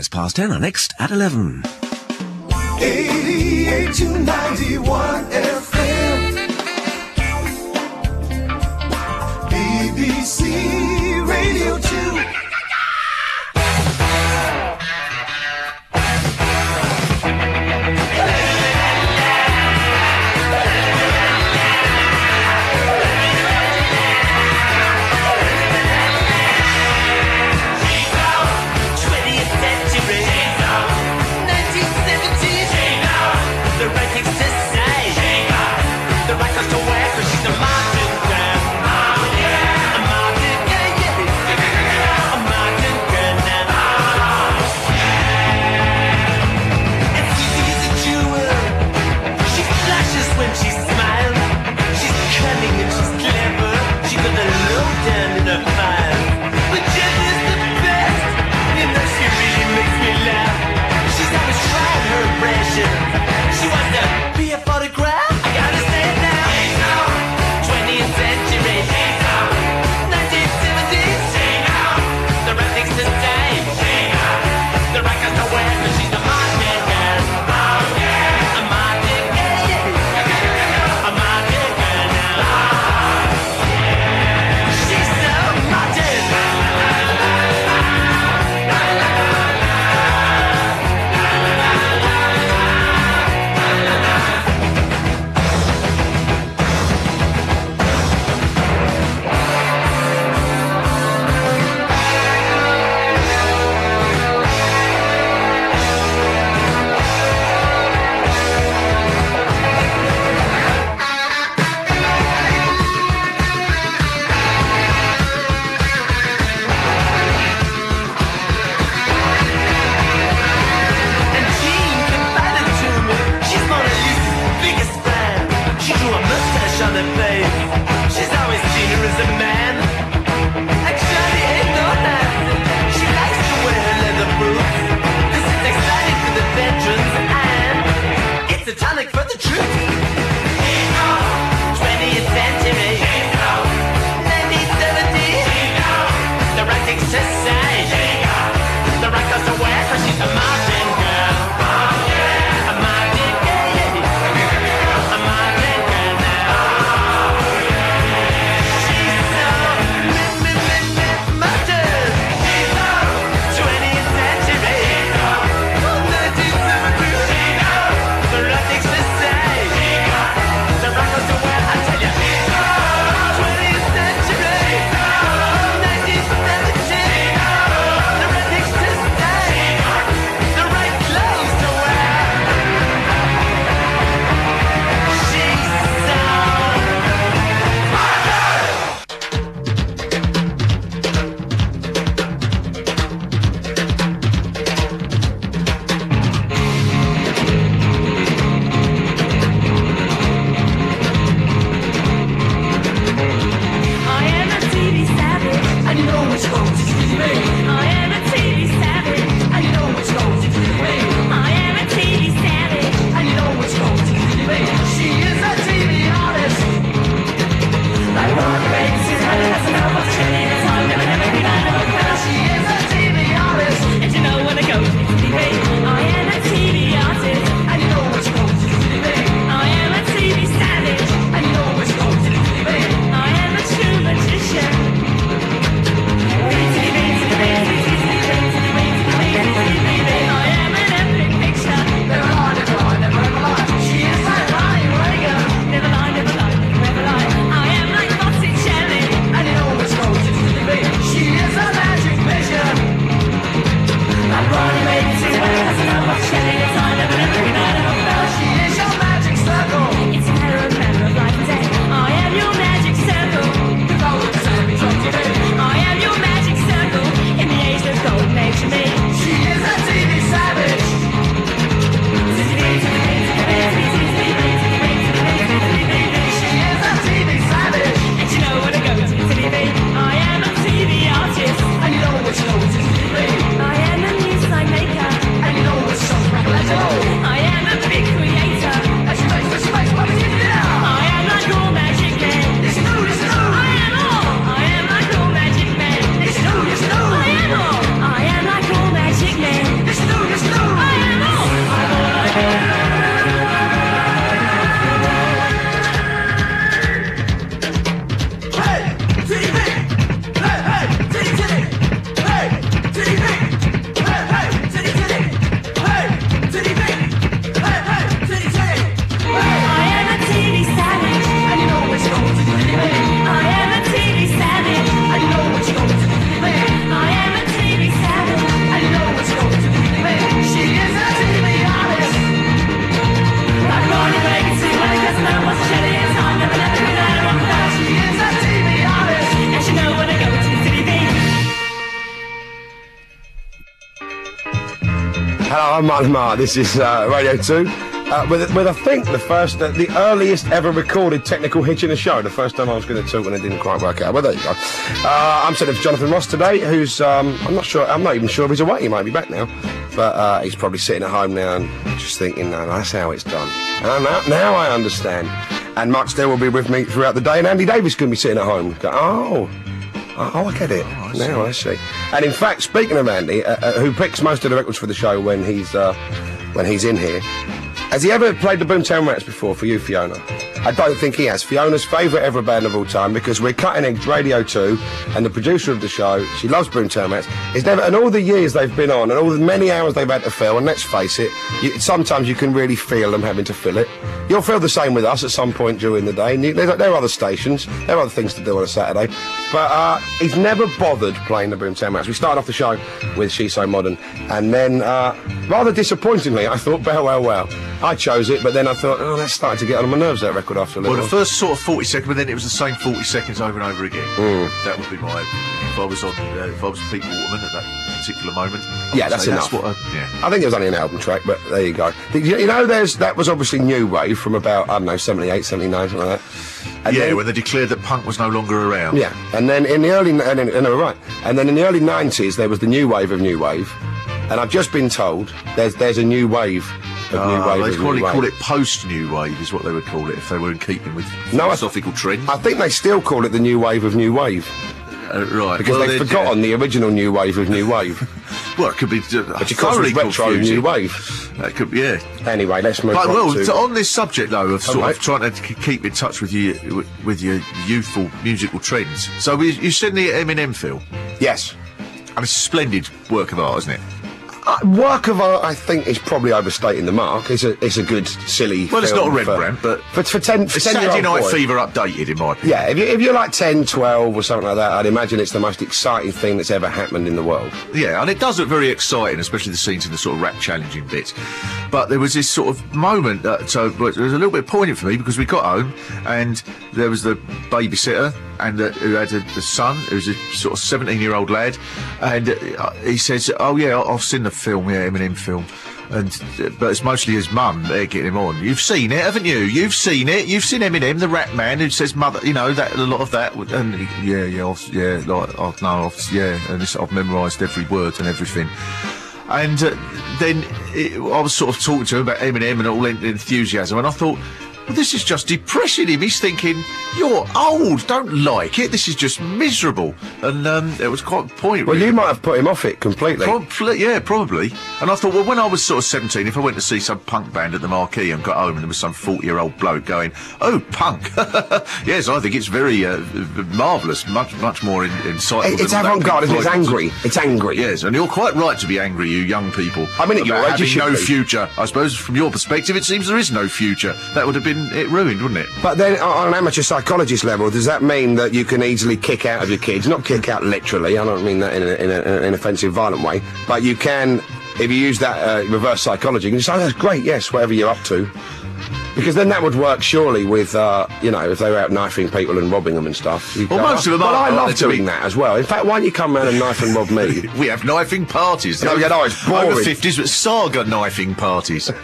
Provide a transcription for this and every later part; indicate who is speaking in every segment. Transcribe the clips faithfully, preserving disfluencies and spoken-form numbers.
Speaker 1: It's past ten, our next at eleven.
Speaker 2: eighty-eight to ninety-one F M, B B C Radio two.
Speaker 3: Hello, I'm Martin Marr. This is uh, Radio two. Uh, with, with, I think, the first, uh, the earliest ever recorded technical hitch in a show. The first time I was going to talk and it didn't quite work out. Well, there you go. Uh, I'm sitting with Jonathan Ross today, who's, um, I'm not sure, I'm not even sure if he's away. He might be back now. But uh, he's probably sitting at home now and just thinking, no, that's how it's done. And now, now I understand. And Mark Steele will be with me throughout the day, and Andy Davis going to be sitting at home. Go, oh. Oh, I get it. Oh, I now I see. And in fact, speaking of Andy, uh, uh, who picks most of the records for the show when he's uh, when he's in here, has he ever played the Boomtown Rats before for you, Fiona? I don't think he has. Fiona's favourite ever band of all time, because we're Cutting Edge Radio two, and the producer of the show, she loves Boomtown Rats. It's never, and all the years they've been on, and all the many hours they've had to fill, and let's face it, you, sometimes you can really feel them having to fill it. You'll feel the same with us at some point during the day. And you, there, there are other stations, there are other things to do on a Saturday, but uh, he's never bothered playing the Boomtown Rats. We started off the show with She's So Modern, and then, uh, rather disappointingly, I thought, well, well, well. I chose it, but then I thought, oh, that's starting to get on my nerves, that record, after a little.
Speaker 4: Well, the first sort of forty seconds, but then it was the same forty seconds over and over again.
Speaker 3: Mm.
Speaker 4: That would be my, if I was on, uh, if I was Pete Waterman at that particular moment. I
Speaker 3: Yeah, that's enough.
Speaker 4: That's what I, yeah.
Speaker 3: I think it was only an album track, but there you go. You, you know, there's that was obviously new wave from about, I don't know, seventy-eight, seventy-nine, something like that. And
Speaker 4: yeah,
Speaker 3: then,
Speaker 4: when they declared that punk was no longer around.
Speaker 3: Yeah, and then in the early, and, then, and they were right, and then in the early nineties there was the new wave of new wave, and I've just been told there's there's a new wave of
Speaker 4: Uh,
Speaker 3: new wave.
Speaker 4: they
Speaker 3: of
Speaker 4: probably
Speaker 3: new wave.
Speaker 4: call it post-new wave, is what they would call it if they were in keeping with
Speaker 3: No, I-
Speaker 4: philosophical trends.
Speaker 3: I think they still call it the new wave of new wave
Speaker 4: uh, right,
Speaker 3: because
Speaker 4: well,
Speaker 3: they've
Speaker 4: they're-
Speaker 3: forgotten the original new wave of new wave,
Speaker 4: Well, it could be uh,
Speaker 3: which of course was
Speaker 4: thoroughly
Speaker 3: retro
Speaker 4: confusing.
Speaker 3: new wave.
Speaker 4: That could, yeah.
Speaker 3: Anyway, let's move
Speaker 4: But,
Speaker 3: on
Speaker 4: well,
Speaker 3: to.
Speaker 4: to, on this subject though of sort
Speaker 3: Alright.
Speaker 4: of trying to k- keep in touch with your with your youthful musical trends. So we, you seen the Eminem film,
Speaker 3: Yes.
Speaker 4: and it's a splendid work of art, isn't it?
Speaker 3: Uh, work of art, I think, is probably overstating the mark. It's a, it's a good, silly.
Speaker 4: Well, it's
Speaker 3: film
Speaker 4: not a
Speaker 3: for-
Speaker 4: Rembrandt, but
Speaker 3: for, for ten, for
Speaker 4: it's
Speaker 3: ten
Speaker 4: Saturday Night
Speaker 3: boy.
Speaker 4: Fever updated, in my opinion.
Speaker 3: Yeah, if, you, if you're like ten, twelve or something like that, I'd imagine it's the most exciting thing that's ever happened in the world.
Speaker 4: Yeah, and it does look very exciting, especially the scenes in the sort of rap challenging bits. But there was this sort of moment that so it was a little bit poignant for me because we got home and there was the babysitter and uh, who had a, the son, who was a sort of seventeen-year-old lad, and uh, he says, "Oh yeah, I've seen the film, yeah, Eminem film." And uh, but it's mostly his mum they're getting him on. You've seen it, haven't you? You've seen it. You've seen Eminem, the rap man, who says mother. You know that a lot of that. And he, yeah, yeah, I've, yeah, like I've no, I've, yeah, and this, I've memorised every word and everything. And uh, then it, I was sort of talking to him about Eminem and all the enthusiasm, and I thought, well, this is just depressing him. He's thinking, you're old, don't like it. This is just miserable. And um, it was quite poignant.
Speaker 3: Well,
Speaker 4: really.
Speaker 3: you might have put him off it completely.
Speaker 4: Probably, yeah, probably. And I thought, well, when I was sort of seventeen, if I went to see some punk band at the Marquee and got home and there was some forty-year-old bloke going, "Oh, punk," yes, I think it's very uh, marvellous, much, much more in, insightful.
Speaker 3: It- it's
Speaker 4: than that
Speaker 3: avant-garde, isn't it? It's
Speaker 4: Floyd was.
Speaker 3: angry. It's angry.
Speaker 4: Yes, and you're quite right to be angry, you young people.
Speaker 3: I mean, at your
Speaker 4: about
Speaker 3: age, you
Speaker 4: having
Speaker 3: should
Speaker 4: no
Speaker 3: be.
Speaker 4: future. I suppose from your perspective, it seems there is no future. That would have been it ruined, wouldn't it?
Speaker 3: But then, on on an amateur psychologist level, does that mean that you can easily kick out of your kids? Not kick out literally, I don't mean that in, a, in, a, in an offensive, violent way, but you can, if you use that uh, reverse psychology, you can just say, oh, that's great, yes, whatever you're up to. Because then that would work, surely, with, uh, you know, if they were out knifing people and robbing them and stuff. You'd
Speaker 4: Well,
Speaker 3: go,
Speaker 4: most of them
Speaker 3: well,
Speaker 4: are,
Speaker 3: I love
Speaker 4: aren't they, to
Speaker 3: doing
Speaker 4: be-
Speaker 3: that as well. In fact, why don't you come round and knife and rob me?
Speaker 4: We have knifing parties.
Speaker 3: No, yeah, no, it's boring.
Speaker 4: Over fifties, but saga knifing parties. So,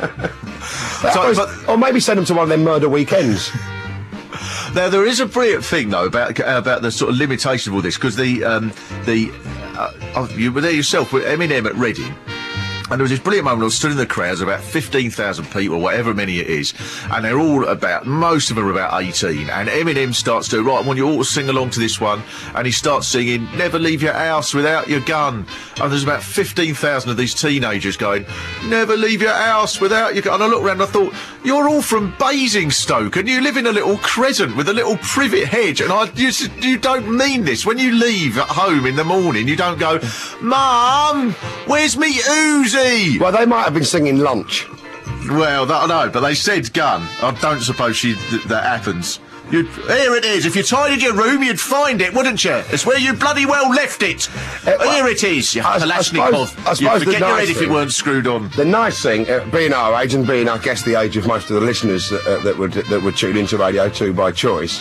Speaker 4: but,
Speaker 3: or maybe send them to one of their murder weekends.
Speaker 4: Now there is a brilliant thing though about about the sort of limitation of all this because the um, the uh, uh, you were there yourself with Eminem at Reading. And there was this brilliant moment, I was stood in the crowds, about fifteen thousand people, whatever many it is, and they're all about, most of them are about eighteen, and Eminem starts to, right, I want you all to sing along to this one, and he starts singing, "Never leave your house without your gun," and there's about fifteen thousand of these teenagers going, "Never leave your house without your gun," and I looked around and I thought, you're all from Basingstoke, and you live in a little crescent with a little privet hedge, and I, you, s- you don't mean this. When you leave at home in the morning, you don't go, "Mum, where's me Uzi?"
Speaker 3: Well, they might have been singing Lunch.
Speaker 4: Well, that, I know, but they said gun. I don't suppose she, th- that happens. You'd, here it is. If you tidied your room, you'd find it, wouldn't you? It's where you bloody well left it.
Speaker 3: Uh, well,
Speaker 4: here it is, you
Speaker 3: I- I
Speaker 4: Kalashnikov.
Speaker 3: suppose- I suppose
Speaker 4: You'd
Speaker 3: the
Speaker 4: forget your
Speaker 3: nice
Speaker 4: head if it
Speaker 3: thing-
Speaker 4: weren't screwed on.
Speaker 3: The nice thing, uh, being our age and being, I guess, the age of most of the listeners uh, that would that would tune into Radio two by choice,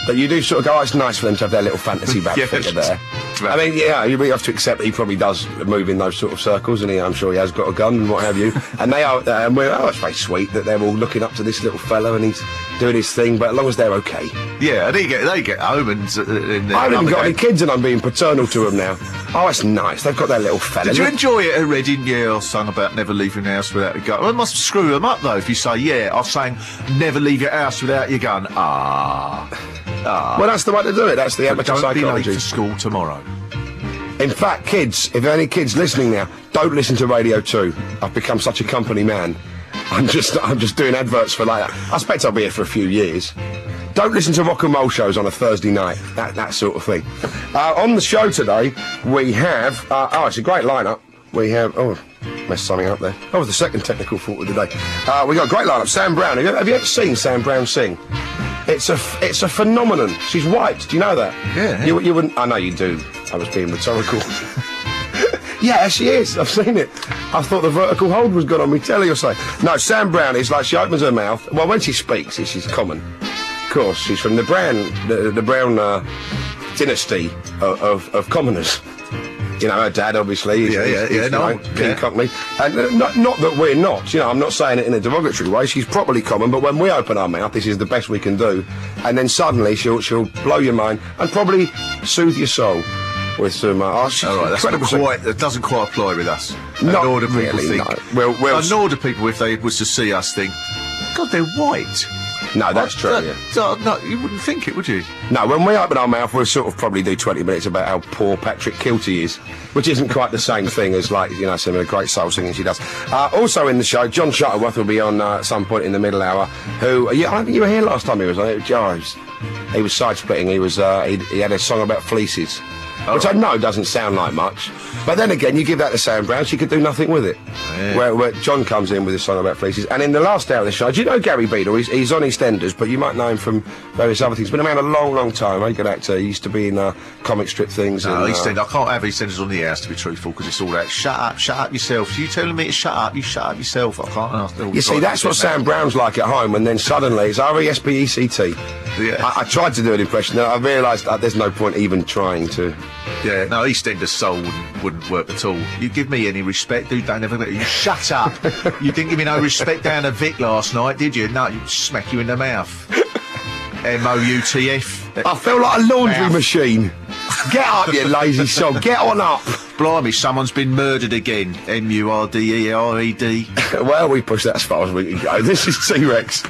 Speaker 3: But you do sort of go, oh, it's nice for them to have their little fantasy back
Speaker 4: Yes.
Speaker 3: figure there. I mean, yeah, you really have to accept that he probably does move in those sort of circles, and he, I'm sure he has got a gun and what have you. And they are, uh, and we're, oh, it's very sweet that they're all looking up to this little fellow and he's doing his thing, but as long as they're okay.
Speaker 4: Yeah, they get they get home and. Uh, and
Speaker 3: I haven't even got any kids and I'm being paternal to them now. Oh, it's nice. They've got their little fella.
Speaker 4: Did you enjoy it at Reading? Yeah, I sang about never leaving the house without a gun. Well, it must screw them up though if you say, yeah, I sang never leave your house without your gun. Ah. Ah.
Speaker 3: Well, that's the way to do it. That's the amateur
Speaker 4: Don't be late
Speaker 3: psychology.
Speaker 4: for school tomorrow.
Speaker 3: In fact, kids, if there are any kids listening now, don't listen to Radio two. I've become such a company man. I'm just, I'm just doing adverts for like that. I expect I'll be here for a few years. Don't listen to rock and roll shows on a Thursday night. That, that sort of thing. Uh, on the show today, we have. Uh, oh, it's a great lineup. We have. Oh, messed something up there. Oh, the second technical fault of the day. Uh, we got a great lineup. Sam Brown. Have you, have you ever seen Sam Brown sing? It's a, it's a phenomenon. She's white. Do you know that?
Speaker 4: Yeah, yeah.
Speaker 3: You, you wouldn't. I know you do. I was being rhetorical. Yeah, she is. I've seen it. I thought the vertical hold was gone on me telly or something. No, Sam Brown is like she opens her mouth. Well, when she speaks, she's common. Of course, she's from the Brown, the, the Brown uh, dynasty of, of, of commoners. You know, her dad obviously is,
Speaker 4: Yeah,
Speaker 3: is,
Speaker 4: yeah,
Speaker 3: is,
Speaker 4: yeah,
Speaker 3: you
Speaker 4: no,
Speaker 3: know, King
Speaker 4: yeah.
Speaker 3: Cockney. And uh, not, not that we're not, you know, I'm not saying it in a derogatory way. She's properly common, but when we open our mouth, this is the best we can do. And then suddenly she'll she'll blow your mind and probably soothe your soul with some. Uh, oh, she's
Speaker 4: All right, that's not
Speaker 3: incredible
Speaker 4: quite. That doesn't quite apply with us.
Speaker 3: Not
Speaker 4: nor do people
Speaker 3: really,
Speaker 4: think.
Speaker 3: no. Well, well,
Speaker 4: Uh, nor do people, if they was to see us, think, God, they're white.
Speaker 3: No, that's
Speaker 4: Uh,
Speaker 3: true.
Speaker 4: that-
Speaker 3: Yeah.
Speaker 4: that- no, you wouldn't think it, would you?
Speaker 3: No, when we open our mouth, we'll sort of probably do twenty minutes about how poor Patrick Kilty is, which isn't quite the same thing as, like, you know, some of the great soul singing she does. Uh, also in the show, John Shuttleworth will be on uh, at some point in the middle hour, who, yeah, I think you were here last time he was on it. He was, he was side-splitting. He was, uh, he, he had a song about fleeces, which I know doesn't sound like much. But then again, you give that to Sam Brown, she could do nothing with it.
Speaker 4: Yeah.
Speaker 3: Where, where John comes in with a song about fleeces. And in the last hour of the show, do you know Gary Beadle? He's, he's on EastEnders, but you might know him from various other things. Been around a long, long time. A good actor. He used to be in uh, comic strip things.
Speaker 4: No,
Speaker 3: and,
Speaker 4: EastEnders.
Speaker 3: uh,
Speaker 4: I can't have EastEnders on the house, to be truthful, because it's all that. Shut up, shut up yourself. You telling me to shut up? You shut up yourself. I can't. I still
Speaker 3: You see,
Speaker 4: try
Speaker 3: that's
Speaker 4: to
Speaker 3: what
Speaker 4: do
Speaker 3: Sam
Speaker 4: that.
Speaker 3: Brown's like at home, and then suddenly it's R E S P E C T.
Speaker 4: Yeah.
Speaker 3: I, I tried to do an impression, and I realised that there's no point even trying to.
Speaker 4: Yeah, no, EastEnders soul wouldn't, wouldn't work at all. You give me any respect, dude, don't ever... You shut up. You didn't give me no respect down at Vic last night, did you? No, you'd smack you in the mouth. M O U T F.
Speaker 3: I feel like a laundry
Speaker 4: Mouth.
Speaker 3: machine. Get up, you lazy sod. Get on up.
Speaker 4: Blimey, someone's been murdered again. M U R D E R E D.
Speaker 3: Well, we push that as far as we can go. This is T-Rex.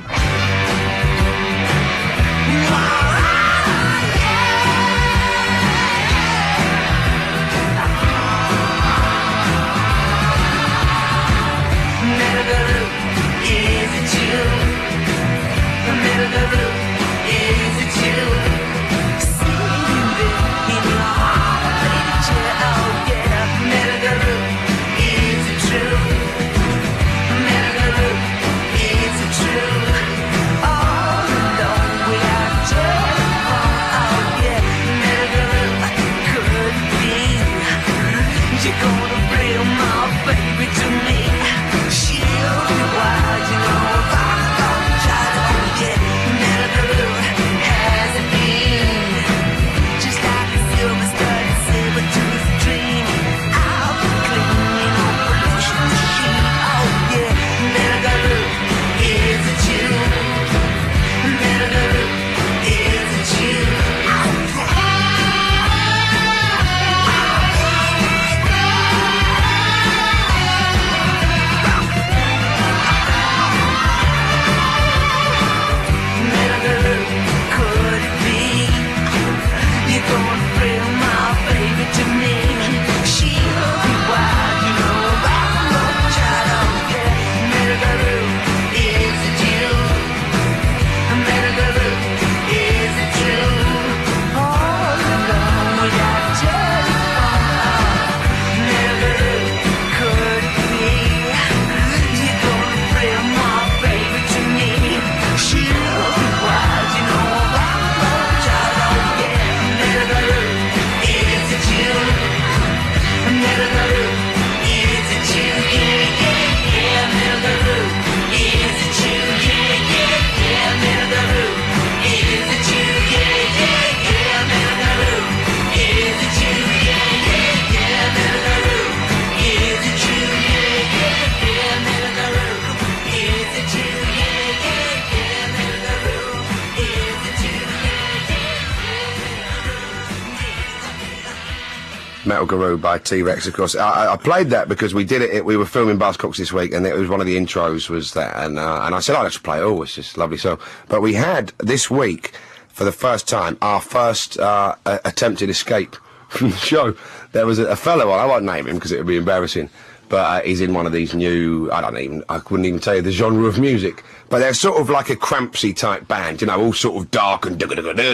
Speaker 3: Metal Guru by T-Rex, of course. I, I played that because we did it, we were filming Buzzcocks this week, and it was one of the intros was that, and uh, and I said, oh, let's play it. Oh, it's just lovely song. But we had, this week, for the first time, our first uh, uh, attempted escape from the show. There was a, a fellow on, I won't name him because it would be embarrassing, but uh, he's in one of these new, I don't even, I couldn't even tell you the genre of music, but they're sort of like a Crampsy type band, you know, all sort of dark and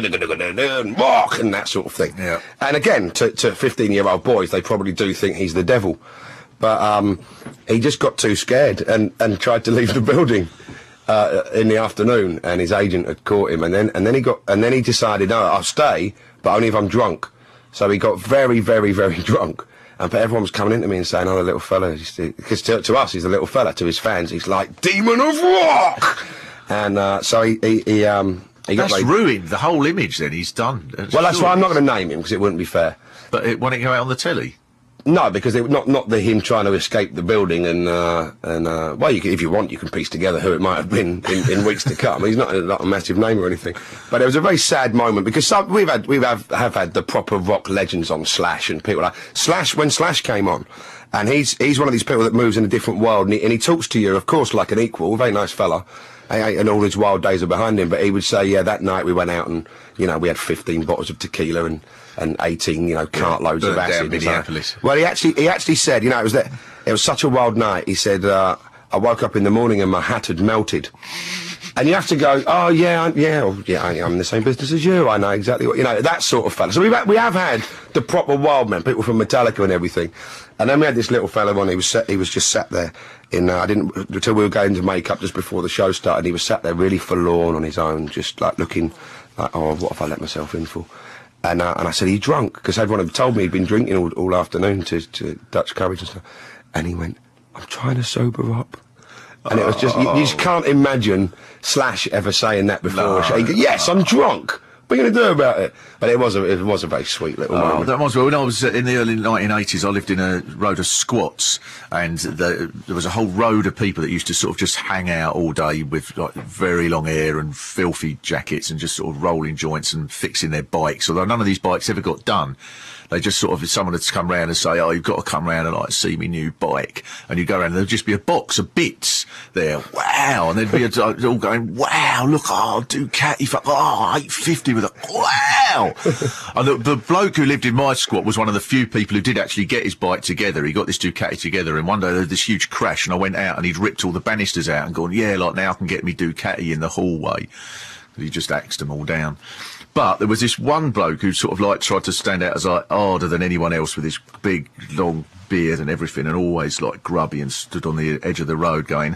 Speaker 3: and rock and that sort of thing.
Speaker 4: Yeah.
Speaker 3: And again, to, to fifteen-year-old boys, they probably do think he's the devil. But um, he just got too scared and, and tried to leave the building uh, in the afternoon, and his agent had caught him, and then and then he got and then he decided, no, I'll stay, but only if I'm drunk. So he got very, very, very drunk. And but everyone was coming into me and saying, oh, the little fella, because to, to us, he's a little fella. To his fans, he's like, Demon of Rock! And uh, so he, he, he, um... He
Speaker 4: That's
Speaker 3: got
Speaker 4: ruined the whole image then, he's done. That's
Speaker 3: well, that's
Speaker 4: sure.
Speaker 3: why I'm not going to name him, because it wouldn't be fair.
Speaker 4: But it, won't it go out on the telly?
Speaker 3: No, because it, not not the him trying to escape the building and uh, and uh, well, you can, if you want, you can piece together who it might have been in, in weeks to come. He's not a, not a massive name or anything, but it was a very sad moment because some, we've had we've have, have had the proper rock legends on Slash and people like Slash when Slash came on, and he's he's one of these people that moves in a different world and he, and he talks to you, of course, like an equal, a very nice fella. And all his wild days are behind him, but he would say, yeah, that night we went out and, you know, we had fifteen bottles of tequila and, and eighteen, you know, cartloads
Speaker 4: yeah,
Speaker 3: of acid.
Speaker 4: Minneapolis.
Speaker 3: Well, he actually, he actually said, you know, it was that, it was such a wild night. He said, uh, I woke up in the morning and my hat had melted. And you have to go, oh, yeah, I'm, yeah, well, yeah, I'm in the same business as you. I know exactly what, you know, that sort of fella. So we've, we have had the proper wild men, people from Metallica and everything. And then we had this little fella on, he was sat, he was just sat there in, uh, I didn't, until we were going to makeup just before the show started, he was sat there really forlorn on his own, just like looking like, oh, what have I let myself in for? And, uh, and I said, are you drunk? Because everyone had told me he'd been drinking all, all afternoon to, to Dutch Courage and stuff. And he went, I'm trying to sober up. And it was just, you, you just can't imagine Slash ever saying that before.
Speaker 4: No,
Speaker 3: he goes, yes, I'm drunk. What are you going to do about it? But it was a, it was a very sweet little
Speaker 4: Oh,
Speaker 3: moment.
Speaker 4: that was when I was uh, in the early nineteen eighties. I lived in a road of squats, and the, there was a whole road of people that used to sort of just hang out all day with like very long hair and filthy jackets, and just sort of rolling joints and fixing their bikes. Although none of these bikes ever got done. They just sort of, someone would come round and say, oh, you've got to come round and like see me new bike. And you go around and there'd just be a box of bits there. Wow. And there'd be a, all going, wow, look, oh, Ducati, for, oh, eight fifty with a, wow. And the, the bloke who lived in my squat was one of the few people who did actually get his bike together. He got this Ducati together, and one day there was this huge crash, and I went out and he'd ripped all the banisters out and gone, yeah, like now I can get me Ducati in the hallway. He just axed them all down. But there was this one bloke who sort of like tried to stand out as like harder than anyone else with his big long beard and everything, and always like grubby, and stood on the edge of the road going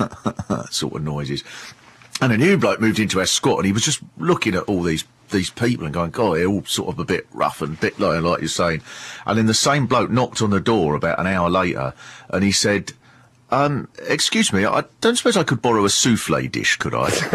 Speaker 4: sort of noises. And a new bloke moved into our squat, and he was just looking at all these these people and going, God, they're all sort of a bit rough and a bit like, like you're saying. And then the same bloke knocked on the door about an hour later, and he said, Um, excuse me, I don't suppose I could borrow a souffle dish, could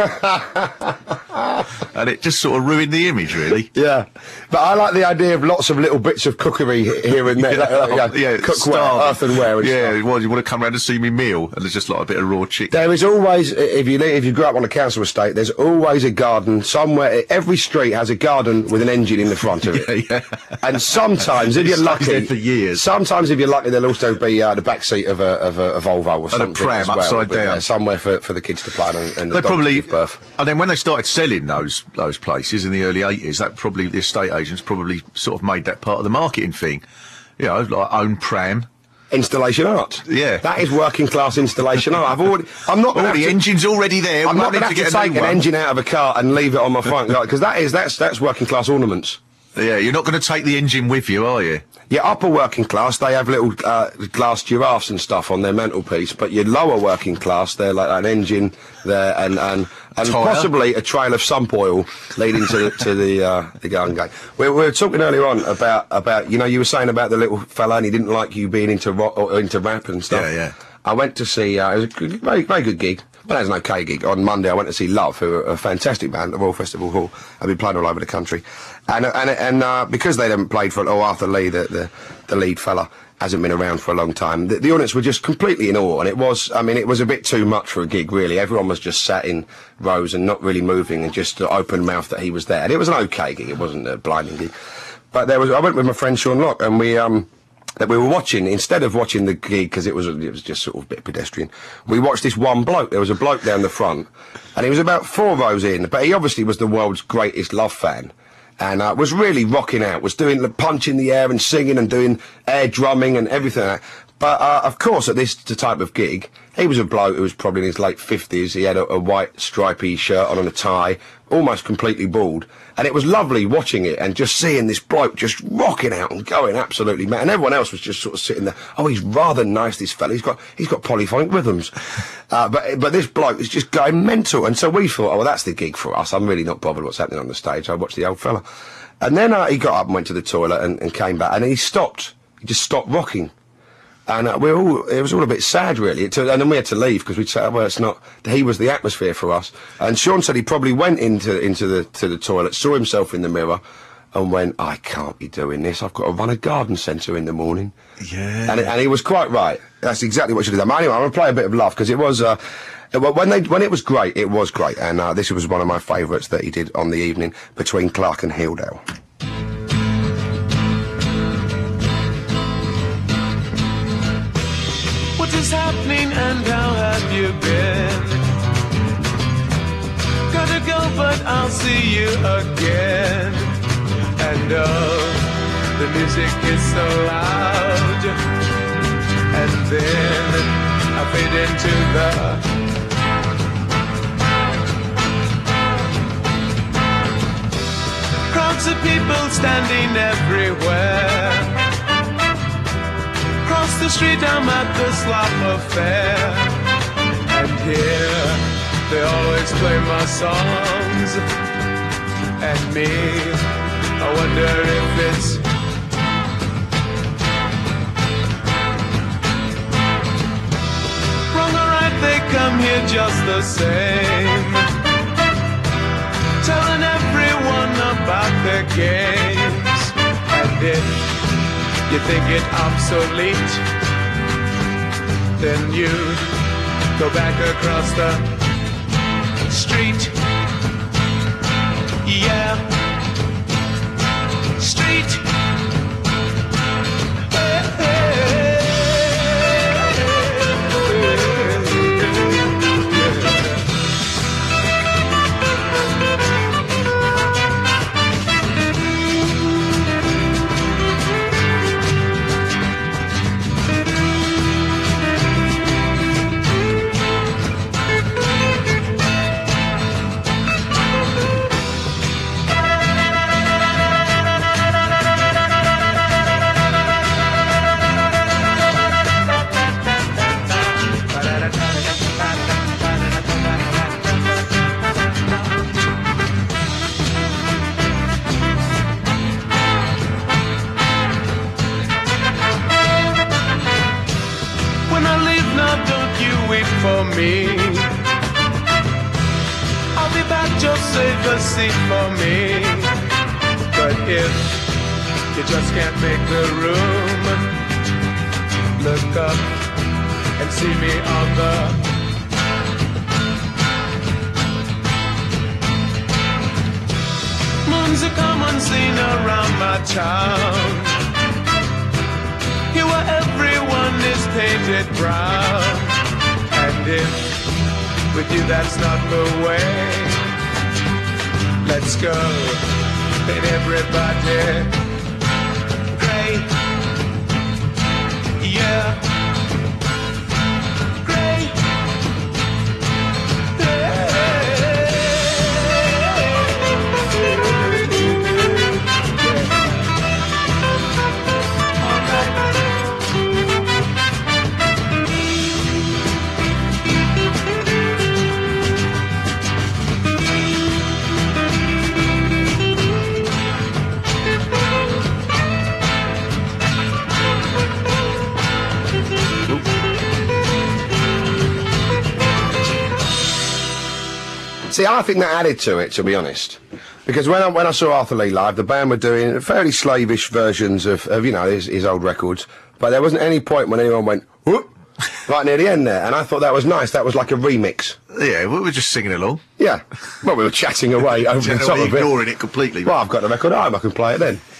Speaker 4: I? And it just sort of ruined the image, really.
Speaker 3: Yeah, but I like the idea of lots of little bits of cookery here and there,
Speaker 4: Yeah,
Speaker 3: like, like, yeah,
Speaker 4: yeah,
Speaker 3: cookware,
Speaker 4: starving.
Speaker 3: earthenware, and
Speaker 4: yeah,
Speaker 3: stuff.
Speaker 4: well, you want to come round and see me meal, and there's just like a bit of raw chicken.
Speaker 3: There is always, if you li- if you grew up on a council estate, there's always a garden somewhere. Every street has a garden with an engine in the front of it.
Speaker 4: Yeah, yeah.
Speaker 3: And sometimes, if
Speaker 4: It
Speaker 3: you're
Speaker 4: stays
Speaker 3: lucky,
Speaker 4: there for years.
Speaker 3: Sometimes, if you're lucky, there'll also be uh, the back seat of a of a, a Volvo or
Speaker 4: a
Speaker 3: something
Speaker 4: pram
Speaker 3: as well,
Speaker 4: upside
Speaker 3: but,
Speaker 4: down.
Speaker 3: yeah, somewhere for for the kids to play on and the
Speaker 4: They
Speaker 3: dog
Speaker 4: probably,
Speaker 3: to give birth.
Speaker 4: and then when they started selling those those places in the early eighties, that probably the estate agents probably sort of made that part of the marketing thing. You know, like own pram.
Speaker 3: Installation art.
Speaker 4: Yeah.
Speaker 3: That is working class installation art. I've already, I'm not
Speaker 4: All
Speaker 3: gonna
Speaker 4: the
Speaker 3: have to-
Speaker 4: engine's already there.
Speaker 3: I'm
Speaker 4: we
Speaker 3: not
Speaker 4: need
Speaker 3: going to have to
Speaker 4: get a
Speaker 3: take
Speaker 4: new
Speaker 3: an
Speaker 4: one.
Speaker 3: engine out of a car and leave it on my front yard, because that is that's that's working class ornaments.
Speaker 4: Yeah, you're not going to take the engine with you, are you?
Speaker 3: Your upper working class, they have little uh, glass giraffes and stuff on their mantelpiece, but your lower working class, they're like an engine there and and, and
Speaker 4: Tyre.
Speaker 3: possibly a trail of sump oil leading to the, to the uh, the garden gate. We, we were talking earlier on about about you know you were saying about the little fella and he didn't like you being into rock or into rap and stuff.
Speaker 4: Yeah, yeah.
Speaker 3: I went to see uh, it was a good, very very good gig. Well, it was an okay gig. On Monday, I went to see Love, who are a fantastic band at the Royal Festival Hall. I've been playing all over the country. And and and uh, because they haven't played for, oh, Arthur Lee, the, the, the lead fella, hasn't been around for a long time, the, the audience were just completely in awe. And it was, I mean, it was a bit too much for a gig, really. Everyone was just sat in rows and not really moving and just open mouth that he was there. And it was an okay gig. It wasn't a blinding gig. But there was, I went with my friend Sean Locke, and we, um, that we were watching, instead of watching the gig, because it was, it was just sort of a bit pedestrian, we watched this one bloke. There was a bloke down the front, and he was about four rows in, but he obviously was the world's greatest Love fan. And uh, was really rocking out, was doing the punch in the air and singing and doing air drumming and everything like that. But, uh, of course, at this type of gig, he was a bloke who was probably in his late fifties. He had a, a white stripy shirt on and a tie, almost completely bald. And it was lovely watching it and just seeing this bloke just rocking out and going absolutely mad. And everyone else was just sort of sitting there. Oh, he's rather nice, this fella. He's got, he's got polyphonic rhythms. Uh, but, but this bloke is just going mental. And so we thought, oh, well, that's the gig for us. I'm really not bothered what's happening on the stage. I watched the old fella. And then uh, he got up and went to the toilet and, and came back. And he stopped. He just stopped rocking. And uh, we were all, it was all a bit sad, really. It took, and then we had to leave because we'd said, well, it's not, he was the atmosphere for us. And Sean said he probably went into, into the, to the toilet, saw himself in the mirror, and went, I can't be doing this. I've got to run a garden centre in the morning.
Speaker 4: Yeah.
Speaker 3: And, and he was quite right. That's exactly what should have done. But anyway, I'm going to play a bit of Love, because it was, uh, when they, when it was great, it was great. And uh, this was one of my favourites that he did on the evening between Clark and Hildale.
Speaker 5: What is happening and how have you been? Gotta go, but I'll see you again. And oh, the music is so loud. And then I fade into the crowds of people standing everywhere. Across the street I'm at the Slop Affair, and here they always play my songs. And me, I wonder if it's wrong or right, they come here just the same, telling everyone about their games. And if you think it obsolete, then you go back across the street. Yeah, street. Hey, hey, for me, I'll be back, just save a seat for me. But if you just can't make the room, look up and see me on the moon's a common scene around my town, here where everyone is painted brown. And if with you that's not the way, let's go, paint everybody gray. Yeah, gray.
Speaker 3: See, I think that added to it, to be honest. Because when I, when I saw Arthur Lee live, the band were doing fairly slavish versions of, of you know, his, his old records. But there wasn't any point when anyone went, whoop, right near the end there. And I thought that was nice. That was like a remix.
Speaker 4: Yeah, we were just singing along.
Speaker 3: Yeah. Well, we were chatting away over the top of it.
Speaker 4: Ignoring it completely.
Speaker 3: Well, I've got the record at home. I can play it then.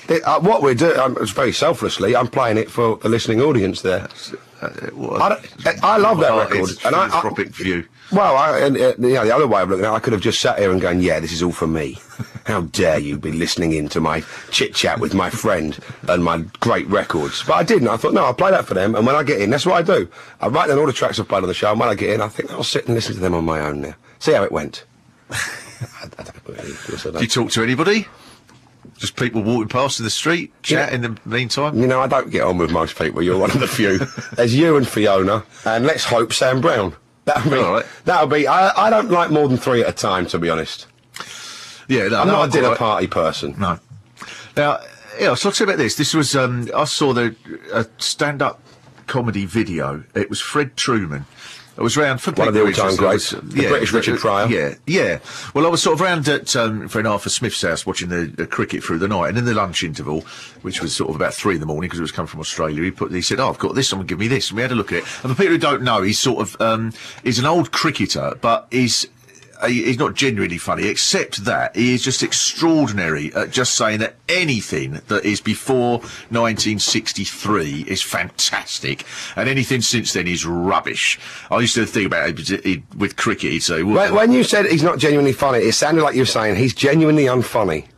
Speaker 3: It, uh, what we're doing, um, it's very selflessly, I'm playing it for the listening audience there.
Speaker 4: Uh, what
Speaker 3: I, don't- I love that
Speaker 4: what
Speaker 3: record.
Speaker 4: It's
Speaker 3: And I, I,
Speaker 4: philanthropic view.
Speaker 3: well, I, and, uh, you know, the other way of looking at it, I could have just sat here and gone, yeah, this is all for me. How dare you be listening in to my chit-chat with my friend and my great records. But I didn't. I thought, no, I'll play that for them, and when I get in, that's what I do. I write down all the tracks I've played on the show, and when I get in, I think I'll sit and listen to them on my own now. See how it went. I, I don't really, I don't.
Speaker 4: Do you talk to anybody? Just people walking past in the street, chat
Speaker 3: Yeah.
Speaker 4: in the meantime?
Speaker 3: You know, I don't get on with most people. You're one of the few. There's you and Fiona, and let's hope Sam Brown. That'll be.
Speaker 4: All right.
Speaker 3: That'll be. I, I don't like more than three at a time, to be honest.
Speaker 4: Yeah, no,
Speaker 3: I'm
Speaker 4: no,
Speaker 3: not a dinner
Speaker 4: quite-
Speaker 3: party person.
Speaker 4: No. Now, yeah, so I'll tell you about this. This was, um, I saw the a stand-up comedy video. It was Fred Truman. I was round for
Speaker 3: One of the
Speaker 4: people
Speaker 3: all-time
Speaker 4: who was-
Speaker 3: greats, the British
Speaker 4: uh,
Speaker 3: Richard Pryor.
Speaker 4: Yeah, yeah. Well, I was sort of round at um, friend Arthur Smith's house watching the, the cricket through the night, and in the lunch interval, which was sort of about three in the morning because it was coming from Australia, he put he said, "Oh, I've got this. Someone give me this." And we had a look at it. And for people who don't know, he's sort of um, he's an old cricketer, but he's he- he's not genuinely funny, except that he is just extraordinary at just saying that anything that is before nineteen sixty-three is fantastic, and anything since then is rubbish. I used to think about it, he- he- with cricket, he'd say, well,
Speaker 3: When, when you said he's not genuinely funny, it sounded like you were saying he's genuinely unfunny.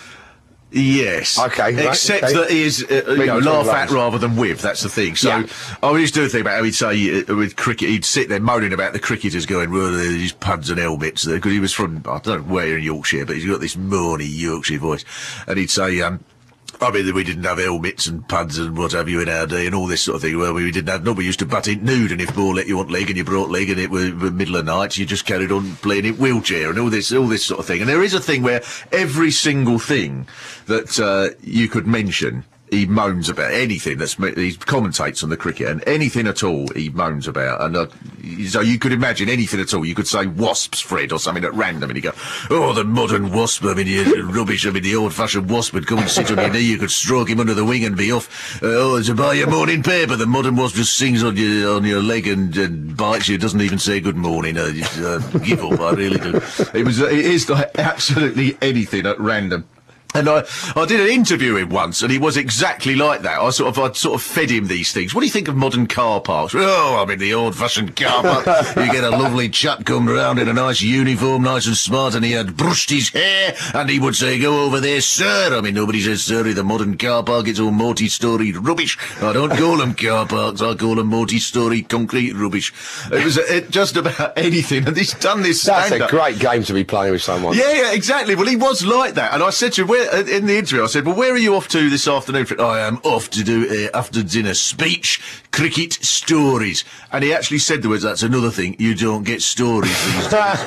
Speaker 4: yes.
Speaker 3: Okay, right,
Speaker 4: Except
Speaker 3: okay.
Speaker 4: that he is, uh, you
Speaker 3: Reading
Speaker 4: know,
Speaker 3: between
Speaker 4: laugh
Speaker 3: the
Speaker 4: at
Speaker 3: lines.
Speaker 4: rather than with. That's the thing. So
Speaker 3: Yeah.
Speaker 4: I used to think about how he'd say uh, with cricket, he'd sit there moaning about the cricketers going, well, uh, these puds and helmets, because he was from, I don't know where in Yorkshire, but he's got this moany Yorkshire voice. And he'd say, um, I mean, we didn't have helmets and puds and what have you in our day and all this sort of thing. Well, we didn't have, nobody used to butt in nude, and if ball let you want leg and you brought leg and it was the middle of the night, you just carried on playing in wheelchair and all this, all this sort of thing. And there is a thing where every single thing that uh, you could mention, he moans about anything that's, he commentates on the cricket, and anything at all he moans about. And uh, so you could imagine anything at all. You could say wasps, Fred, or something at random, and he'd go, oh, the modern wasp, I mean, you're rubbish. I mean, the old-fashioned wasp would come and sit on your knee. You could stroke him under the wing and be off. Uh, oh, to buy your morning paper. The modern wasp just sings on your on your leg and, and bites you. Doesn't even say good morning. Uh, just, uh, give up, I really do. It was, it is like absolutely anything at random. And I, I did an interview with him once, and he was exactly like that. I sort of, I sort of fed him these things. What do you think of modern car parks? Oh, I'm in the old-fashioned car park. You get a lovely chap come round in a nice uniform, nice and smart, and he had brushed his hair, and he would say, "Go over there, sir." I mean, nobody says sir in the modern car park. It's all multi-storied rubbish. I don't call them car parks. I call them multi-storied concrete rubbish. It was uh, it, just about anything, and he's done this
Speaker 3: That's
Speaker 4: stand-up.
Speaker 3: a great game to be playing with someone.
Speaker 4: Yeah, yeah, exactly. Well, he was like that. And I said to him, where, uh, in the interview, I said, well, where are you off to this afternoon? I am off to do a after dinner speech, cricket stories. And he actually said the words, that's another thing, you don't get stories these days.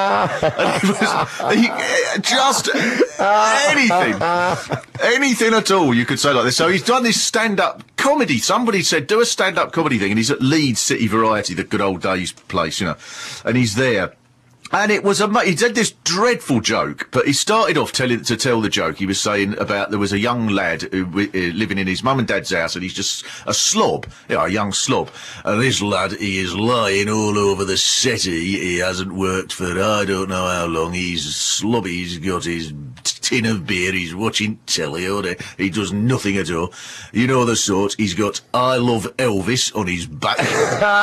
Speaker 4: And he was, he, uh, just anything. Anything at all you could say like this. So he's done this stand-up comedy. Somebody said, do a stand-up comedy thing. And he's at Leeds City Variety, the good old days place, you know. And he's there. And it was a, he did this dreadful joke, but he started off telling, to tell the joke. He was saying about there was a young lad who, uh, living in his mum and dad's house, and he's just a slob, you know, a young slob. And this lad, he is lying all over the settee. He hasn't worked for I don't know how long. He's slobby. He's got his tin of beer. He's watching telly all day. He does nothing at all. You know the sort. He's got I Love Elvis on his back. And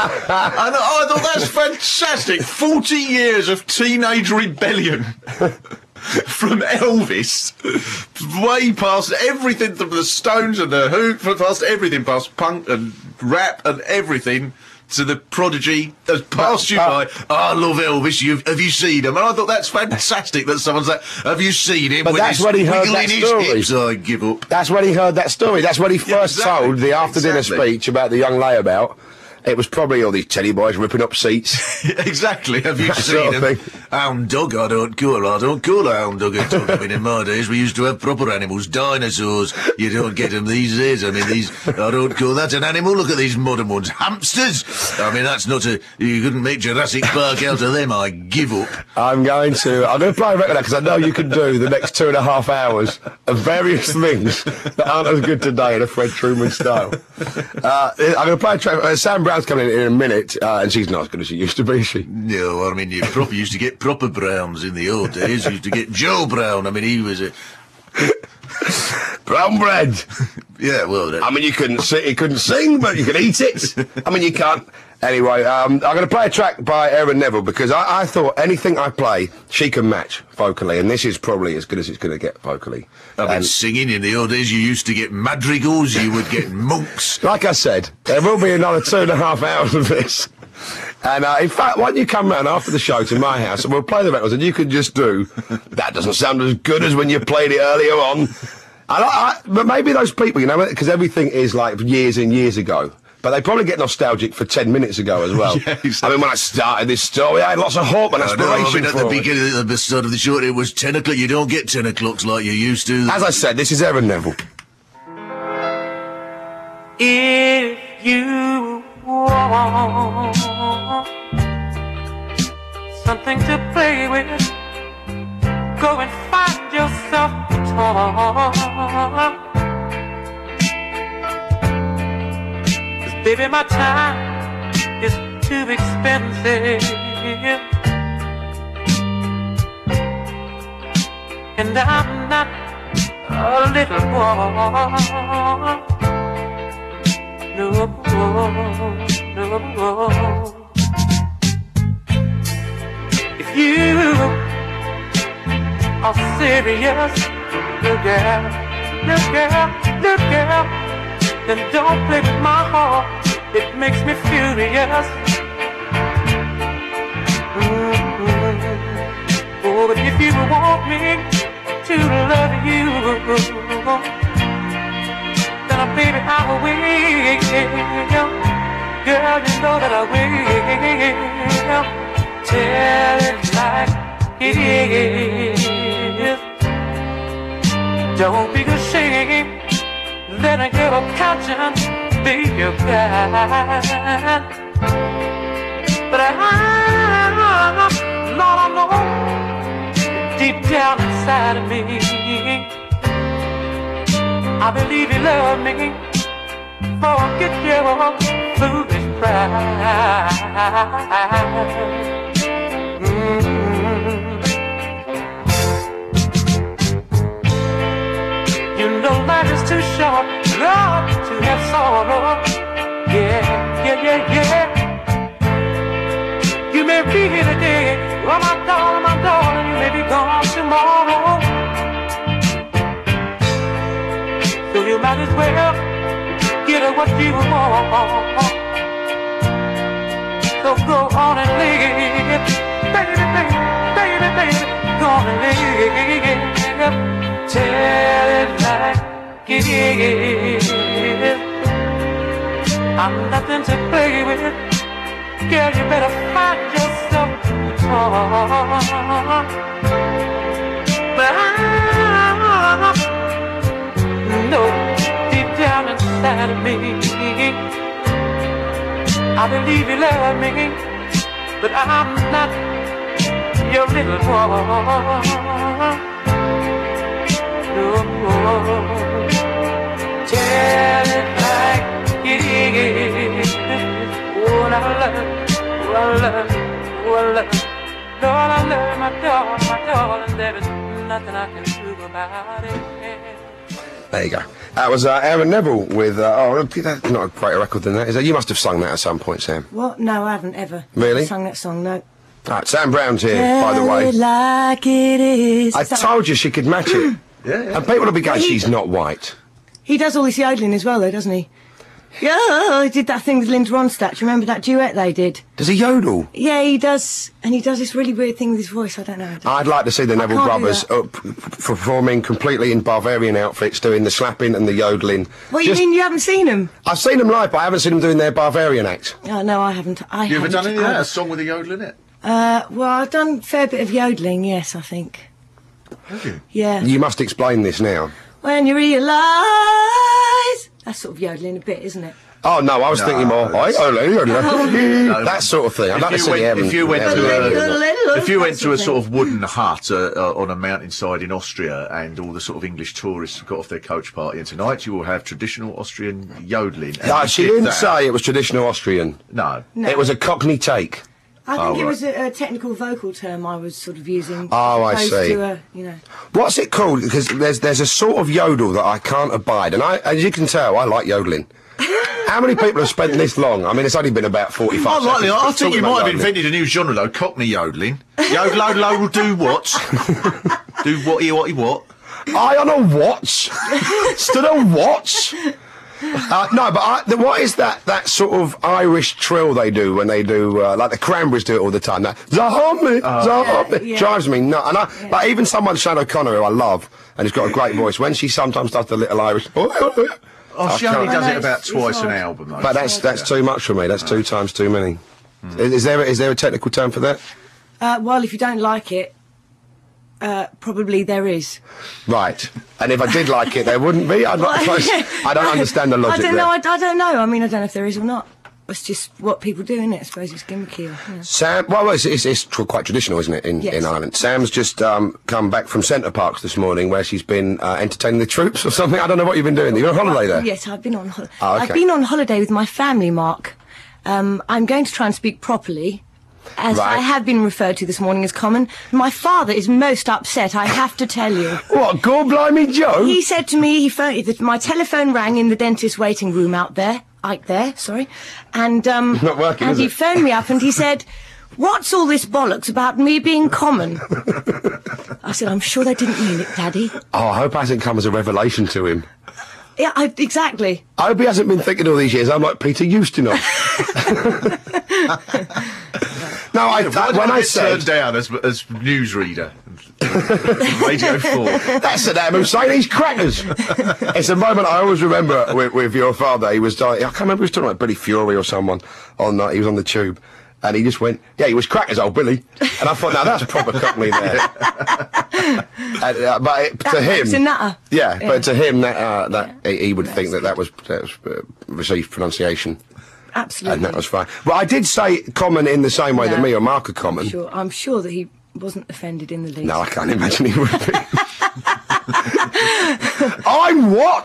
Speaker 4: I thought that's fantastic. Forty years of teenage rebellion from Elvis, way past everything, from the Stones and the Who, past everything, past punk and rap and everything, to the Prodigy, has passed you by. I Love Elvis. You've, have you seen him? And I thought that's fantastic that someone's like, have you seen him?
Speaker 3: But
Speaker 4: with
Speaker 3: that's
Speaker 4: his
Speaker 3: when he heard
Speaker 4: wiggling
Speaker 3: that
Speaker 4: his
Speaker 3: story.
Speaker 4: hips? I give up.
Speaker 3: That's when he heard that story. That's when he
Speaker 4: Yeah,
Speaker 3: first
Speaker 4: exactly,
Speaker 3: told the after-dinner
Speaker 4: exactly.
Speaker 3: speech about the young layabout. It was probably all these telly boys ripping up seats.
Speaker 4: Exactly. Have you
Speaker 3: That
Speaker 4: seen
Speaker 3: sort of
Speaker 4: him?
Speaker 3: thing.
Speaker 4: Hound dog, I don't call. I don't call a hound dog a dog. I mean, in my days, we used to have proper animals, dinosaurs. You don't get them these days. I mean, these, I don't call that an animal. Look at these modern ones. Hamsters. I mean, that's not a, you couldn't make Jurassic Park out of them. I give up.
Speaker 3: I'm going to, I'm going to play a record because I know you can do the next two and a half hours of various things that aren't as good today in a Fred Truman style. Uh, I'm going to play a track. Uh, Sam Brown's coming in in a minute, uh, and she's not as good as she used to be, is she?
Speaker 4: No, I mean, you proper used to get proper Browns in the old days. You used to get Joe Brown. I mean, he was a,
Speaker 3: Brown bread.
Speaker 4: Yeah, well, that,
Speaker 3: I mean, you couldn't sing, you couldn't sing, but you could eat it. I mean, you can't. Anyway, um, I'm going to play a track by Erin Neville because I, I thought anything I play, she can match vocally, and this is probably as good as it's going to get vocally.
Speaker 4: I've been
Speaker 3: And
Speaker 4: singing in the old days. You used to get madrigals, you would get monks.
Speaker 3: like I said, there will be another two and a half hours of this. And uh, in fact, why don't you come round after the show to my house and we'll play the records and you can just do, that doesn't sound as good as when you played it earlier on. And I, I, but maybe those people, you know, because everything is like years and years ago. But they probably get nostalgic for ten minutes ago as well.
Speaker 4: Yeah, exactly.
Speaker 3: I mean, when I started this story, I had lots of hope and
Speaker 4: I know,
Speaker 3: aspiration
Speaker 4: I mean, at
Speaker 3: for
Speaker 4: the
Speaker 3: it.
Speaker 4: beginning of the start of the show, it was ten o'clock. You don't get ten o'clocks like you used to.
Speaker 3: As I said, this is Erin Neville.
Speaker 6: If you want something to play with, go and find yourself a toy. 'Cause baby, my time is too expensive, and I'm not a little boy. No, no. If you are serious, little girl, little girl, little girl, then don't play with my heart. It makes me furious. Mm-hmm. Oh, but if you want me to love you, then baby, I will wait. Girl, you know that I will. Tell it like it is. Don't be ashamed. Let a girl conscience be your guide. But I, Lord, I know deep down inside of me, I believe you love me. Forget your foolish pride. Mm-hmm. You know life is too short, love, to have sorrow. Yeah, yeah, yeah, yeah. You may be here today, oh my darling, my darling, you may be gone tomorrow. So you might as well get what you want. So go on and live, baby, baby, baby, baby, go on and live. Tell it like it is. I'm nothing to play with. Girl, you better find yourself a toy. But I know deep down inside of me, I believe you love me, but I'm not your little boy. No, tell it like it is. Oh, I love, oh, I love, oh, I love. Lord, I love my darling, my darling. There is nothing I can do about it.
Speaker 3: There you go. That was uh, Erin Neville with, uh, oh, that's not a greater record than that, is it? You must have sung that at some point, Sam.
Speaker 7: What? No, I haven't ever.
Speaker 3: Really?
Speaker 7: Sung that song, no.
Speaker 3: Right, Sam Brown's here, by the way.
Speaker 7: Tell it like it is.
Speaker 3: I
Speaker 7: Is that-
Speaker 3: told you she could match it.
Speaker 4: Yeah, yeah.
Speaker 3: And people will be going,
Speaker 7: He-
Speaker 3: she's not white.
Speaker 7: He does all this yodeling as well, though, doesn't he? Yeah, he did that thing with Linda Ronstadt. Do you remember that duet they did?
Speaker 3: Does he yodel?
Speaker 7: Yeah, he does. And he does this really weird thing with his voice. I don't know. I don't
Speaker 3: I'd like to see the Neville
Speaker 7: can't do
Speaker 3: brothers
Speaker 7: that.
Speaker 3: up, performing completely in Bavarian outfits, doing the slapping and the yodeling.
Speaker 7: What,
Speaker 3: Just-
Speaker 7: you mean you haven't seen him?
Speaker 3: I've seen them live, but I haven't seen them doing their Bavarian act.
Speaker 7: Oh, no, I haven't. I
Speaker 4: You ever
Speaker 7: haven't.
Speaker 4: done any of
Speaker 7: I-
Speaker 4: that? A song with a yodel in it?
Speaker 7: Uh, well, I've done a fair bit of yodeling, yes, I think.
Speaker 4: Have you?
Speaker 7: Yeah.
Speaker 3: You must explain this now.
Speaker 7: When you realise... That's sort of yodeling a bit, isn't it?
Speaker 3: Oh, no, I was
Speaker 4: No,
Speaker 3: thinking more,
Speaker 4: that's-
Speaker 3: "Oi, oi, oi, oi,
Speaker 4: No.
Speaker 3: oi." that sort of thing. I'd
Speaker 4: If
Speaker 3: like to
Speaker 4: you
Speaker 3: see
Speaker 4: went-
Speaker 3: Erin.
Speaker 4: if you went
Speaker 3: Erin
Speaker 4: to a-
Speaker 3: doing that.
Speaker 4: If you went to a
Speaker 7: That's
Speaker 4: sort of wooden hut uh, uh, on a mountainside in Austria and all the sort of English tourists got off their coach party, and tonight you will have traditional Austrian yodeling. and
Speaker 3: No,
Speaker 4: you
Speaker 3: she
Speaker 4: did
Speaker 3: didn't
Speaker 4: that-
Speaker 3: say it was traditional Austrian.
Speaker 4: No.
Speaker 7: No.
Speaker 3: It was a Cockney take.
Speaker 7: I think
Speaker 4: Oh,
Speaker 7: it
Speaker 4: right.
Speaker 7: was a, a technical vocal term I was sort of using.
Speaker 3: Oh, I
Speaker 7: opposed
Speaker 3: see.
Speaker 7: To a, you know.
Speaker 3: What's it called? Because there's there's a sort of yodel that I can't abide, and I, as you can tell, I like yodeling. How many people have spent this long? I mean, it's only been about forty-five
Speaker 4: Unlikely.
Speaker 3: seconds.
Speaker 4: I think you
Speaker 3: talking about
Speaker 4: might have
Speaker 3: yodeling.
Speaker 4: invented a new genre though, Cockney yodeling. Yodel, yodel, yodel, do what? Do what, he, what, he, what?
Speaker 3: I on a watch? Stood a watch? Uh, no, but I, the, what is that that sort of Irish trill they do when they do, uh, like the Cranberries do it all the time, that Zombie, Zombie,
Speaker 7: yeah, yeah.
Speaker 3: drives me nuts. And I, like, even someone, Sinead O'Connor, who I love, and has got a great voice, when she sometimes does the little Irish...
Speaker 4: Oh, she
Speaker 3: I
Speaker 4: only
Speaker 3: can't-
Speaker 4: does
Speaker 7: I
Speaker 4: it
Speaker 7: know,
Speaker 4: about
Speaker 7: it's-
Speaker 4: twice
Speaker 7: it's
Speaker 4: an
Speaker 7: hard.
Speaker 4: album, though.
Speaker 3: But that's that's too much for me. That's two times too many. Is, is there is there a technical term for that?
Speaker 7: Uh, well, if you don't like it, uh, probably there is.
Speaker 3: Right. And if I did like it, there wouldn't be. I'm not close. I don't understand the logic
Speaker 7: I don't
Speaker 3: there.
Speaker 7: know. I, I don't know. I mean, I don't know if there is or not. It's just what people do, isn't it? I suppose it's gimmicky. Or, yeah.
Speaker 3: Sam, well, it's, it's, it's tr- quite traditional, isn't it, in,
Speaker 7: Yes.
Speaker 3: in Ireland? Sam's just um, come back from Centre Parks this morning, where she's been uh, entertaining the troops or something. I don't know what you've been doing. You're on holiday there.
Speaker 7: Yes, I've been on holiday.
Speaker 3: Oh, okay.
Speaker 7: I've been on holiday with my family, Mark. Um, I'm going to try and speak properly, as
Speaker 3: Right.
Speaker 7: I have been referred to this morning as common. My father is most upset, I have to tell you.
Speaker 3: What, God blimey Joe?
Speaker 7: He said to me, he phoned, that my telephone rang in the dentist waiting room out there, out there, sorry, and um,
Speaker 3: Not working,
Speaker 7: and
Speaker 3: is
Speaker 7: he
Speaker 3: it?
Speaker 7: phoned me up and he said, "What's all this bollocks about me being common?" I said, "I'm sure they didn't mean it, Daddy."
Speaker 3: Oh, I hope it hasn't come as a revelation to him.
Speaker 7: Yeah, I, exactly.
Speaker 3: I hope he hasn't been thinking all these years, I'm like Peter Ustinov. No, I,
Speaker 4: Why
Speaker 3: that,
Speaker 4: did
Speaker 3: when
Speaker 4: I
Speaker 3: I
Speaker 4: get
Speaker 3: said...
Speaker 4: turned down as, as newsreader? Radio four.
Speaker 3: That's Saddam Hussein's crackers. It's a moment I always remember with, with your father. He was, uh, I can't remember, he was talking about Billy Fury or someone. On uh, he was on the tube, and he just went, "Yeah, he was crackers, old Billy." And I thought, now that's proper Cockney there. and, uh, but it, to
Speaker 7: That
Speaker 3: him,
Speaker 7: makes a nutter.
Speaker 3: yeah,
Speaker 7: Yeah.
Speaker 3: but to him, that uh, that he, he would think that that was, that was uh, received pronunciation,
Speaker 7: Absolutely.
Speaker 3: and that was fine. Well, I did say common in the same way that
Speaker 7: No.
Speaker 3: me or Mark are common.
Speaker 7: Sure, I'm sure that he wasn't offended in the least.
Speaker 3: No, I can't imagine he would be. I'm what?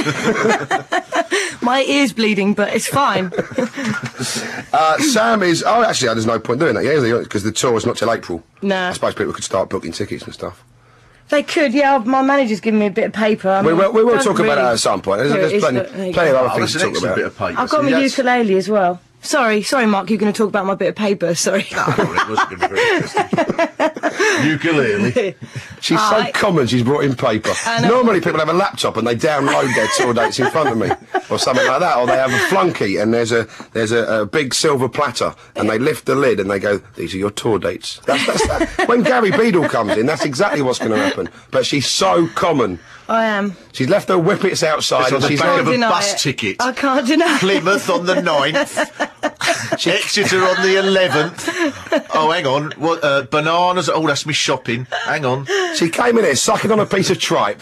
Speaker 7: My ear's bleeding, but it's fine.
Speaker 3: Uh, Sam is. Oh, actually, there's no point doing that, yeah, because the tour is not till April.
Speaker 7: No.
Speaker 3: I suppose people could start booking tickets and stuff.
Speaker 7: They could, yeah. My manager's given me a bit of paper. I
Speaker 3: We
Speaker 7: mean,
Speaker 3: will, we will
Speaker 7: don't
Speaker 3: talk about
Speaker 7: really-
Speaker 3: it at some point. There's,
Speaker 7: Here it
Speaker 3: there's
Speaker 7: is,
Speaker 3: plenty,
Speaker 7: look, there you
Speaker 3: plenty
Speaker 7: go.
Speaker 3: of
Speaker 4: Oh,
Speaker 3: other things
Speaker 4: that's
Speaker 3: to
Speaker 4: an
Speaker 3: talk
Speaker 4: extra
Speaker 3: about.
Speaker 4: bit of paper.
Speaker 7: I've got
Speaker 4: See,
Speaker 7: my
Speaker 4: that's-
Speaker 7: ukulele as well. Sorry, sorry, Mark. You're going to talk about my bit of paper. Sorry.
Speaker 4: No, it wasn't going to be very interesting. Ukulele.
Speaker 3: She's
Speaker 7: Oh,
Speaker 3: so
Speaker 7: I-
Speaker 3: common, she's brought in paper.
Speaker 7: know.
Speaker 3: Normally people have a laptop and they download their tour dates in front of me, or something like that, or they have a flunky and there's a there's a, a big silver platter and they lift the lid and they go, "These are your tour dates." That's, that's that. When Gary Beadle comes in, that's exactly what's going to happen. But she's so common.
Speaker 7: I am.
Speaker 3: She's left her whippets outside
Speaker 4: It's on
Speaker 3: and
Speaker 4: the
Speaker 3: she's
Speaker 4: back
Speaker 7: Can't
Speaker 4: of a
Speaker 7: deny
Speaker 4: bus
Speaker 7: it.
Speaker 4: ticket.
Speaker 7: I can't deny.
Speaker 4: Plymouth on the ninth. Exeter on the eleventh. Oh, hang on. What? Uh, bananas. Oh, that's me shopping. Hang on.
Speaker 3: She came in here sucking on a piece of tripe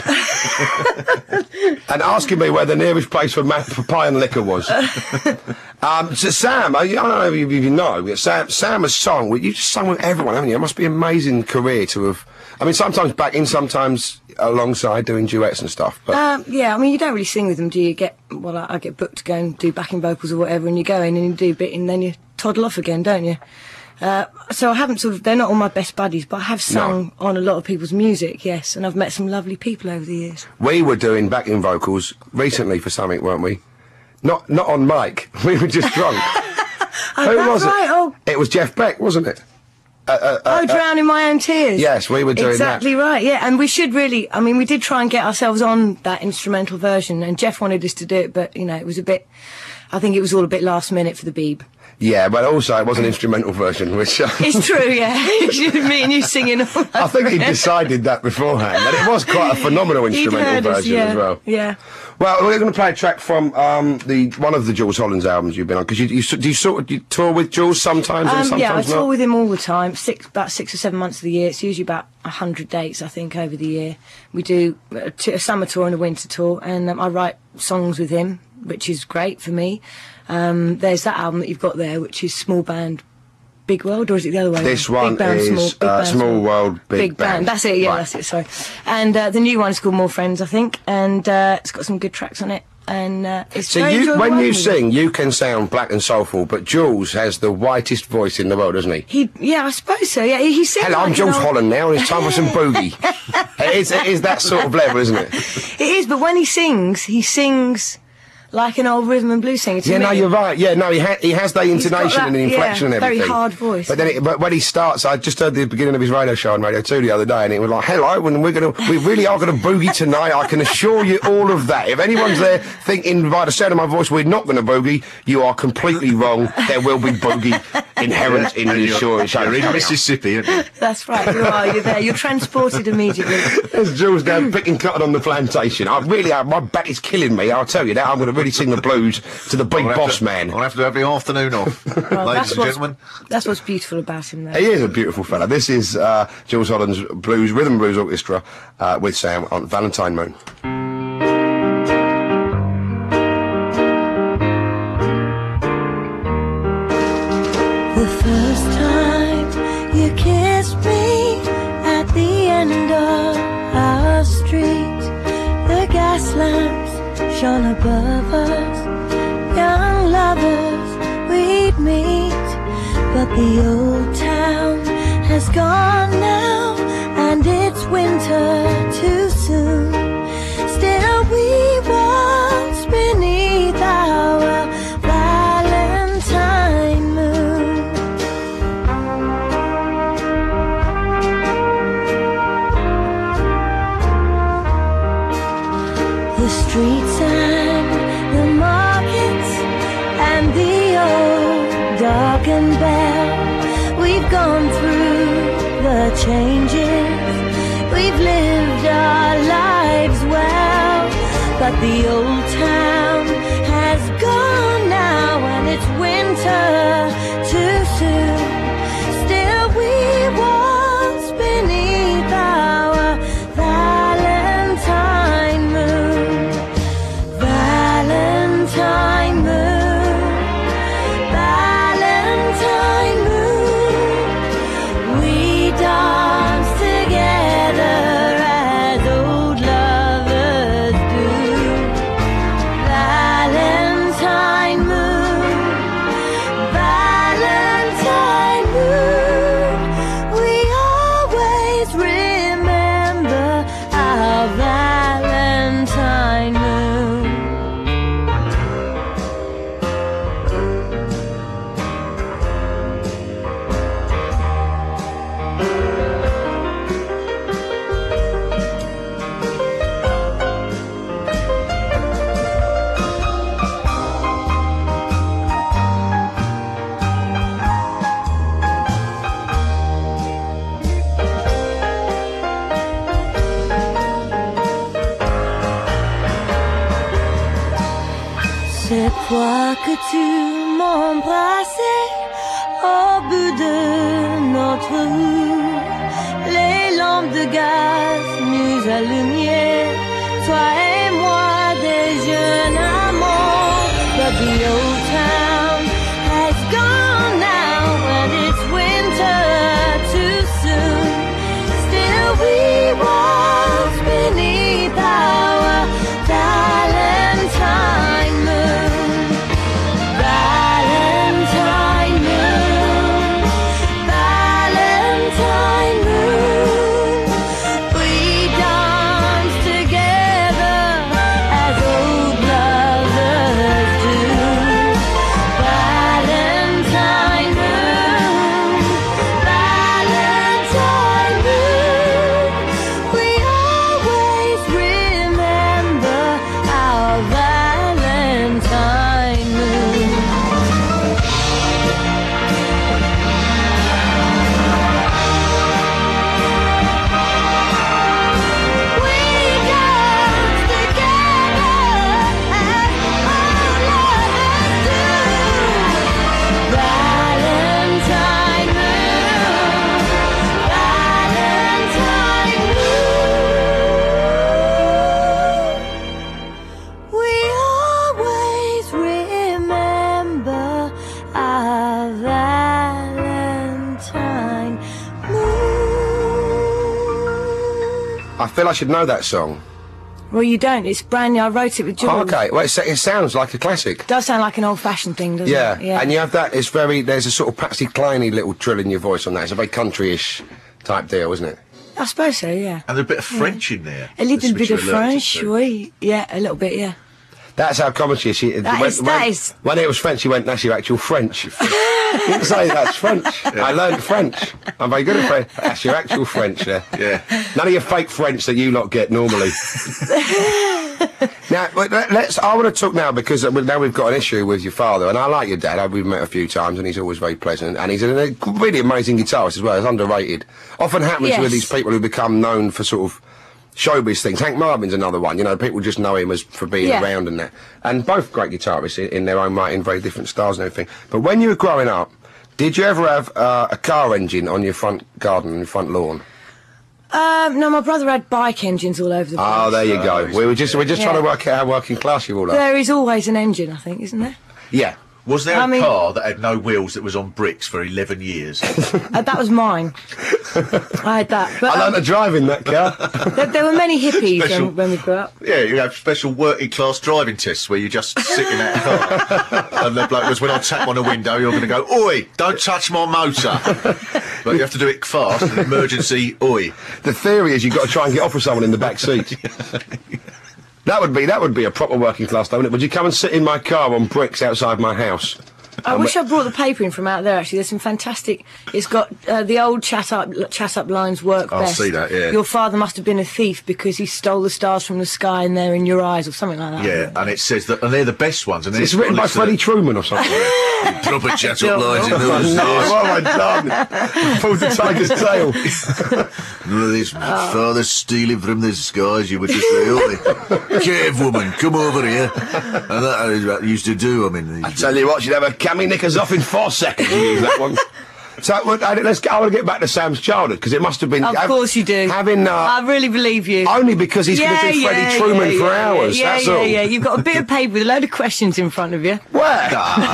Speaker 3: and asking me where the nearest place for, ma- for pie and liquor was. um, so Sam, I, I don't know if you, if you know, but Sam, Sam has sung. with- You just sung with everyone, haven't you? It must be an amazing career to have. I mean, sometimes back in, sometimes alongside doing duets and stuff. But
Speaker 7: Um, yeah, I mean, you don't really sing with them, do you? Get well, I, I get booked to go and do backing vocals or whatever, and you go in and you do a bit, and then you toddle off again, don't you? Uh, so I haven't sort of. They're not all my best buddies, but I have sung on a lot of people's music, yes, and I've met some lovely people over the years.
Speaker 3: we were doing backing vocals recently for something, weren't we? Not not on mic. We were just drunk.
Speaker 7: Oh,
Speaker 3: Who
Speaker 7: that's
Speaker 3: was
Speaker 7: right.
Speaker 3: it?
Speaker 7: Oh,
Speaker 3: It was Jeff Beck, wasn't it? Uh, uh, uh,
Speaker 7: oh, drown in my own tears.
Speaker 3: yes, we were doing that.
Speaker 7: exactly right. Yeah, and we should really. I mean, we did try and get ourselves on that instrumental version, and Jeff wanted us to do it, but you know, it was a bit. I think it was all a bit last minute for the Beeb.
Speaker 3: Yeah, but also it was an instrumental version, which uh,
Speaker 7: It's true, yeah. Me and you singing. All
Speaker 3: I think he decided that beforehand, and it was quite a phenomenal
Speaker 7: He'd
Speaker 3: instrumental
Speaker 7: heard us,
Speaker 3: version
Speaker 7: yeah,
Speaker 3: as well.
Speaker 7: Yeah.
Speaker 3: Well, we're going to play a track from um, the one of the Jules Hollands albums you've been on, because you, you, do you sort of you tour with Jules sometimes and
Speaker 7: Um,
Speaker 3: sometimes
Speaker 7: yeah, I
Speaker 3: not?
Speaker 7: tour with him all the time. Six, about six or seven months of the year. It's usually about a hundred dates, I think, over the year. We do a, t- a summer tour and a winter tour, and um, I write songs with him, which is great for me. Um, there's that album that you've got there, which is Small Band, Big World, or is it the other way?
Speaker 3: This
Speaker 7: around?
Speaker 3: one
Speaker 7: Big Band,
Speaker 3: is,
Speaker 7: Small, Big
Speaker 3: uh,
Speaker 7: Band,
Speaker 3: Small World, Big Band.
Speaker 7: That's it. Yeah,
Speaker 3: Right.
Speaker 7: that's it. Sorry. And uh, the new one is called More Friends, I think, and uh, it's got some good tracks on it. and uh, it's
Speaker 3: So
Speaker 7: very
Speaker 3: you,
Speaker 7: enjoyable
Speaker 3: when you
Speaker 7: working with him.
Speaker 3: sing, you can sound black and soulful, but Jules has the whitest voice in the world, doesn't he?
Speaker 7: He, yeah, I suppose so. Yeah, he, he sings.
Speaker 3: Hello,
Speaker 7: like
Speaker 3: I'm
Speaker 7: an
Speaker 3: Jules
Speaker 7: old-
Speaker 3: Holland now, and it's time for some boogie. it, is, it is that sort of level, isn't it?
Speaker 7: It is, but when he sings, he sings like an old rhythm and blues singer. To
Speaker 3: Yeah,
Speaker 7: me.
Speaker 3: no, you're right. Yeah, no, he, ha- he has the
Speaker 7: got
Speaker 3: intonation
Speaker 7: that,
Speaker 3: and the inflection
Speaker 7: yeah,
Speaker 3: and everything.
Speaker 7: very hard voice.
Speaker 3: But then, it, but when he starts, I just heard the beginning of his radio show on Radio Two the other day, and it was like, "Hello, and we're gonna, we really are gonna boogie tonight. I can assure you all of that. If anyone's there thinking by the sound of my voice we're not gonna boogie, you are completely wrong. There will be boogie inherent in the show.
Speaker 4: You're in Mississippi, aren't you?
Speaker 7: That's right. You are. You're there. You're transported immediately.
Speaker 3: There's Jules down picking cotton on the plantation. I really, uh, my back is killing me. I'll tell you that. I'm gonna really sing the blues to the big
Speaker 4: I'll have
Speaker 3: boss
Speaker 4: to-
Speaker 3: man.
Speaker 4: I'll have to have the afternoon off,
Speaker 7: Well,
Speaker 4: ladies
Speaker 7: that's
Speaker 4: and
Speaker 7: what's,
Speaker 4: gentlemen.
Speaker 7: that's what's beautiful about him, though.
Speaker 3: He is a beautiful fella. This is uh, Jules Holland's Blues, Rhythm and Blues Orchestra uh, with Sam on Valentine Moon.
Speaker 8: The first time you kissed me at the end of our street, the gas lamps shone above us, young lovers we'd meet. But the old town has gone now, and it's winter too soon. Still we waltz beneath our Valentine moon. The streets and the markets and the old darkened bell. We've gone through the changes, we've lived our lives well, but the old town has gone now, and it's winter too soon. Still we waltz beneath our Valentine moon. Valentine moon, Valentine moon. We dance together as old lovers do. Valentine moon, Valentine moon. We always remember our Valentine moon. Cette fois que tu m'embrassais au bout de notre rue, les lampes de gaz nous allumiaient, toi et moi des jeunes amants. But the old town has gone now, and it's winter too soon. Still we waltz beneath our Valentine moon. Valentine moon, Valentine moon. We dance together as old lovers do. Valentine moon, Valentine moon. We always remember our Valentine moon. We dance together as old lovers do. Valentine moon, Valentine moon. We always remember our Valentine moon.
Speaker 3: I feel I should know that song.
Speaker 7: Well, you don't. It's brand new. I wrote it with Jules.
Speaker 3: Oh, okay, well, it's, it sounds like a classic.
Speaker 7: Does sound like an old-fashioned thing, doesn't
Speaker 3: Yeah.
Speaker 7: it? Yeah,
Speaker 3: and you have that, it's very, there's a sort of Patsy Cliney little trill in your voice on that. It's a very country-ish type deal, isn't it?
Speaker 7: I suppose so, yeah.
Speaker 4: And a bit of French in there.
Speaker 7: A little
Speaker 4: which
Speaker 7: bit
Speaker 4: you're
Speaker 7: of
Speaker 4: allergic
Speaker 7: French,
Speaker 4: to.
Speaker 7: oui. Yeah, a little bit, yeah.
Speaker 3: That's how common she is. She,
Speaker 7: That
Speaker 3: when,
Speaker 7: is- that
Speaker 3: when,
Speaker 7: is-
Speaker 3: when it was French, she went, that's your actual French. You didn't say that's French. I learned French. I'm very good at French. That's your actual French there.
Speaker 4: Yeah.
Speaker 3: None of your fake French that you lot get normally. Now, but let- let's. I want to talk now because uh, now we've got an issue with your father, and I like your dad. uh, We've met a few times, and he's always very pleasant, and he's a, a really amazing guitarist as well. He's underrated. Often happens
Speaker 7: Yes.
Speaker 3: with these people who become known for sort of showbiz things. Hank Marvin's another one. You know, people just know him as for being
Speaker 7: Yeah.
Speaker 3: around and that. And both great guitarists in, in their own right, in very different styles and everything. But when you were growing up, did you ever have uh, a car engine on your front garden, on your front lawn?
Speaker 7: Um, no, my brother had bike engines all over the place.
Speaker 3: Oh, there you go. We were just we're just
Speaker 7: Yeah.
Speaker 3: trying to work out how working class you all are.
Speaker 7: There is always an engine, I think, isn't there?
Speaker 3: Yeah.
Speaker 4: Was there
Speaker 7: I
Speaker 4: a
Speaker 7: mean-
Speaker 4: car that had no wheels that was on bricks for eleven years?
Speaker 7: Uh, that was mine. I had that. But
Speaker 3: I learned
Speaker 7: um,
Speaker 3: to drive in that car.
Speaker 7: there, there were many hippies
Speaker 4: Special-
Speaker 7: when, when we grew up.
Speaker 4: Yeah, you have special working class driving tests where you just sit in that car. And the bloke was, when I tap on a window, you're going to go, oi, don't touch my motor. But you have to do it fast, an emergency, oi.
Speaker 3: The theory is you've got to try and get off with someone in the back seat. That would be that would be a proper working class, though, wouldn't it? Would you come and sit in my car on bricks outside my house?
Speaker 7: I
Speaker 3: Um,
Speaker 7: wish I brought the paper in from out there, actually. There's some fantastic... It's got uh, the old chat up chat up lines work
Speaker 4: I'll
Speaker 7: best.
Speaker 4: see that, yeah.
Speaker 7: Your father must have been a thief because he stole the stars from the sky and they're in your eyes, or something like that.
Speaker 4: Yeah, and it says that, and they're the best ones. And
Speaker 3: It's written by Freddie Truman or something.
Speaker 4: Proper chat
Speaker 7: Don't
Speaker 4: up lines in
Speaker 7: know.
Speaker 3: Oh,
Speaker 4: those
Speaker 3: no,
Speaker 4: days.
Speaker 3: what have I done? Pulled the tiger's tail.
Speaker 4: None of this father stealing from the skies. You would just say, oi, cave woman, come over here. And that is what I used to do. I mean,
Speaker 3: I tell you what, you'd have a cami knickers off in four seconds. You use that one. So well, uh, let's. I want to get back to Sam's childhood because it must have been.
Speaker 7: Of
Speaker 3: have-
Speaker 7: course you do.
Speaker 3: Having uh,
Speaker 7: I really believe you.
Speaker 3: only because he's going to do Freddie
Speaker 7: yeah,
Speaker 3: Truman
Speaker 7: yeah,
Speaker 3: for
Speaker 7: yeah,
Speaker 3: hours.
Speaker 7: Yeah,
Speaker 3: that's
Speaker 7: yeah,
Speaker 3: all.
Speaker 7: yeah. You've got a bit of paper with a load of questions in front of you.
Speaker 3: Where?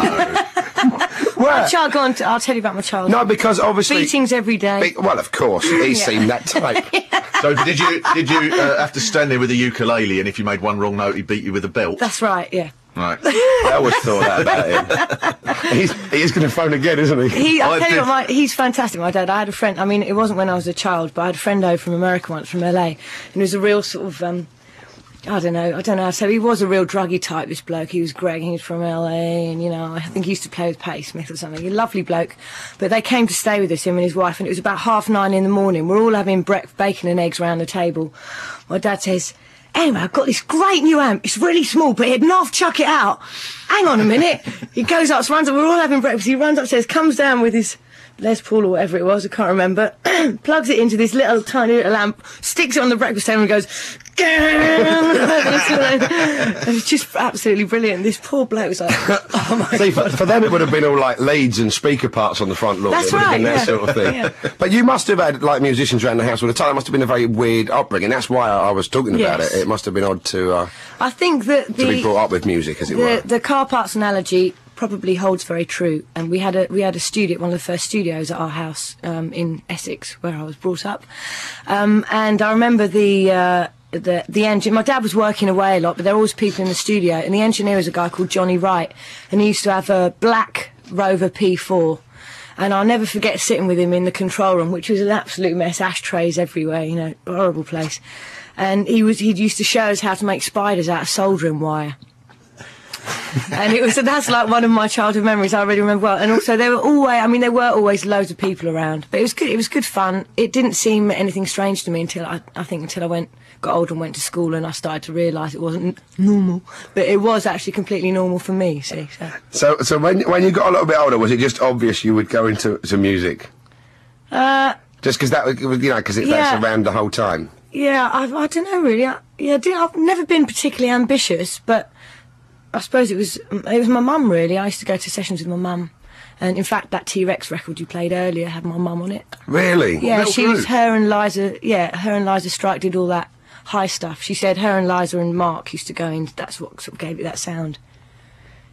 Speaker 3: Where?
Speaker 7: Child, go on. To, I'll tell you about my childhood.
Speaker 3: No, because obviously.
Speaker 7: Beatings every day.
Speaker 3: Be- well, of course, he's
Speaker 7: Yeah.
Speaker 3: seen that tape.
Speaker 4: so did you did you uh, have to stand there with a ukulele, and if you made one wrong note, he beat you with a belt?
Speaker 7: That's right. Yeah.
Speaker 4: Right.
Speaker 3: I always thought that about him. he's he's going to phone again, isn't he?
Speaker 7: He, I'll
Speaker 4: I
Speaker 7: tell you
Speaker 4: did-
Speaker 7: what, my, he's fantastic, my dad. I had a friend, I mean, it wasn't when I was a child, but I had a friend over from America once, from L A, and he was a real sort of, um, I don't know, I don't know, so he was a real druggy type, this bloke. He was Greg, he was from L A, and, you know, I think he used to play with Patti Smith or something. A lovely bloke. But they came to stay with us, him and his wife, and it was about half nine in the morning. We're all having brec- bacon and eggs round the table. My dad says, anyway, I've got this great new amp. It's really small, but he'd not chuck it out. Hang on a minute. He goes up, runs up, we're all having breakfast. He runs upstairs, comes down with his Les Paul or whatever it was, I can't remember, plugs it into this little tiny little lamp, sticks it on the breakfast table and goes, it's just absolutely brilliant. This poor bloke was like, oh my
Speaker 3: See,
Speaker 7: God.
Speaker 3: for, for them it would have been all like leads and speaker parts on the front lawn.
Speaker 7: That's
Speaker 3: It would have been
Speaker 7: right,
Speaker 3: that
Speaker 7: yeah.
Speaker 3: sort of thing.
Speaker 7: Yeah.
Speaker 3: But you must have had like musicians around the house all the time. It must have been a very weird upbringing. That's why I, I was talking about
Speaker 7: Yes.
Speaker 3: it. It must have been odd to uh,
Speaker 7: I think that
Speaker 3: to be
Speaker 7: the,
Speaker 3: brought up with music, as it were.
Speaker 7: the, the car parts analogy probably holds very true. And we had a we had a studio, one of the first studios at our house um, in Essex, where I was brought up. Um, and I remember the uh, the the engine. My dad was working away a lot, but there were always people in the studio. And the engineer was a guy called Johnny Wright, and he used to have a black Rover P four. And I'll never forget sitting with him in the control room, which was an absolute mess, ashtrays everywhere, you know, horrible place. And he was he used to show us how to make spiders out of soldering wire. And it was that's like one of my childhood memories I really remember well. And also there were always I mean there were always loads of people around, but it was good. It was good fun. It didn't seem anything strange to me until I I think until I went got older and went to school and I started to realise it wasn't normal, but it was actually completely normal for me. See, so
Speaker 3: So, so when when you got a little bit older, was it just obvious you would go into to music?
Speaker 7: uh,
Speaker 3: Just because that was, you know, because
Speaker 7: Yeah.
Speaker 3: that's around the whole time.
Speaker 7: yeah, I I don't know really. I, yeah, I did- I've never been particularly ambitious, but I suppose it was it was my mum really. I used to go to sessions with my mum. And in fact, that T-Rex record you played earlier had my mum on it.
Speaker 3: Really?
Speaker 7: Yeah,
Speaker 4: Little
Speaker 7: she was
Speaker 4: group.
Speaker 7: her and Liza. Yeah, her and Liza Strike did all that high stuff. She said her and Liza and Mark used to go in. That's what sort of gave it that sound.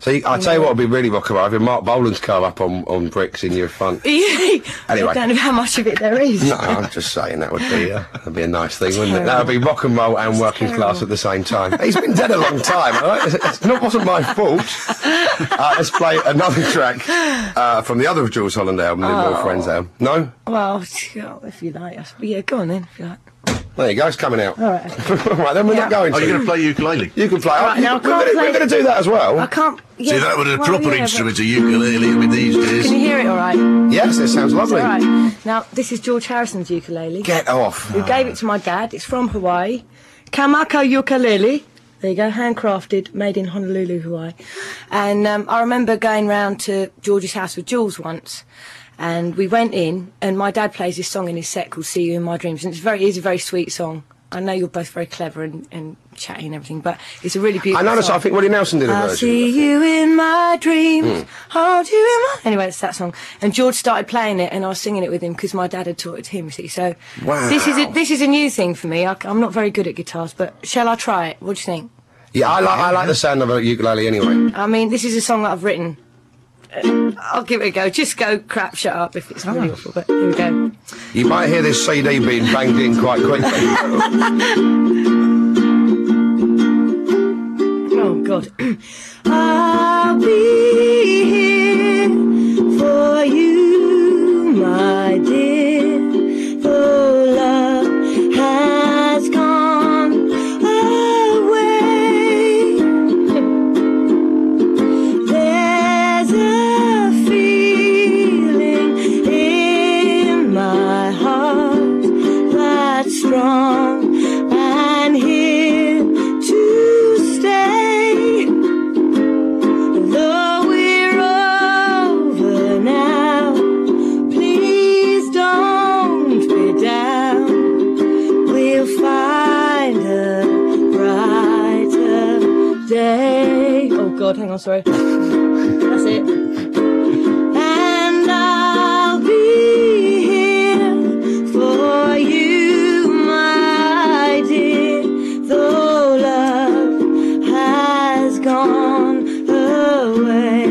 Speaker 3: So you, I tell you what would be really rock and roll, having Mark Bolan's car up on, on bricks in your front.
Speaker 7: Anyway.
Speaker 3: Anyway.
Speaker 7: I don't know how much of it there is.
Speaker 3: No, I'm just saying that would be uh, that'd be a nice thing, wouldn't it? That would be rock and roll and working
Speaker 7: terrible.
Speaker 3: class at the same time. He's been dead a long time, all right? It wasn't my fault. Uh, let's play another track uh, from the other Jules Holland album, The More Friends album. No?
Speaker 7: Well, if you like. I suppose- Yeah, go on then, if you like.
Speaker 3: There you go, it's coming out.
Speaker 7: All right.
Speaker 3: All right, then we're
Speaker 7: Yeah.
Speaker 3: not going
Speaker 4: Are
Speaker 3: to.
Speaker 4: you going to play ukulele?
Speaker 3: You can play.
Speaker 7: Right,
Speaker 3: oh,
Speaker 7: now I
Speaker 3: you-
Speaker 7: can't
Speaker 3: we're,
Speaker 7: play-
Speaker 3: gonna, we're going to do that as well.
Speaker 7: I can't... Yeah,
Speaker 4: See, that was a
Speaker 7: well,
Speaker 4: proper
Speaker 7: yeah,
Speaker 4: instrument, a ukulele, I mean, these
Speaker 7: but-
Speaker 4: days.
Speaker 7: Can you hear it all right?
Speaker 3: Yes, it sounds lovely.
Speaker 7: All right. Now, this is George Harrison's ukulele.
Speaker 3: Get off.
Speaker 7: Who gave it to my dad. It's from Hawaii. Kamaka ukulele. There you go, handcrafted, made in Honolulu, Hawaii. And um, I remember going round to George's house with Jules once, and we went in, and my dad plays this song in his set called See You in My Dreams, and it's very, it is a very sweet song. I know you're both very clever and, and chatty and everything, but it's a really
Speaker 3: I
Speaker 7: beautiful
Speaker 3: noticed,
Speaker 7: song.
Speaker 3: I think Willie Nelson did a
Speaker 7: I'll
Speaker 3: version.
Speaker 7: see you in my dreams,
Speaker 3: Hmm.
Speaker 7: hold you in my... Anyway, it's that song. And George started playing it, and I was singing it with him because my dad had taught it to him, you see. So
Speaker 3: Wow.
Speaker 7: this is a, this is a new thing for me. I, I'm not very good at guitars, but shall I try it? What do you think?
Speaker 3: Yeah, I like I like the sound of a ukulele anyway.
Speaker 7: I mean, this is a song that I've written. Uh, I'll give it a go. Just go crap, shut up if it's really awful, but here we go.
Speaker 3: You might hear this C D being banged in quite quickly.
Speaker 7: Oh, God. I'll be here for you, my dear, though love has gone away. There's a feeling in my heart that's strong and here to stay. Though we're over now, please don't be down. We'll find a brighter day. Oh God, hang on, sorry. That's it. And I'll be here for you, my dear, though love has gone away.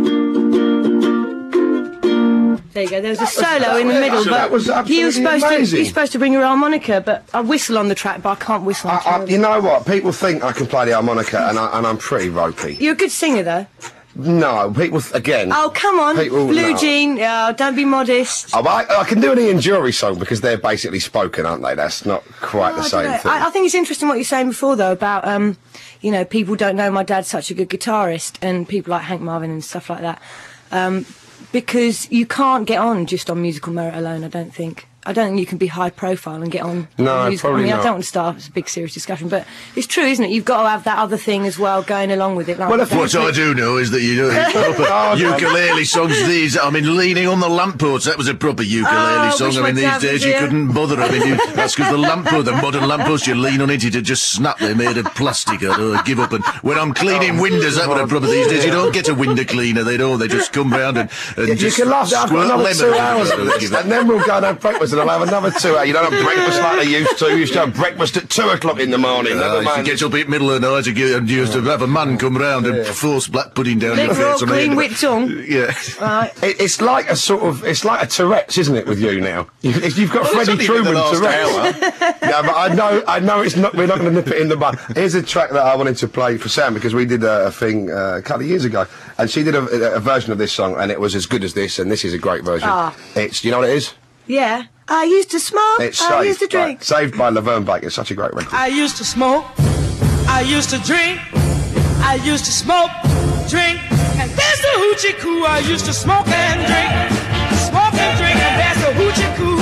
Speaker 7: There you go. There was a solo in the middle,
Speaker 3: that
Speaker 7: but
Speaker 3: was
Speaker 7: he was
Speaker 3: absolutely
Speaker 7: supposed to.
Speaker 3: amazing.
Speaker 7: He's supposed to bring your harmonica, but I whistle on the track, but I can't whistle on
Speaker 3: I, I,
Speaker 7: track.
Speaker 3: you know what? People think I can play the harmonica, and, I, and I'm pretty ropey.
Speaker 7: You're a good singer, though.
Speaker 3: No, people th- again.
Speaker 7: Oh, come on,
Speaker 3: People-
Speaker 7: Blue
Speaker 3: no.
Speaker 7: Jean. Oh, don't be modest.
Speaker 3: Oh, I, I can do an Ian Jury song because they're basically spoken, aren't they? That's not quite
Speaker 7: Oh,
Speaker 3: the
Speaker 7: I
Speaker 3: same
Speaker 7: don't know.
Speaker 3: thing.
Speaker 7: I, I think it's interesting what you're saying before, though, about, um, you know, people don't know my dad's such a good guitarist, and people like Hank Marvin and stuff like that. Um, because you can't get on just on musical merit alone, I don't think. I don't think you can be high profile and get on.
Speaker 3: No,
Speaker 7: on music.
Speaker 3: probably
Speaker 7: I mean,
Speaker 3: not.
Speaker 7: I don't want to start a big serious discussion, but it's true, isn't it? You've got to have that other thing as well going along with it. Like
Speaker 3: Well, if-
Speaker 4: What I do know is that you know proper ukulele songs. These, I mean, leaning on the lampposts. That was a proper ukulele
Speaker 7: Oh,
Speaker 4: song.
Speaker 7: wish
Speaker 4: I mean,
Speaker 7: my
Speaker 4: these
Speaker 7: dad was
Speaker 4: days you
Speaker 7: here.
Speaker 4: couldn't bother. I mean, you, that's because the lamppost, the modern lamppost, you lean on it, it'd just snap. They're made of plastic. I'd give up. And when I'm cleaning windows, that would have proper. These days you don't get a window cleaner. They don't. They just come round and, and
Speaker 3: you
Speaker 4: just
Speaker 3: can laugh. I've got
Speaker 4: squirt
Speaker 3: another
Speaker 4: lemon
Speaker 3: two
Speaker 4: over
Speaker 3: hours
Speaker 4: it.
Speaker 3: of this, and then we'll go and have breakfast, and I'll have another two hours. You don't have breakfast like they used to. You used to have breakfast at two o'clock in the morning.
Speaker 4: Uh,
Speaker 3: Never
Speaker 4: if you
Speaker 3: mind.
Speaker 4: get up at middle of the night, you, get, and you used to have a man come round and force black pudding down
Speaker 7: Big
Speaker 4: your
Speaker 7: raw,
Speaker 4: face. on the
Speaker 7: clean
Speaker 4: end.
Speaker 7: whipped tongue.
Speaker 4: Yeah.
Speaker 7: Right.
Speaker 3: It, it's like a sort of, it's like a Tourette's, isn't it, with you now? You, if you've got
Speaker 4: Well, it's
Speaker 3: Freddie
Speaker 4: only been the
Speaker 3: Truman
Speaker 4: last
Speaker 3: Tourette's. Yeah, but I know, I know it's not. We're not going to nip it in the bud. Here's a track that I wanted to play for Sam because we did a, a thing uh, a couple of years ago, and she did a, a version of this song, and it was as good as this, and this is a great version.
Speaker 7: Ah.
Speaker 3: It's, you know what it is?
Speaker 7: Yeah. I used to smoke.
Speaker 3: It's
Speaker 7: I
Speaker 3: Saved.
Speaker 7: used to drink.
Speaker 3: By, Saved by Laverne Blake. It's such a great record.
Speaker 9: I used to smoke, I used to drink, I used to smoke, drink, and there's the hoochie coo. I used to smoke and drink, smoke and drink, and there's the hoochie coo.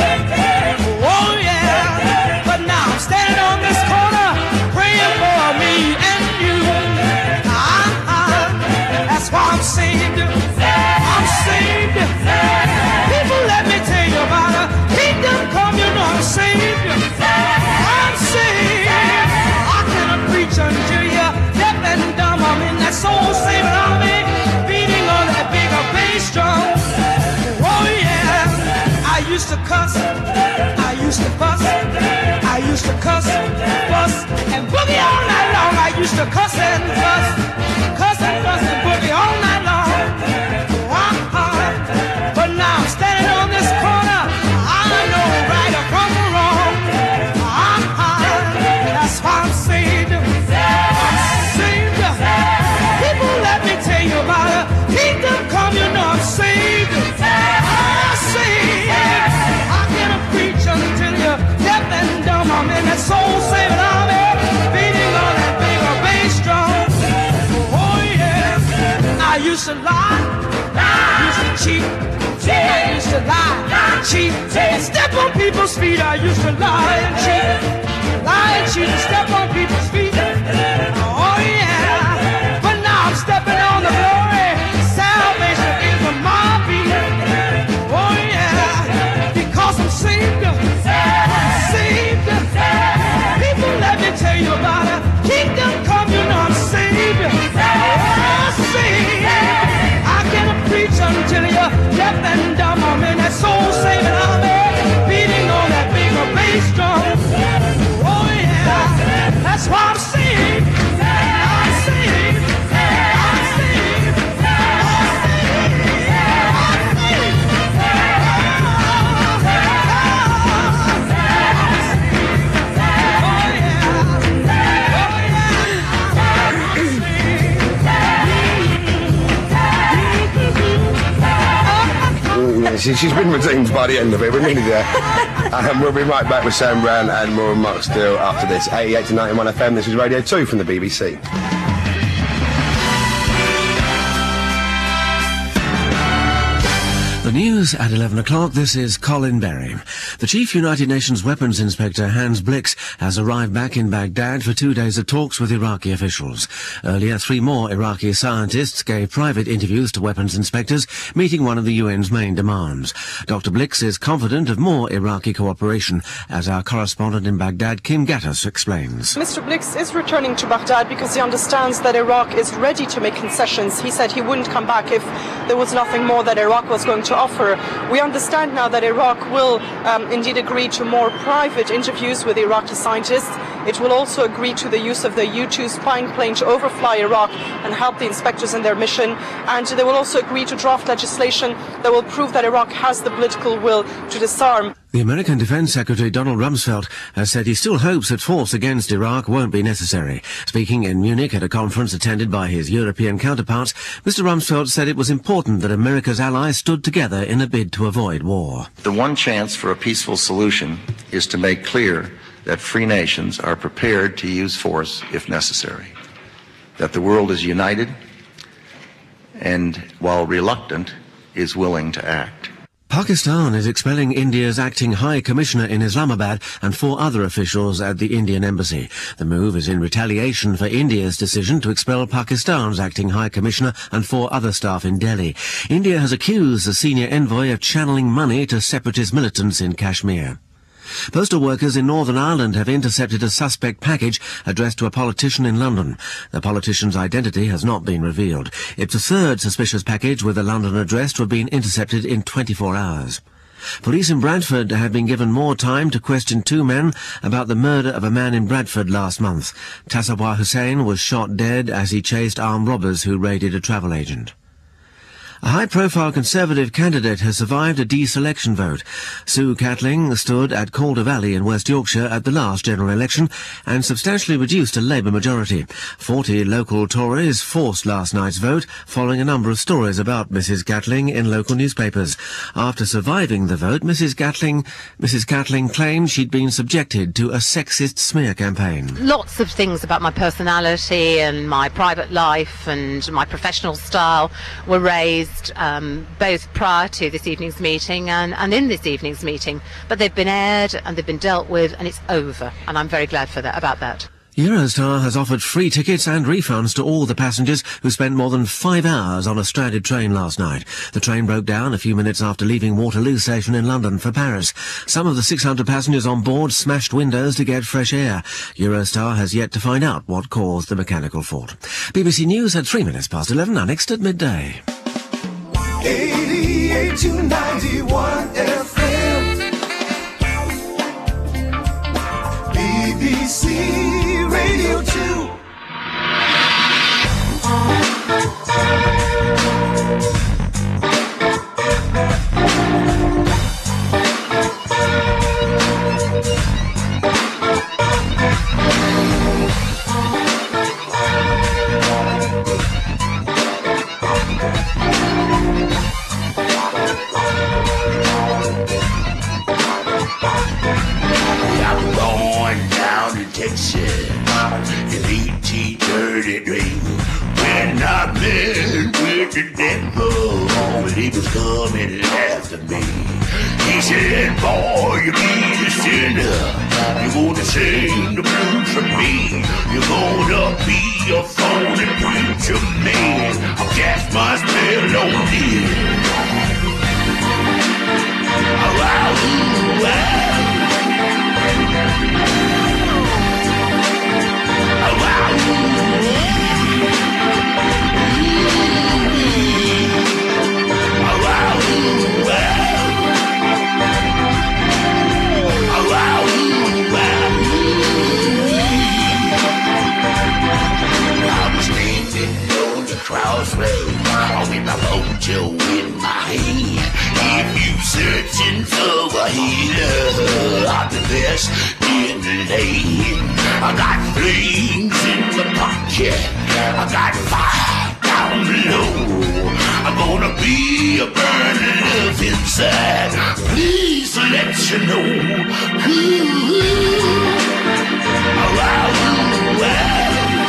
Speaker 9: Oh yeah, but now I'm standing on this corner, praying for me and you. Ah, ah, that's why I'm saved, I'm saved. People, let me tell you about a kingdom come, you know I'm saved. I'm saved. I cannot preach unto you, deaf and dumb. I'm in that soul-saving army, beating on that bigger bass drum. Oh yeah, I used to cuss, I used to fuss, I used to cuss, fuss, and boogie all night long. I used to cuss and fuss, cuss and fuss and boogie all to lie and cheat. Say, step on people's feet. I used to lie and cheat. Lie and cheat and step on people's feet. Oh yeah. But now I'm stepping on the glory. Salvation is for my feet. Oh yeah. Because I'm saved. Saved. People, let me tell you about it. Kingdom come, you know I'm saved. Oh, saved. I can preach until you're deaf and dumb. I'm in that soul saving army, beating on that big bass drum. Oh yeah, that's why I'm saved. I'm saved. I'm saved. I'm saved.
Speaker 3: Yeah, she, she's been redeemed by the end of it. We're nearly there. Um, we'll be right back with Sam Brown and more and Mark Steele after this. eighty-eight to ninety-one F M. This is Radio two from the B B C.
Speaker 1: The news at eleven o'clock. This is Colin Berry. The Chief United Nations Weapons Inspector Hans Blix has arrived back in Baghdad for two days of talks with Iraqi officials. Earlier, three more Iraqi scientists gave private interviews to weapons inspectors, meeting one of the U N's main demands. Doctor Blix is confident of more Iraqi cooperation, as our correspondent in Baghdad, Kim Gattas, explains.
Speaker 10: Mister Blix is returning to Baghdad because he understands that Iraq is ready to make concessions. He said he wouldn't come back if there was nothing more that Iraq was going to offer. We understand now that Iraq will um, indeed agree to more private interviews with Iraqi scientists. It will also agree to the use of the U two spying plane to overfly Iraq and help the inspectors in their mission. And they will also agree to draft legislation that will prove that Iraq has the political will to disarm.
Speaker 1: The American Defense Secretary Donald Rumsfeld has said he still hopes that force against Iraq won't be necessary. Speaking in Munich at a conference attended by his European counterparts, Mister Rumsfeld said it was important that America's allies stood together in a bid to avoid war.
Speaker 11: The one chance for a peaceful solution is to make clear that free nations are prepared to use force if necessary, that the world is united and, while reluctant, is willing to act.
Speaker 1: Pakistan is expelling India's acting High Commissioner in Islamabad and four other officials at the Indian embassy. The move is in retaliation for India's decision to expel Pakistan's acting High Commissioner and four other staff in Delhi. India has accused the senior envoy of channeling money to separatist militants in Kashmir. Postal workers in Northern Ireland have intercepted a suspect package addressed to a politician in London. The politician's identity has not been revealed. It's a third suspicious package with a London address to have been intercepted in twenty-four hours. Police in Bradford have been given more time to question two men about the murder of a man in Bradford last month. Tasawwur Hussain was shot dead as he chased armed robbers who raided a travel agent. A high-profile Conservative candidate has survived a deselection vote. Sue Catling stood at Calder Valley in West Yorkshire at the last general election and substantially reduced a Labour majority. Forty local Tories forced last night's vote following a number of stories about Missus Catling in local newspapers. After surviving the vote, Missus Catling, Missus Catling claimed she'd been subjected to a sexist smear campaign.
Speaker 12: Lots of things about my personality and my private life and my professional style were raised Um, both prior to this evening's meeting and, and in this evening's meeting, but they've been aired and they've been dealt with, and it's over, and I'm very glad for that about that.
Speaker 1: Eurostar has offered free tickets and refunds to all the passengers who spent more than five hours on a stranded train last night. The train broke down a few minutes after leaving Waterloo Station in London for Paris. Some of the six hundred passengers on board smashed windows to get fresh air. Eurostar has yet to find out what caused the mechanical fault. B B C News at three minutes past eleven, our next at midday.
Speaker 2: eighty-eight to ninety-one F M. B B C Radio two.
Speaker 13: I'm going down to Texas in eighteen thirty-three when I met with the devil, but he was coming after me. said, boy, you be the sinner. You're gonna sing the blues for me. You're gonna be a phony preacher man. I'll cast my spell on you. Oh, oh, oh. Crossroads with my mojo in my hand. If you searching for a healer, I'm the best in the land. I got flames in my pocket, I got fire down below. I'm gonna be a burning love inside. Please let you know. Ooh, oh, oh, oh.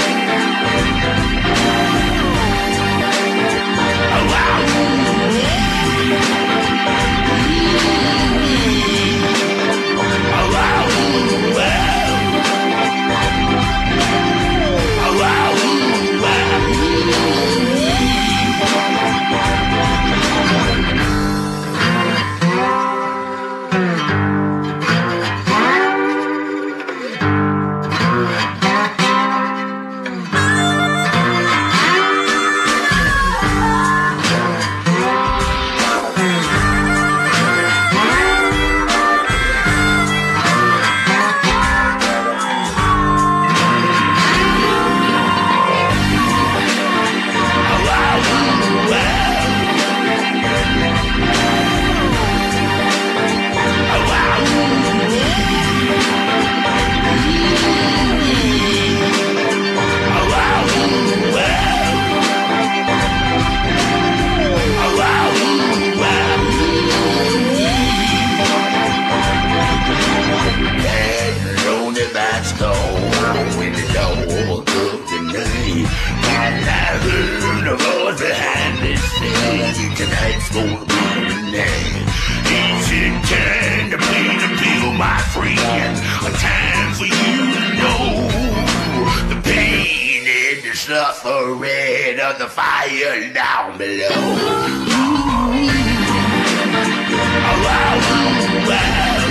Speaker 13: Tonight's gonna be the night. It's your time to pay the bill, my friend. A time for you to know the pain and the suffering of the fire down below. Ooh. Oh, oh, oh,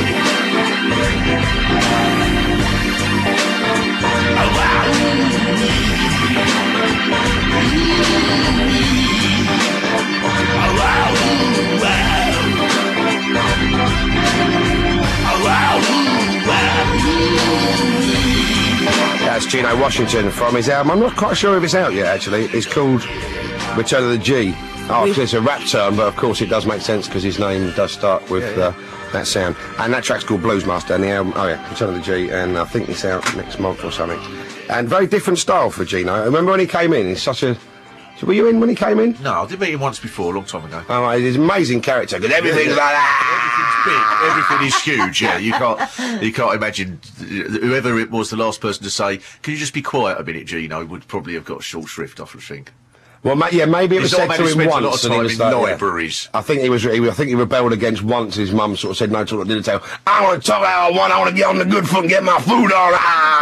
Speaker 3: That's Gino Washington from his album. I'm not quite sure if it's out yet, actually. It's called Return of the G. Oh, actually, it's a rap term, but of course it does make sense because his name does start with yeah, yeah. Uh, that sound. And that track's called Bluesmaster, and the album, oh yeah, Return of the G, and I think it's out next month or something. And very different style for Gino. I remember when he came in, he's such a... Were you in when he came in?
Speaker 4: No, I did meet him once before, a long time ago.
Speaker 3: Oh, he's an amazing character, because everything's yeah, yeah. like that.
Speaker 4: Everything's big, everything is huge, yeah. You can't you can't imagine, whoever it was the last person to say, can you just be quiet a minute, Gino, would probably have got a short shrift, I would think.
Speaker 3: Well, ma yeah, maybe it was said to him once.
Speaker 4: A lot of time in like, libraries.
Speaker 3: Yeah. I think he was. He, I think he rebelled against once. His mum sort of said no to the dinner table. I want to talk how I want. I want to get on the good foot and get my food on.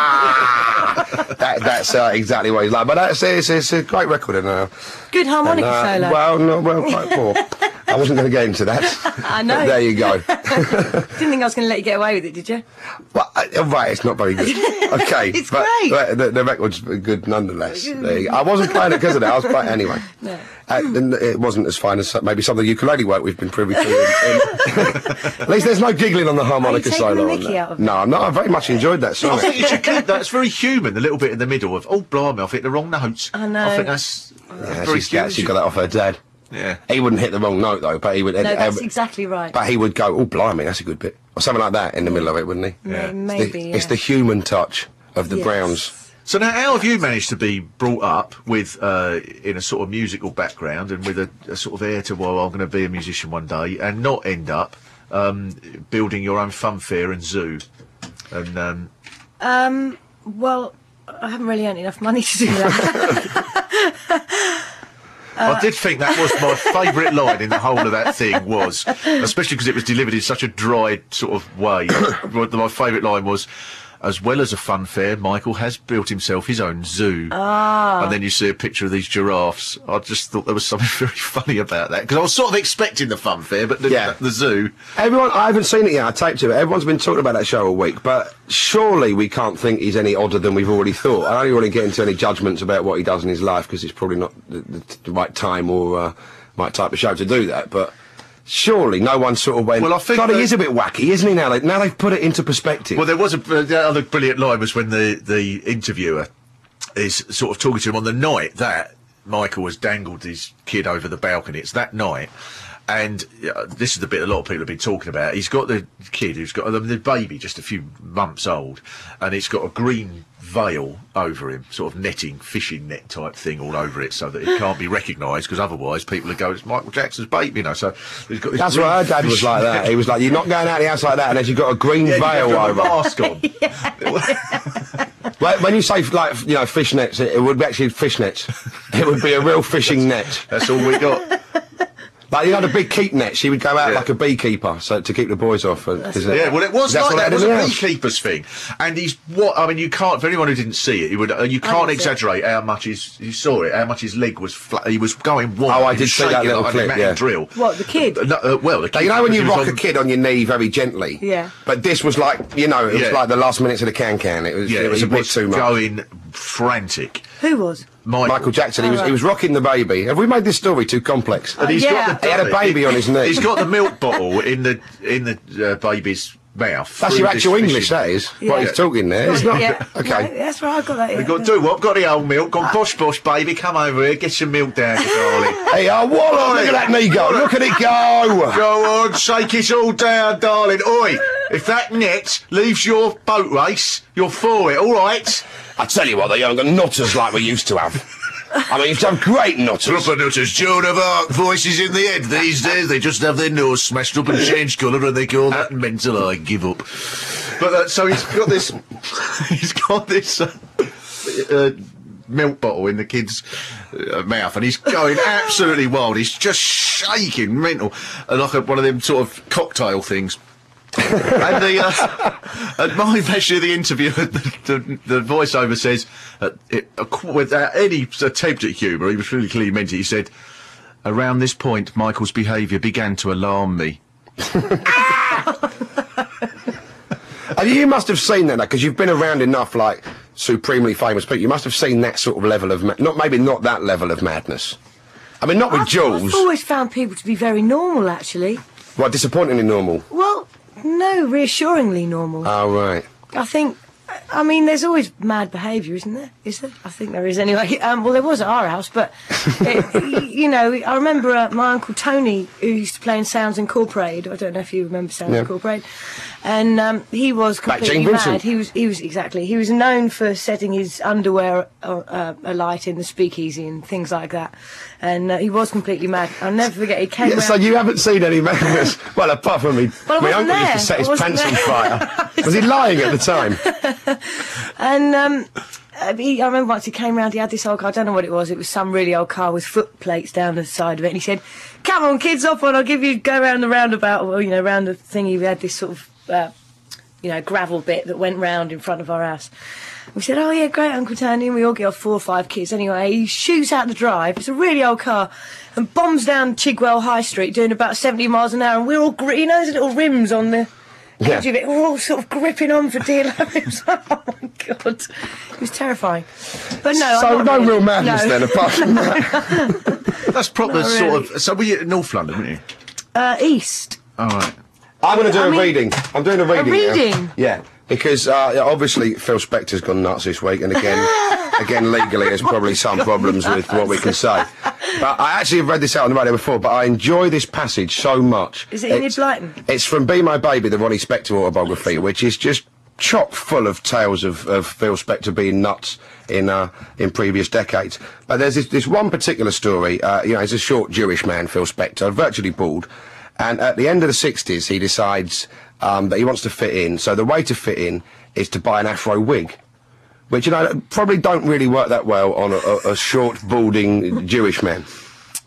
Speaker 3: Ah! that, that's uh, exactly what he's like. But that's it's, it's a great record. And, uh,
Speaker 7: good harmonica
Speaker 3: and, uh,
Speaker 7: solo.
Speaker 3: Well, no, well, quite poor. I wasn't going to get into that.
Speaker 7: I know.
Speaker 3: But there you go.
Speaker 7: Didn't think I was going to let you get away with it, did you?
Speaker 3: Well, uh, right, it's not very good. Okay,
Speaker 7: it's
Speaker 3: but,
Speaker 7: great.
Speaker 3: But the, the record's good nonetheless. There you go. I wasn't playing it because of that. I was playing anyway.
Speaker 7: No.
Speaker 3: Uh, and it wasn't as fine as maybe some of the ukulele work we've been privy to. In, in At least there's no giggling on the harmonica solo.
Speaker 7: Are you taking the mickey out of it?
Speaker 3: No, I'm not. I very much enjoyed that song.
Speaker 4: I think it's good. That's very human. The little bit in the middle of oh blimey, I've hit the wrong notes.
Speaker 7: I know.
Speaker 4: I think that's, that's
Speaker 3: yeah,
Speaker 4: very
Speaker 3: she's actually got that off her dad.
Speaker 4: Yeah.
Speaker 3: He wouldn't hit the wrong note though, but he would.
Speaker 7: No,
Speaker 3: uh,
Speaker 7: that's
Speaker 3: uh,
Speaker 7: exactly right.
Speaker 3: But he would go, oh blimey, that's a good bit, or something like that in the middle of it, wouldn't he?
Speaker 7: Yeah. Maybe.
Speaker 3: It's the,
Speaker 7: yeah.
Speaker 3: it's the human touch of the
Speaker 7: Yes.
Speaker 3: Browns.
Speaker 4: So now, how have you managed to be brought up with uh, in a sort of musical background and with a, a sort of air to, well, I'm going to be a musician one day, and not end up um, building your own funfair and zoo? And um,
Speaker 7: Um, well, I haven't really earned enough money to do that.
Speaker 4: I did think that was my favourite line in the whole of that thing was, especially because it was delivered in such a dry sort of way. My favourite line was, as well as a fun fair, Michael has built himself his own zoo.
Speaker 7: Ah.
Speaker 4: And then you see a picture of these giraffes. I just thought there was something very funny about that. Because I was sort of expecting the fun fair, but the,
Speaker 3: Yeah.
Speaker 4: the zoo...
Speaker 3: Everyone, I haven't seen it yet, I taped it, everyone's been talking about that show all week, but surely we can't think he's any odder than we've already thought. I don't really get into any judgments about what he does in his life, because it's probably not the, the, the right time or uh, right type of show to do that, but... Surely no one sort of went,
Speaker 4: Well, I think
Speaker 3: God, he
Speaker 4: that-
Speaker 3: is a bit wacky, isn't he, now? They, now they've put it into perspective.
Speaker 4: Well, there was a uh, the other brilliant line was when the the interviewer is sort of talking to him on the night that Michael has dangled his kid over the balcony. It's that night, and uh, this is the bit a lot of people have been talking about. He's got the kid who's got the, the baby just a few months old, and it's got a green veil over him, sort of netting, fishing net type thing all over it, so that it can't be recognised, because otherwise people would go, it's Michael Jackson's baby, you know. So he's got this
Speaker 3: That's
Speaker 4: green
Speaker 3: what her dad was
Speaker 4: fishing
Speaker 3: like that.
Speaker 4: net.
Speaker 3: He was like, you're not going out of the house like that unless you've got a green
Speaker 4: Yeah, you have
Speaker 3: veil
Speaker 4: to have
Speaker 3: over.
Speaker 4: a mask on.
Speaker 3: Well, when you say, like, you know, fishnets, it, it would be actually fishnets. It would be a real fishing net.
Speaker 4: That's all we got.
Speaker 3: Like, you know, the big keep net, she would go out
Speaker 4: Yeah.
Speaker 3: like a beekeeper, so to keep the boys off. uh, is it?
Speaker 4: Yeah, well, it was
Speaker 3: That's
Speaker 4: like
Speaker 3: what
Speaker 4: that. It
Speaker 3: they
Speaker 4: was
Speaker 3: did
Speaker 4: a
Speaker 3: in the house.
Speaker 4: beekeeper's thing, and he's what? I mean, you can't. For anyone who didn't see it, you would. Uh, you can't
Speaker 7: didn't see it.
Speaker 4: exaggerate how much his. You saw it. How much his leg was flat. He was going wild.
Speaker 3: Oh, I
Speaker 4: He
Speaker 3: did
Speaker 4: was
Speaker 3: see that
Speaker 4: shaking
Speaker 3: little
Speaker 4: like a
Speaker 3: clip,
Speaker 4: pneumatic
Speaker 3: yeah.
Speaker 4: drill.
Speaker 7: What, the kid?
Speaker 4: Uh, no, uh, well, the kid,
Speaker 3: Now, you know when you
Speaker 4: because he
Speaker 3: rock
Speaker 4: was
Speaker 3: a kid on your knee very gently?
Speaker 7: Yeah.
Speaker 3: But this was like, you know, it was
Speaker 4: Yeah.
Speaker 3: like the last minutes of the can-can. It was,
Speaker 4: Yeah,
Speaker 3: it was
Speaker 4: he
Speaker 3: a bit
Speaker 4: was
Speaker 3: too much.
Speaker 4: going frantic.
Speaker 7: Who was?
Speaker 4: Michael,
Speaker 3: Michael Jackson, he was,
Speaker 7: Oh,
Speaker 3: he was rocking the baby. Have we made this story too complex?
Speaker 4: And he's
Speaker 7: yeah.
Speaker 4: got the
Speaker 3: He had a baby on his knee.
Speaker 4: He's got the milk bottle in the in the uh, baby's mouth.
Speaker 3: That's
Speaker 4: through
Speaker 3: your
Speaker 4: this
Speaker 3: actual
Speaker 4: fishing-
Speaker 3: English, that is.
Speaker 7: Yeah.
Speaker 3: What he's talking there. It's not...
Speaker 7: Yeah.
Speaker 3: Okay.
Speaker 7: No, that's right, I got that. Yeah.
Speaker 4: We've got to do what? Got the old milk. Gone bosh bosh, baby. Come over here. Get some milk down, darling.
Speaker 3: Hey, oh, Wallow, look at that knee go. Look at it go.
Speaker 4: Go on, shake it all down, darling. Oi, if that net leaves your boat race, you're for it, all right?
Speaker 3: I tell you what, they haven't got nutters like we used to have. I mean, you used to have great nutters.
Speaker 4: Proper nutters. Joan of Arc voices in the head these days. They just have their nose smashed up and change colour, and they call that mental. I give up. But uh, so he's got this. He's got this. Uh, uh, milk bottle in the kid's uh, mouth, and he's going absolutely wild. He's just shaking mental, uh, like a, one of them sort of cocktail things. And the uh, at my measure of the interview, the, the, the voiceover says, uh, it, uh, qu- without any attempt at humour, he was really clearly meant it. He said, "Around this point, Michael's behaviour began to alarm me."
Speaker 3: And you must have seen that, because you've been around enough, like, supremely famous people. You must have seen that sort of level of... Ma- not maybe not that level of madness. I mean, not with
Speaker 7: I've,
Speaker 3: Jules.
Speaker 7: I've always found people to be very normal, actually.
Speaker 3: What, disappointingly normal?
Speaker 7: Well, no, reassuringly normal.
Speaker 3: Oh, right.
Speaker 7: I think, I mean, there's always mad behaviour, isn't there? Is there? I think there is anyway. Um, well, there was at our house, but, it, y- you know, I remember uh, my Uncle Tony, who used to play in Sounds Incorporated. I don't know if you remember Sounds
Speaker 3: Yeah.
Speaker 7: Incorporated. And um, he was
Speaker 3: Back
Speaker 7: completely
Speaker 3: Jane
Speaker 7: mad.
Speaker 3: Vincent.
Speaker 7: He was, he was, exactly. He was known for setting his underwear uh, uh, alight in the speakeasy and things like that. And uh, he was completely mad. I'll never forget, he came
Speaker 3: Yeah,
Speaker 7: round...
Speaker 3: so you haven't seen any madness? Well, apart from me,
Speaker 7: Well, I
Speaker 3: my
Speaker 7: wasn't
Speaker 3: uncle used
Speaker 7: there.
Speaker 3: to set
Speaker 7: I
Speaker 3: his
Speaker 7: wasn't
Speaker 3: pants on
Speaker 7: there.
Speaker 3: fire. Was he lying at the time?
Speaker 7: And um, uh, he, I remember once he came round, he had this old car, I don't know what it was, it was some really old car with foot plates down the side of it, and he said, "Come on, kids, hop on, I'll give you, go round the roundabout," well, you know, round the thing. He had this sort of, uh, you know, gravel bit that went round in front of our house. We said, "Oh yeah, great, Uncle Tony," and we all get off four or five kids. Anyway, he shoots out the drive, it's a really old car, and bombs down Chigwell High Street doing about seventy miles an hour, and we're all, gri- you know, those little rims on the...
Speaker 3: Yeah.
Speaker 7: edge of it, we're all sort of gripping on for dear life. It was like, oh my God, it was terrifying. But no,
Speaker 3: So
Speaker 7: I'm not
Speaker 3: no
Speaker 7: really.
Speaker 3: real madness
Speaker 7: No.
Speaker 3: then, apart from that.
Speaker 4: That's proper
Speaker 7: Not
Speaker 4: sort
Speaker 7: really.
Speaker 4: of. So were you at North London, weren't you?
Speaker 7: Uh, East.
Speaker 4: All right.
Speaker 3: I'm going to do
Speaker 7: I
Speaker 3: a
Speaker 7: mean-
Speaker 3: reading. I'm doing a reading. now.
Speaker 7: reading?
Speaker 3: Yeah, because uh, yeah, obviously Phil Spector's gone nuts this week, and again, again legally, there's probably some problems with what we can say. But I actually have read this out on the radio before, but I enjoy this passage so much.
Speaker 7: Is it Enid
Speaker 3: It's-
Speaker 7: Blyton?
Speaker 3: It's from Be My Baby, the Ronnie Spector autobiography, which is just chock full of tales of, of Phil Spector being nuts in uh, in previous decades. But there's this, this one particular story. Uh, you know, he's a short Jewish man, Phil Spector, virtually bald, and at the end of the sixties, he decides um, that he wants to fit in. So the way to fit in is to buy an Afro wig, which, you know, probably don't really work that well on a, a, a short, balding Jewish man.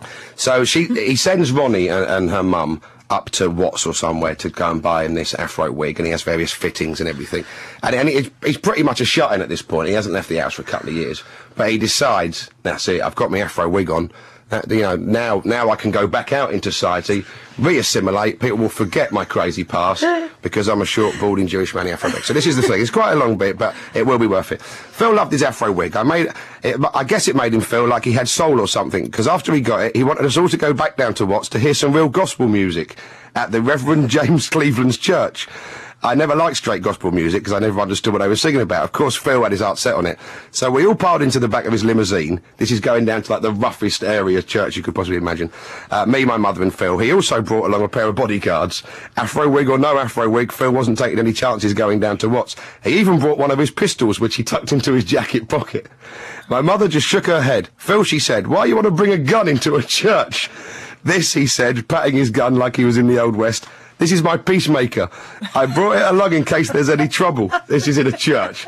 Speaker 3: So she, he sends Ronnie and, and her mum up to Watts or somewhere to go and buy him this afro wig, and he has various fittings and everything. And, and he, he's pretty much a shut-in at this point. He hasn't left the house for a couple of years. But he decides, that's it, I've got my afro wig on. That, you know, now now I can go back out into society, re-assimilate. People will forget my crazy past because I'm a short, balding Jewish man in afro wig. So this is the thing. It's quite a long bit, but it will be worth it. Phil loved his afro wig. I made, it, I guess it made him feel like he had soul or something, because after he got it, he wanted us all to go back down to Watts to hear some real gospel music at the Reverend James Cleveland's church. I never liked straight gospel music because I never understood what they were singing about. Of course, Phil had his heart set on it. So we all piled into the back of his limousine. This is going down to like the roughest area church you could possibly imagine. Uh, me, my mother and Phil. He also brought along a pair of bodyguards. Afro wig or no afro wig, Phil wasn't taking any chances going down to Watts. He even brought one of his pistols, which he tucked into his jacket pocket. My mother just shook her head. Phil, she said, why you want to bring a gun into a church? This, he said, patting his gun like he was in the Old West. This is my peacemaker. I brought it along in case there's any trouble. This is in a church.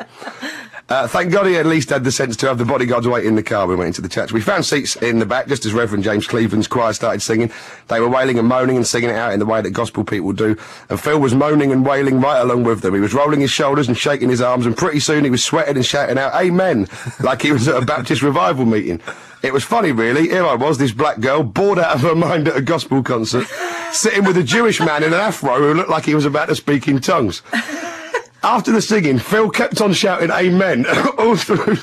Speaker 3: Uh, thank God he at least had the sense to have the bodyguards wait in the car when we went into the church. We found seats in the back just as Reverend James Cleveland's choir started singing. They were wailing and moaning and singing it out in the way that gospel people do. And Phil was moaning and wailing right along with them. He was rolling his shoulders and shaking his arms, and pretty soon he was sweating and shouting out, Amen, like he was at a Baptist revival meeting. It was funny, really. Here I was, this black girl, bored out of her mind at a gospel concert, sitting with a Jewish man in an afro who looked like he was about to speak in tongues. After the singing, Phil kept on shouting amen all through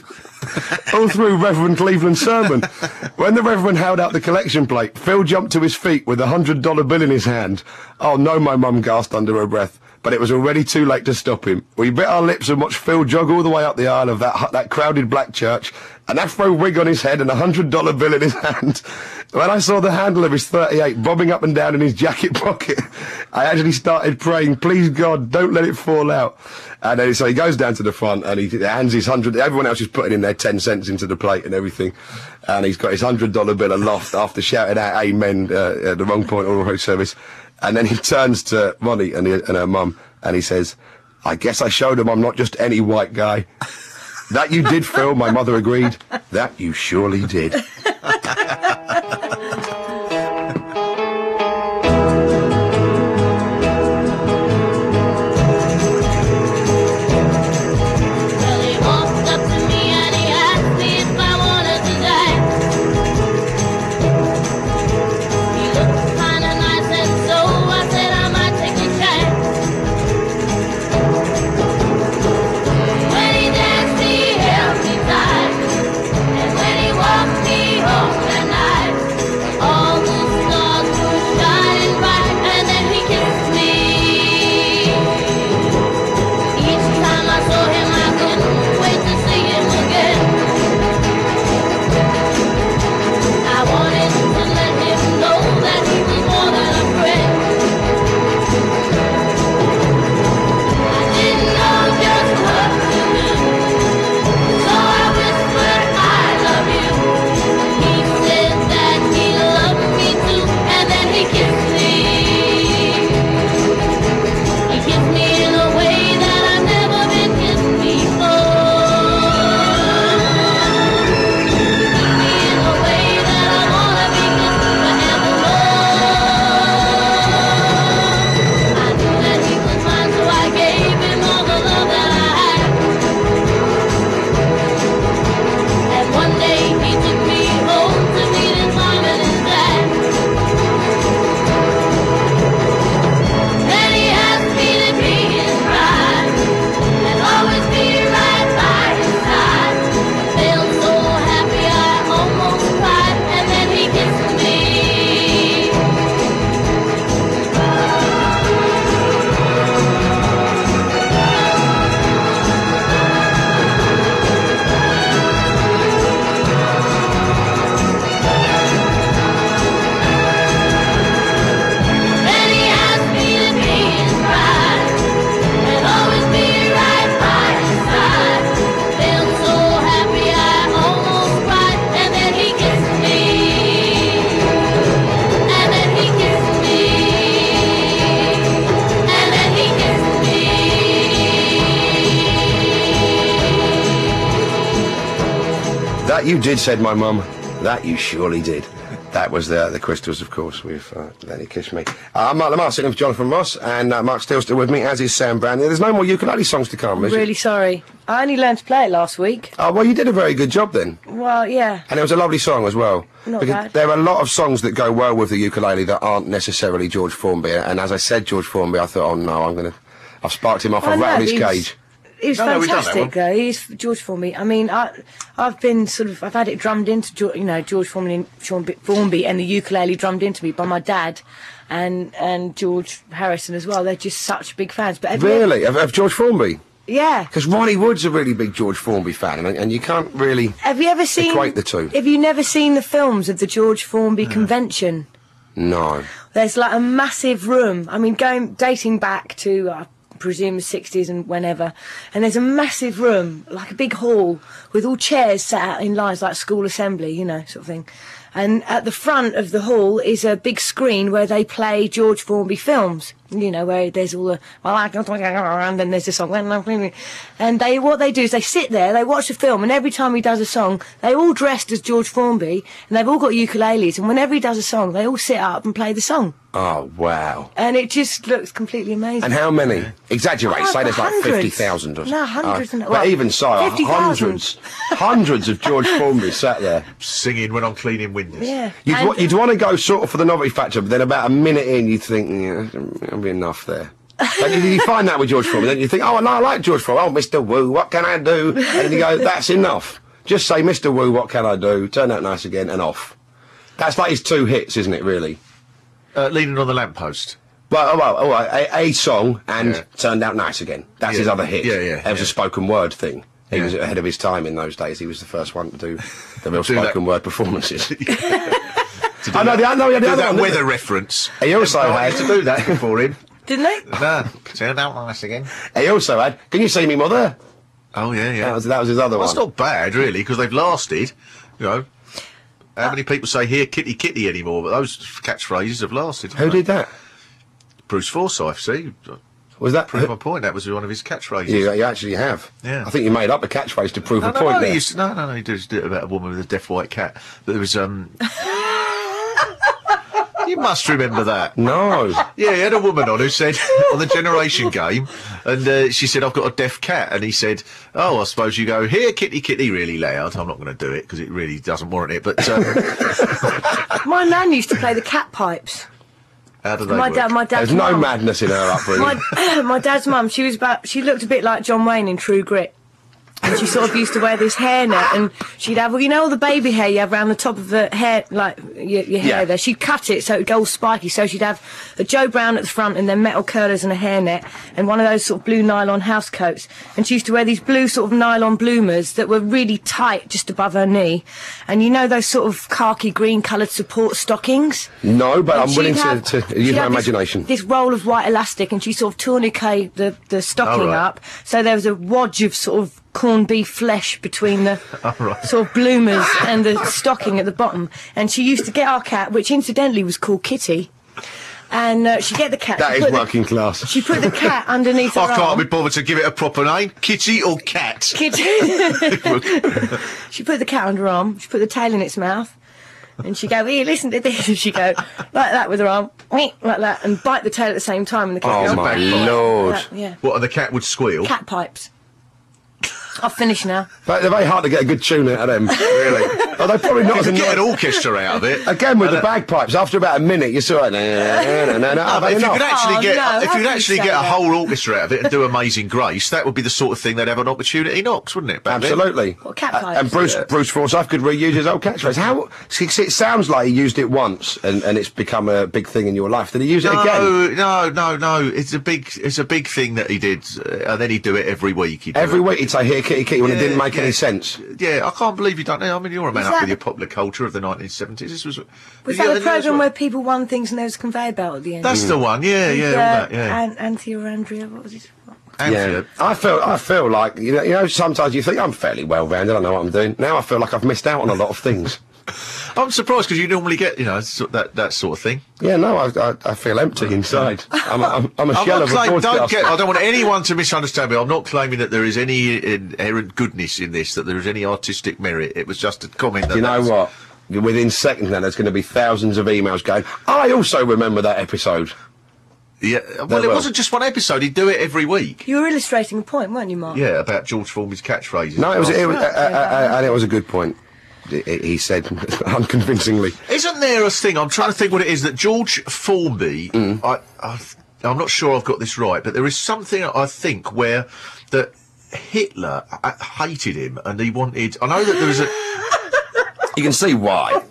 Speaker 3: all through Reverend Cleveland's sermon. When the Reverend held out the collection plate, Phil jumped to his feet with a hundred dollar bill in his hand. Oh no, my mum gasped under her breath. But it was already too late to stop him. We bit our lips and watched Phil jog all the way up the aisle of that that crowded black church, an afro wig on his head and a hundred dollar bill in his hand. When I saw the handle of his thirty-eight bobbing up and down in his jacket pocket, I actually started praying, please God, don't let it fall out. And then so he goes down to the front and he hands his hundred. Everyone else is putting in their ten cents into the plate and everything, and he's got his hundred dollar bill aloft after shouting out amen uh, at the wrong point all the service. And then he turns to Ronnie and, and her mum, and he says, I guess I showed him I'm not just any white guy. That you did, Phil, my mother agreed. That you surely did. That you did, said my mum. That you surely did. That was the the Crystals, of course, with uh, Let It Kiss Me. Uh, I'm Mark Lamar, sitting with Jonathan Ross, and uh, Mark Steele's still with me, as is Sam Brown. There's no more ukulele songs to come,
Speaker 7: I'm
Speaker 3: is
Speaker 7: really
Speaker 3: it?
Speaker 7: sorry. I only learned to play it last week.
Speaker 3: Oh, well, you did a very good job then.
Speaker 7: Well, yeah.
Speaker 3: And it was a lovely song as well.
Speaker 7: Not
Speaker 3: because
Speaker 7: bad.
Speaker 3: there are a lot of songs that go well with the ukulele that aren't necessarily George Formby. And as I said George Formby, I thought, oh no, I'm going to... I've sparked him off,
Speaker 7: I
Speaker 3: I've
Speaker 7: know,
Speaker 3: rattled his
Speaker 7: he was-
Speaker 3: cage.
Speaker 7: He was
Speaker 3: No, no, we've done that
Speaker 7: fantastic,
Speaker 3: one.
Speaker 7: though. He's George Formby. I mean, I, I've been sort of, I've had it drummed into, George, you know, George Formby and Sean B- Formby and the ukulele drummed into me by my dad and and George Harrison as well. They're just such big fans. But have you ever-
Speaker 3: Really? Of, of George Formby?
Speaker 7: yeah.
Speaker 3: Because Ronnie Wood's a really big George Formby fan, and, and you can't really
Speaker 7: Have you ever seen?
Speaker 3: equate the two.
Speaker 7: Have you never seen the films of the George Formby convention?
Speaker 3: No.
Speaker 7: There's like a massive room. I mean, going dating back to I presume the sixties and whenever, and there's a massive room, like a big hall, with all chairs set out in lines like school assembly, you know, sort of thing. And at the front of the hall is a big screen where they play George Formby films. You know, where there's all the well, I don't and then there's a song, and they what they do is they sit there, they watch the film, and every time he does a song, they all dressed as George Formby, and they've all got ukuleles, and whenever he does a song, they all sit up and play the song.
Speaker 3: Oh, wow.
Speaker 7: And it just looks completely amazing.
Speaker 3: And how many? Exaggerate.
Speaker 7: Oh,
Speaker 3: Say there's like
Speaker 7: hundreds.
Speaker 3: fifty thousand or
Speaker 7: No, hundreds
Speaker 3: Oh,
Speaker 7: and-
Speaker 3: but
Speaker 7: well,
Speaker 3: even so,
Speaker 7: fifty thousand.
Speaker 3: hundreds, hundreds of George Formby sat there.
Speaker 4: Singing when I'm cleaning windows.
Speaker 7: Yeah.
Speaker 3: You'd,
Speaker 7: And-
Speaker 3: wa- you'd want to go sort of for the novelty factor, but then about a minute in, you'd think, yeah, that'll be enough there. Like, you, you find that with George Formby, then you think, oh, no, I like George Formby. Oh, Mister Wu, what can I do? And then you go, that's enough. Just say, Mister Wu, what can I do? Turn out nice again, and off. That's like his two hits, isn't it, really?
Speaker 4: Uh, leaning on the lamppost.
Speaker 3: Well, oh, well, oh, a, a song and
Speaker 4: Yeah.
Speaker 3: Turned Out Nice Again. That's his
Speaker 4: Yeah.
Speaker 3: other hit.
Speaker 4: Yeah, yeah,
Speaker 3: That was
Speaker 4: yeah.
Speaker 3: a spoken word thing. He
Speaker 4: Yeah.
Speaker 3: was ahead of his time in those days. He was the first one to do the real
Speaker 4: Do that.
Speaker 3: spoken word performances.
Speaker 4: To do
Speaker 3: I know
Speaker 4: that,
Speaker 3: the, I know the
Speaker 4: do
Speaker 3: other
Speaker 4: that
Speaker 3: one. didn't
Speaker 4: weather
Speaker 3: he?
Speaker 4: reference.
Speaker 3: He also
Speaker 4: Never
Speaker 3: had
Speaker 4: wanted to do that before him.
Speaker 7: Didn't they?
Speaker 4: No, turned out nice again.
Speaker 3: He also had. Can you see me, mother?
Speaker 4: Oh yeah, yeah.
Speaker 3: That was that was his other
Speaker 4: Well,
Speaker 3: one.
Speaker 4: that's not bad, really, because they've lasted. You know, how many people say "here, kitty, kitty" anymore? But those catchphrases have lasted.
Speaker 3: Who
Speaker 4: haven't they?
Speaker 3: did that?
Speaker 4: Bruce Forsyth. See,
Speaker 3: Was that?
Speaker 4: prove my point. That was one of his catchphrases.
Speaker 3: You, you actually have.
Speaker 4: Yeah.
Speaker 3: I think you made up a catchphrase to prove
Speaker 4: No,
Speaker 3: a
Speaker 4: no,
Speaker 3: point
Speaker 4: no,
Speaker 3: there.
Speaker 4: he used to, no, no, no. He did, did it about a woman with a deaf white cat. But there was um. You must remember that.
Speaker 3: No.
Speaker 4: Yeah, he had a woman on who said on the Generation Game, and uh, she said, "I've got a deaf cat," and he said, "Oh, I suppose you go here, kitty, kitty, really loud." I'm not going to do it because it really doesn't warrant it. But um,
Speaker 7: My nan used to play the cat pipes.
Speaker 4: how do they
Speaker 7: My
Speaker 4: work?
Speaker 7: dad, my dad's
Speaker 3: There's no
Speaker 7: mum.
Speaker 3: madness in her upbringing.
Speaker 7: My, my dad's mum, she was about, she looked a bit like John Wayne in True Grit. And she sort of used to wear this hairnet, and she'd have, well, you know, all the baby hair you have around the top of the hair, like your, your hair
Speaker 3: Yeah.
Speaker 7: there. She'd cut it so it'd go all spiky. So she'd have a Joe Brown at the front, and then metal curlers and a hairnet, and one of those sort of blue nylon house coats. And she used to wear these blue sort of nylon bloomers that were really tight just above her knee. And you know those sort of khaki green coloured support stockings?
Speaker 3: No, but
Speaker 7: And
Speaker 3: I'm willing
Speaker 7: she'd
Speaker 3: to,
Speaker 7: have-
Speaker 3: to
Speaker 7: she'd
Speaker 3: use my
Speaker 7: have this-
Speaker 3: imagination.
Speaker 7: This, roll of white elastic, and she sort of tourniquet the, the stocking
Speaker 4: Oh, right.
Speaker 7: up, so there was a wodge of sort of corned beef flesh between the
Speaker 4: Oh, right.
Speaker 7: sort of bloomers and the stocking at the bottom. And she used to get our cat, which incidentally was called Kitty, and uh, she'd get the cat.
Speaker 3: That
Speaker 7: she
Speaker 3: is
Speaker 7: put the-
Speaker 3: working class.
Speaker 7: She put the cat underneath her
Speaker 4: I can't
Speaker 7: arm.
Speaker 4: be bothered to give it a proper name. Kitty or cat?
Speaker 7: Kitty. She put the cat under her arm. She put the tail in its mouth. And she'd go, here, listen to this. And she'd go, like that with her arm, like that, and bite the tail at the same time. And the cat
Speaker 3: Oh
Speaker 7: goes,
Speaker 3: my
Speaker 4: bagpipe.
Speaker 3: lord.
Speaker 7: like that, yeah.
Speaker 4: What, and the cat would squeal?
Speaker 7: Cat pipes. I've finished now.
Speaker 3: But they're very hard to get a good tune out of them, really. But they're probably not
Speaker 4: You
Speaker 3: as
Speaker 4: could get an
Speaker 3: annoying.
Speaker 4: orchestra out of it.
Speaker 3: Again, with
Speaker 4: And,
Speaker 3: the
Speaker 4: uh,
Speaker 3: bagpipes, after about a minute, you're sort of like, no, no, no, no,
Speaker 4: No, but if you could actually
Speaker 7: Oh,
Speaker 4: get
Speaker 7: no,
Speaker 4: if
Speaker 7: how
Speaker 4: you'd
Speaker 7: can you
Speaker 4: actually
Speaker 7: say
Speaker 4: get a
Speaker 7: that?
Speaker 4: whole orchestra out of it and do Amazing Grace, that would be the sort of thing they'd have an opportunity knocks, wouldn't it? back then?
Speaker 3: Absolutely.
Speaker 7: What, cat
Speaker 3: Uh,
Speaker 7: pipes?
Speaker 3: and Bruce Bruce Forsyth could reuse his old catchphrase. How? see, see, It sounds like he used it once and, and it's become a big thing in your life. Did he use it again?
Speaker 4: No, no, no, no. It's a big, it's a big thing that he did, uh, and then he'd do it every week. He'd do
Speaker 3: Every
Speaker 4: it.
Speaker 3: week he'd say, here, kitty, kitty, when it
Speaker 4: Yeah,
Speaker 3: didn't make
Speaker 4: yeah.
Speaker 3: any sense.
Speaker 4: Yeah, I can't believe you don't know. I mean, you're a man
Speaker 7: Was
Speaker 4: up
Speaker 7: that-
Speaker 4: with your popular culture of the nineteen seventies. This was.
Speaker 7: Was
Speaker 4: yeah,
Speaker 7: that the
Speaker 4: that's
Speaker 7: programme
Speaker 4: what-
Speaker 7: where people won things and there was a conveyor belt at the end?
Speaker 4: That's the one. Yeah, yeah, all
Speaker 7: Uh,
Speaker 4: that. Yeah.
Speaker 7: An- Anthea or Andrea, what was it?
Speaker 4: Anthea.
Speaker 3: I feel, I feel like you know, you know. Sometimes you think I'm fairly well rounded. I know what I'm doing. Now I feel like I've missed out on a lot of things.
Speaker 4: I'm surprised because you normally get, you know, so- that that sort of thing.
Speaker 3: Yeah, no, I, I, I feel empty inside. I'm, a- I'm, I'm a
Speaker 4: I'm
Speaker 3: shell
Speaker 4: not
Speaker 3: of a
Speaker 4: claim- don't
Speaker 3: broadcaster.
Speaker 4: get. I don't want anyone to misunderstand me. I'm not claiming that there is any inherent goodness in this. That there is any artistic merit. It was just a comment. That
Speaker 3: You know
Speaker 4: that's-
Speaker 3: what? within seconds now, there's going to be thousands of emails going, I also remember that episode.
Speaker 4: Yeah, well, it wasn't just one episode. He'd do it every week.
Speaker 7: You were illustrating a point, weren't you, Mark?
Speaker 4: Yeah, about George Formby's catchphrases.
Speaker 3: No, it was, it was,
Speaker 7: Right,
Speaker 3: uh, uh,
Speaker 7: yeah.
Speaker 3: uh, and it was a good point. He he said, unconvincingly.
Speaker 4: Isn't there a thing? I'm trying to think what it is that George Formby.
Speaker 3: Mm.
Speaker 4: I, I, I'm not sure I've got this right, but there is something I think where that Hitler uh, hated him and he wanted. I know that there was a.
Speaker 3: You can see why.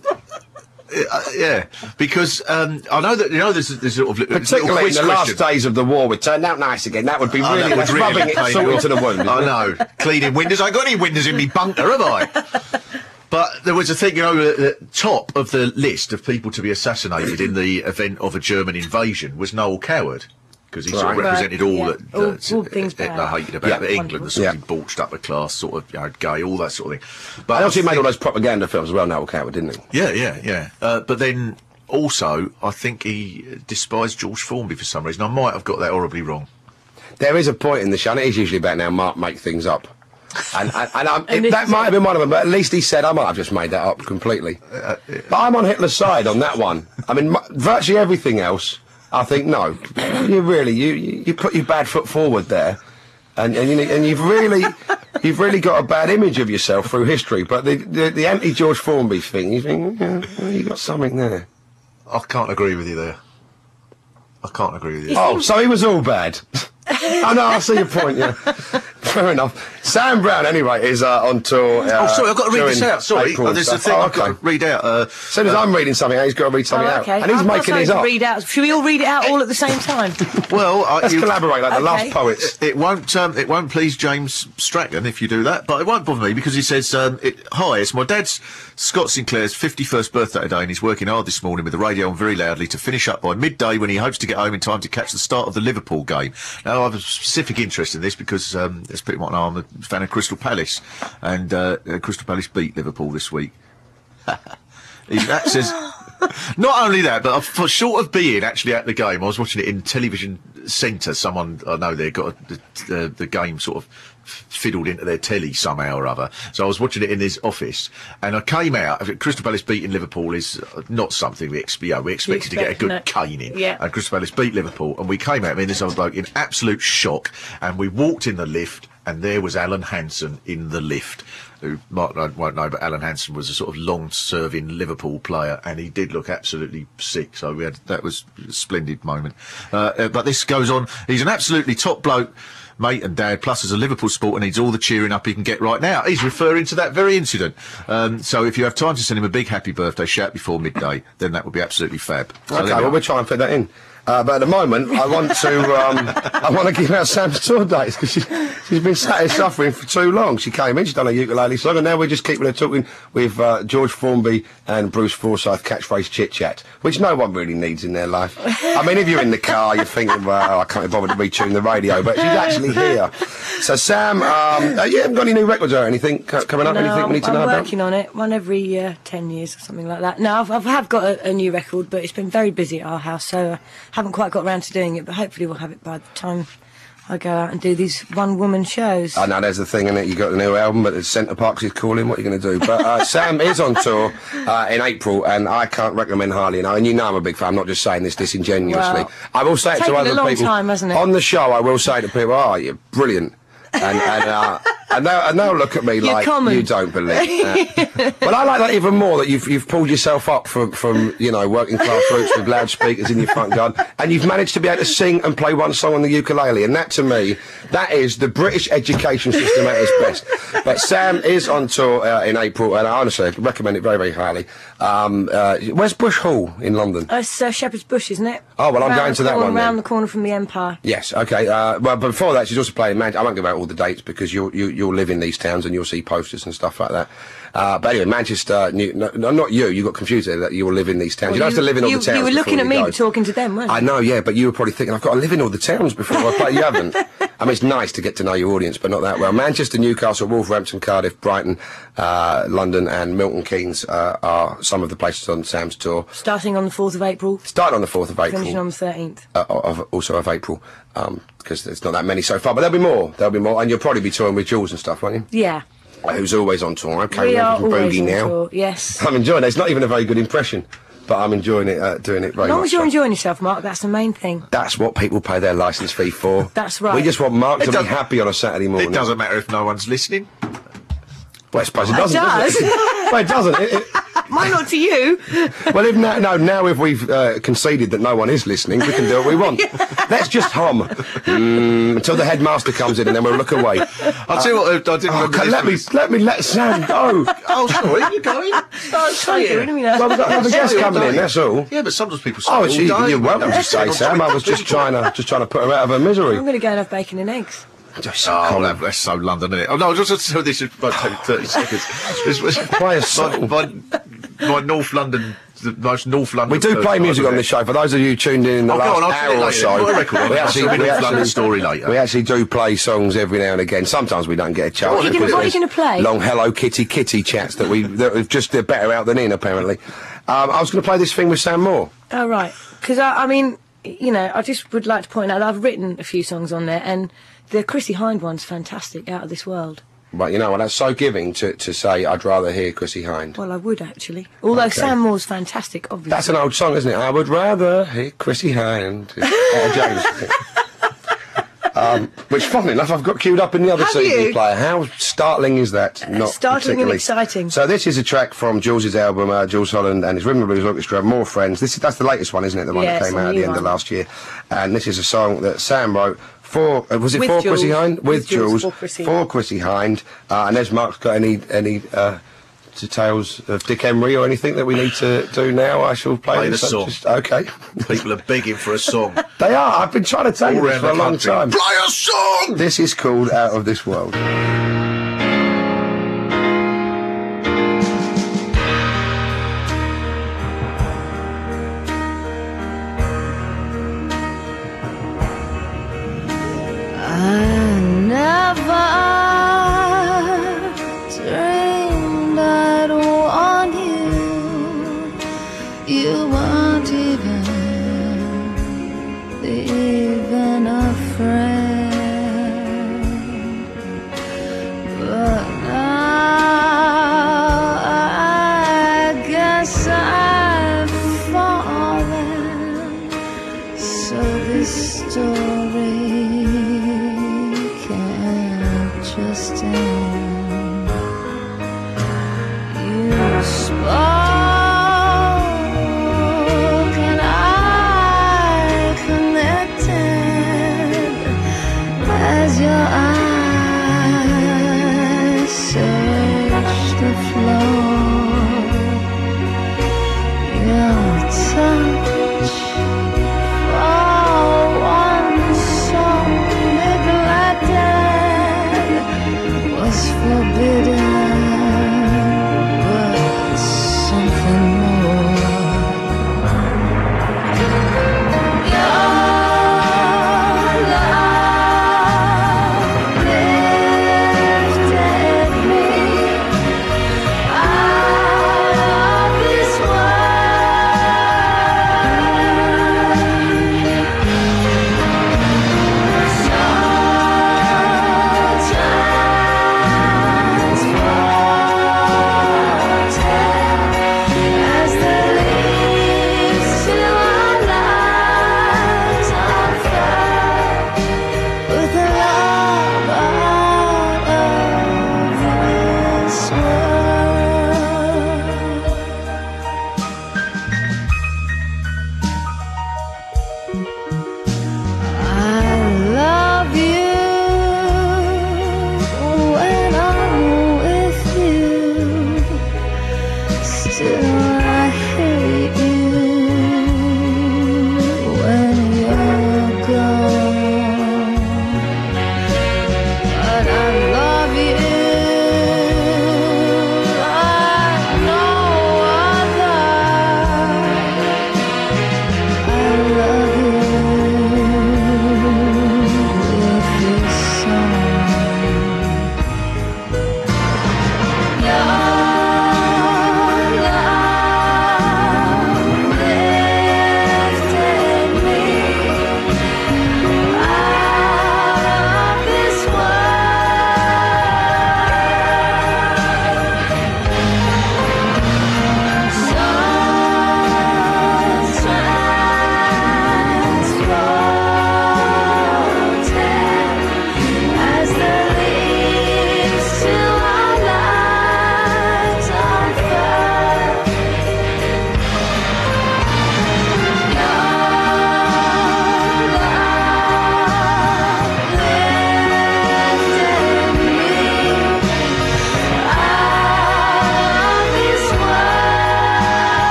Speaker 4: Uh, yeah, because um, I know that you know there's this sort of li-
Speaker 3: Particularly
Speaker 4: little
Speaker 3: in
Speaker 4: quiz
Speaker 3: the
Speaker 4: question.
Speaker 3: last days of the war, we turned out nice again. That would be
Speaker 4: Oh,
Speaker 3: really,
Speaker 4: that would
Speaker 3: that's
Speaker 4: really
Speaker 3: rubbing it
Speaker 4: pain
Speaker 3: salt
Speaker 4: you.
Speaker 3: into the wound.
Speaker 4: I know, cleaning windows. I ain't got any windows in me bunker, have I? But there was a thing, you know, at the top of the list of people to be assassinated in the event of a German invasion was Noel Coward. Because he sort of
Speaker 3: Right.
Speaker 4: represented
Speaker 7: Right,
Speaker 4: all
Speaker 7: yeah.
Speaker 4: that,
Speaker 7: All-
Speaker 4: that
Speaker 7: all things
Speaker 4: Hitler
Speaker 7: bad.
Speaker 4: hated about
Speaker 3: Yeah.
Speaker 4: the England, the sort
Speaker 3: Yeah.
Speaker 4: of debauched upper class, sort of, you know, gay, all that sort of thing. But
Speaker 3: And also he made
Speaker 4: think-
Speaker 3: all those propaganda films as well, Noel Coward, didn't he?
Speaker 4: Yeah, yeah, yeah. Uh, but then also, I think he despised George Formby for some reason. I might have got that horribly wrong.
Speaker 3: There is a point in the show, and it is usually about now Mark make things up. And, and, and, um,
Speaker 7: And
Speaker 3: it,
Speaker 7: this
Speaker 3: that
Speaker 7: is
Speaker 3: might
Speaker 7: it.
Speaker 3: have been one of them, but at least he said, I might have just made that up completely. But I'm on Hitler's side on that one. I mean, mu- virtually everything else, I think, no. You really, you, you, you put your bad foot forward there. And, and, you, and you've really you've really got a bad image of yourself through history. But the, the, the anti-George Formby thing, you think, yeah, well, you got something there.
Speaker 4: I can't agree with you there. I can't agree with you.
Speaker 3: Oh, so he was all bad. Oh no, I see your point. Yeah, fair enough. Sam Brown, anyway, is uh, on tour. Uh,
Speaker 4: oh, sorry, I've got to read this
Speaker 3: during
Speaker 4: out. Sorry,
Speaker 3: April
Speaker 4: oh,
Speaker 3: and
Speaker 4: there's the
Speaker 3: stuff.
Speaker 4: thing
Speaker 3: Oh,
Speaker 4: I've got
Speaker 3: okay.
Speaker 4: to read out. Uh,
Speaker 3: As soon as I'm reading something out, he's got to read something
Speaker 7: Oh,
Speaker 3: out,
Speaker 7: okay.
Speaker 3: and he's
Speaker 7: I've got
Speaker 3: making
Speaker 7: something
Speaker 3: his
Speaker 7: to
Speaker 3: up.
Speaker 7: read out. Should we all read it out all at the same time?
Speaker 4: well, I,
Speaker 3: Let's
Speaker 4: you-
Speaker 3: collaborate like the
Speaker 7: Okay.
Speaker 3: last poets.
Speaker 4: It won't. Um, it won't please James Strachan if you do that, but it won't bother me because he says, um, it, "Hi, it's my dad's Scott Sinclair's fifty-first birthday today, and he's working hard this morning with the radio on very loudly to finish up by midday when he hopes to get home in time to catch the start of the Liverpool game." Now, I have a specific interest in this because, um, as people might know, I'm a fan of Crystal Palace, and uh, uh, Crystal Palace beat Liverpool this week. That says. Not only that, but for short of being actually at the game, I was watching it in television centre. Someone I know they got the, the, the game sort of fiddled into their telly somehow or other. So I was watching it in his office, and I came out. Crystal Palace beating Liverpool is not something we expect. You know, we expected to get a good
Speaker 7: expect,
Speaker 4: caning.
Speaker 7: Yeah.
Speaker 4: And Crystal Palace beat Liverpool, and we came out. Me and this other bloke in absolute shock, and we walked in the lift, and there was Alan Hansen in the lift. Who Mark won't know, but Alan Hansen was a sort of long-serving Liverpool player, and he did look absolutely sick. So we had that was a splendid moment. Uh, uh, but this goes on. He's an absolutely top bloke, mate and dad. Plus, as a Liverpool supporter, needs all the cheering up he can get right now. He's referring to that very incident. Um, so if you have time to send him a big happy birthday shout before midday, then that would be absolutely fab. So
Speaker 3: Okay,
Speaker 4: there we
Speaker 3: well
Speaker 4: are.
Speaker 3: we'll try and fit that in. Uh, but at the moment, I want to um, I want to give out Sam's tour dates because she, she's been sat here suffering for too long. She came in, she's done a ukulele song, and now we're just keeping her talking with uh, George Formby and Bruce Forsyth catchphrase chit chat, which no one really needs in their life. I mean, if you're in the car, you're thinking, well, I can't be bothered to retune the radio, but she's actually here. So Sam, um, uh, you haven't got any new records or anything co- coming up?
Speaker 7: No,
Speaker 3: anything we need to
Speaker 7: I'm
Speaker 3: know about?
Speaker 7: working on it. One every uh, ten years or something like that. No, I've, I've have got a, a new record, but it's been very busy at our house, so I haven't quite got around to doing it. But hopefully, we'll have it by the time I go out and do these one-woman shows.
Speaker 3: I know there's the thing in it. You got the new album, but the Centre Parks is calling. What are you going to do? But uh, Sam is on tour uh, in April, and I can't recommend highly enough. And you know I'm a big fan. I'm not just saying this disingenuously.
Speaker 7: Well,
Speaker 3: I will say it to
Speaker 7: taken
Speaker 3: other
Speaker 7: a long
Speaker 3: people
Speaker 7: time, hasn't it?
Speaker 3: on the show. I will say to people, "Oh, you're brilliant." and and, uh, and, they'll, and they'll look at me
Speaker 7: You're
Speaker 3: like
Speaker 7: common.
Speaker 3: you don't believe. Uh, but I like that even more, that you've you've pulled yourself up from from you know working class roots with loudspeakers in your front garden, and you've managed to be able to sing and play one song on the ukulele, and that to me, that is the British education system at its best. But Sam is on tour uh, in April, and I honestly recommend it very very highly. Um, uh, where's Bush Hall in London?
Speaker 7: Oh, it's uh, Shepherd's Bush, isn't it?
Speaker 3: Oh, well, I'm
Speaker 7: Round
Speaker 3: going
Speaker 7: the
Speaker 3: to that
Speaker 7: corner-
Speaker 3: one then.
Speaker 7: Round the corner from the Empire.
Speaker 3: Yes, okay. Uh, well, before that, she's also playing Manchester. I won't give out all the dates because you'll, you, you'll live in these towns and you'll see posters and stuff like that. Uh, but anyway, Manchester, New, no, no, not you, you got confused there, that you will live in these towns.
Speaker 7: Well,
Speaker 3: you don't have to live in all
Speaker 7: you,
Speaker 3: the towns
Speaker 7: You were looking
Speaker 3: before
Speaker 7: at me
Speaker 3: you
Speaker 7: but
Speaker 3: go.
Speaker 7: talking to them, weren't you?
Speaker 3: I know, yeah, but you were probably thinking, I've got to live in all the towns before I play. You haven't. I mean, it's nice to get to know your audience, but not that well. Manchester, Newcastle, Wolverhampton, Cardiff, Brighton, uh, London and Milton Keynes uh, are some of the places on Sam's tour.
Speaker 7: Starting on the fourth of April,
Speaker 3: Starting on the fourth of April.
Speaker 7: finishing on the thirteenth.
Speaker 3: Uh, of, also of April, because there's not that many so far, but there'll be more. There'll be more, and you'll probably be touring with Jules and stuff, won't you?
Speaker 7: Yeah.
Speaker 3: who's always on tour. Okay,
Speaker 7: We
Speaker 3: we're
Speaker 7: are
Speaker 3: from
Speaker 7: always
Speaker 3: Boogie
Speaker 7: on
Speaker 3: now.
Speaker 7: tour, yes.
Speaker 3: I'm enjoying it. It's not even a very good impression, but I'm enjoying it, uh, doing it very
Speaker 7: As long
Speaker 3: much.
Speaker 7: as you're
Speaker 3: so.
Speaker 7: enjoying yourself, Mark, that's the main thing.
Speaker 3: That's what people pay their licence fee for.
Speaker 7: That's right.
Speaker 3: We just want Mark
Speaker 4: It
Speaker 3: to be
Speaker 4: doesn't-
Speaker 3: happy on a Saturday morning.
Speaker 4: It doesn't matter if no one's listening.
Speaker 3: Well, I suppose it
Speaker 7: It
Speaker 3: doesn't.
Speaker 7: does.
Speaker 3: it? Well, it doesn't. It, it,
Speaker 7: Might not to you.
Speaker 3: well, if now, no, now if we've uh, conceded that no one is listening, we can do what we want. Let's just hum mm, until the headmaster comes in, and then we'll look away.
Speaker 4: I'll tell you what, I didn't
Speaker 3: Oh,
Speaker 4: remember
Speaker 3: okay,
Speaker 4: this
Speaker 3: let me
Speaker 4: was-
Speaker 3: let me let Sam go.
Speaker 4: Oh, sorry, you going? No, say it.
Speaker 3: Well, we've got another guest coming in. That's all.
Speaker 4: Yeah, but sometimes people say
Speaker 3: Oh,
Speaker 4: all
Speaker 3: it's easy.
Speaker 4: day.
Speaker 3: You're welcome to say, Sam. I was just trying to just trying to put her out of her misery.
Speaker 7: I'm going to go and have bacon and eggs.
Speaker 3: Just
Speaker 4: Oh, that, that's so London, isn't it? Oh, no, just, just so this is about thirty seconds. This was
Speaker 3: Play a song.
Speaker 4: my, my, my North London, the most North London.
Speaker 3: We do
Speaker 4: person
Speaker 3: play
Speaker 4: I've
Speaker 3: music
Speaker 4: ever
Speaker 3: on
Speaker 4: met.
Speaker 3: this show. For those of you tuned in in the
Speaker 4: Oh, go
Speaker 3: last
Speaker 4: on, I'll
Speaker 3: hour
Speaker 4: tell you
Speaker 3: or
Speaker 4: later.
Speaker 3: so,
Speaker 4: Put a record on.
Speaker 3: we
Speaker 4: I'll
Speaker 3: actually,
Speaker 4: tell you
Speaker 3: we,
Speaker 4: the London
Speaker 3: actually,
Speaker 4: story later.
Speaker 3: we actually do play songs every now and again. Sometimes we don't get a chance.
Speaker 7: What are you gonna-
Speaker 3: because
Speaker 7: what are you
Speaker 3: there's
Speaker 7: gonna play?
Speaker 3: Long Hello Kitty Kitty chats that we that are just they're better out than in apparently. Um, I was going to play this thing with Sam Moore.
Speaker 7: Oh, right. Because, I, I mean, you know, I just would like to point out that I've written a few songs on there, and the Chrissy Hind one's fantastic, out of this world.
Speaker 3: But you know what? That's so giving to, to say I'd rather hear Chrissy Hind.
Speaker 7: Well, I would, actually. Although
Speaker 3: Okay.
Speaker 7: Sam Moore's fantastic, obviously.
Speaker 3: That's an old song, isn't it? I would rather hear Chrissy Hind. Etta James. Um, which, funnily enough, I've got queued up in the other
Speaker 7: Have
Speaker 3: C D
Speaker 7: you?
Speaker 3: player. How startling is that? Not
Speaker 7: startling and
Speaker 3: particularly.
Speaker 7: exciting.
Speaker 3: So this is a track from Jules's album, uh, Jules Holland and his Rhythm and Blues Orchestra, More Friends. This is that's the latest one, isn't it? The one
Speaker 7: Yeah,
Speaker 3: that
Speaker 7: it's
Speaker 3: came
Speaker 7: the
Speaker 3: out at
Speaker 7: new
Speaker 3: the end of
Speaker 7: one.
Speaker 3: last year. And this is a song that Sam wrote for. Uh, was it
Speaker 7: With
Speaker 3: for
Speaker 7: Jules.
Speaker 3: Chrissy Hind? With,
Speaker 7: With Jules,
Speaker 3: Jules.
Speaker 7: for Chrissy.
Speaker 3: For Chrissy Hind. Uh, and has Mark's got any any uh, details of Dick Emery or anything that we need to do now? I shall play,
Speaker 4: Play the
Speaker 3: this.
Speaker 4: song.
Speaker 3: Just, okay.
Speaker 4: People are begging for a song.
Speaker 3: They are. I've been trying to tell you
Speaker 4: All
Speaker 3: this
Speaker 4: round
Speaker 3: for a
Speaker 4: the
Speaker 3: long
Speaker 4: country.
Speaker 3: time.
Speaker 4: Play a song!
Speaker 3: This is called Out of This World.
Speaker 8: I never dreamed I'd want you. You weren't even, even a friend.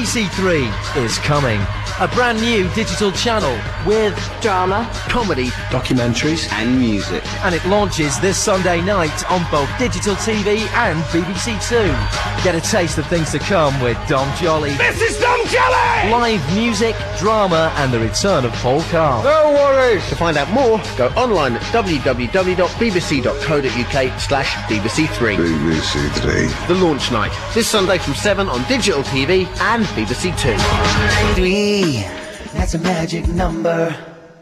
Speaker 14: C Three is coming. A brand new digital channel with
Speaker 15: drama,
Speaker 14: comedy,
Speaker 15: documentaries and music.
Speaker 14: And it launches this Sunday night on both digital T V and B B C Two. Get a taste of things to come with Dom Jolly.
Speaker 3: This is Dom Jolly!
Speaker 14: Live music, drama and the return of Paul Carr.
Speaker 3: No worries!
Speaker 16: To find out more, go online at w w w dot b b c dot co dot u k slash b b c three.
Speaker 17: B B C Three.
Speaker 16: The launch night, this Sunday from seven on digital T V and B B C Two.
Speaker 2: Three, that's a magic number.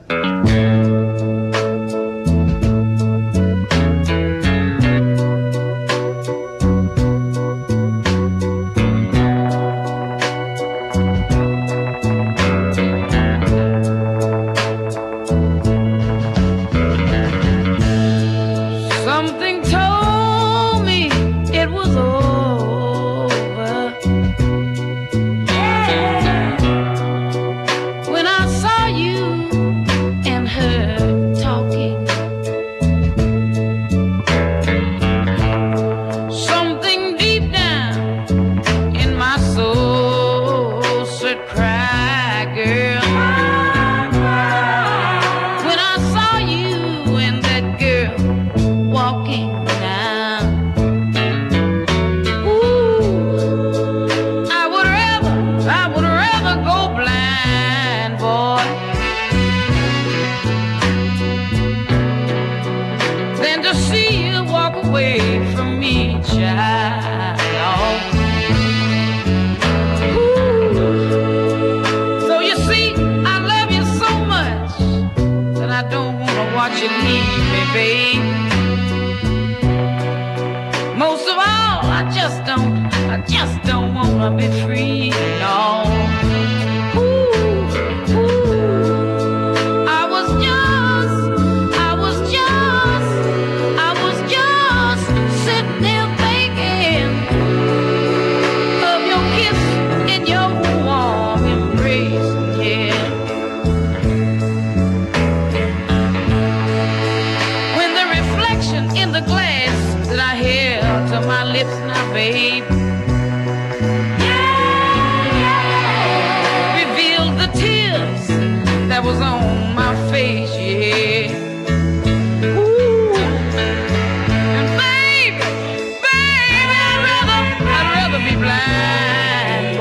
Speaker 9: Something told me it was over when I saw you and her talking. Something deep down in my soul said, cry, girl. When I saw you and that girl walking down. Ooh, I would rather, I would rather go blind, boy, than to see you walk away from me, child. Ooh, so you see, I love you so much that I don't want to watch you leave me, babe. Most of all, I just don't, I just don't wanna be free, no. Ooh, ooh. I was just, I was just, I was just sitting there thinking of your kiss and your warm embrace, yeah. When the reflection in the glass that I held to my lips now, babe, revealed the tears that was on my face, yeah. Ooh, and baby, baby, I'd rather, I'd rather be blind,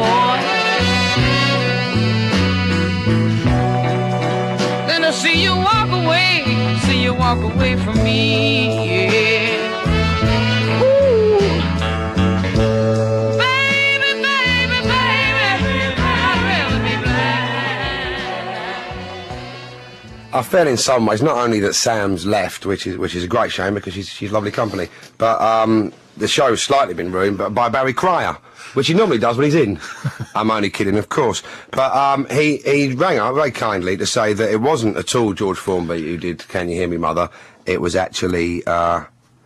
Speaker 9: boy, than to see you walk away, see you walk away from me, yeah. Ooh, baby, baby, baby, I'd rather be blind.
Speaker 3: I feel in some ways not only that Sam's left, which is which is a great shame because she's she's lovely company, but um, the show's slightly been ruined, but by Barry Cryer, which he normally does when he's in. I'm only kidding, of course. But um, he he rang up very kindly to say that it wasn't at all George Formby who did "Can You Hear Me, Mother." It was actually uh,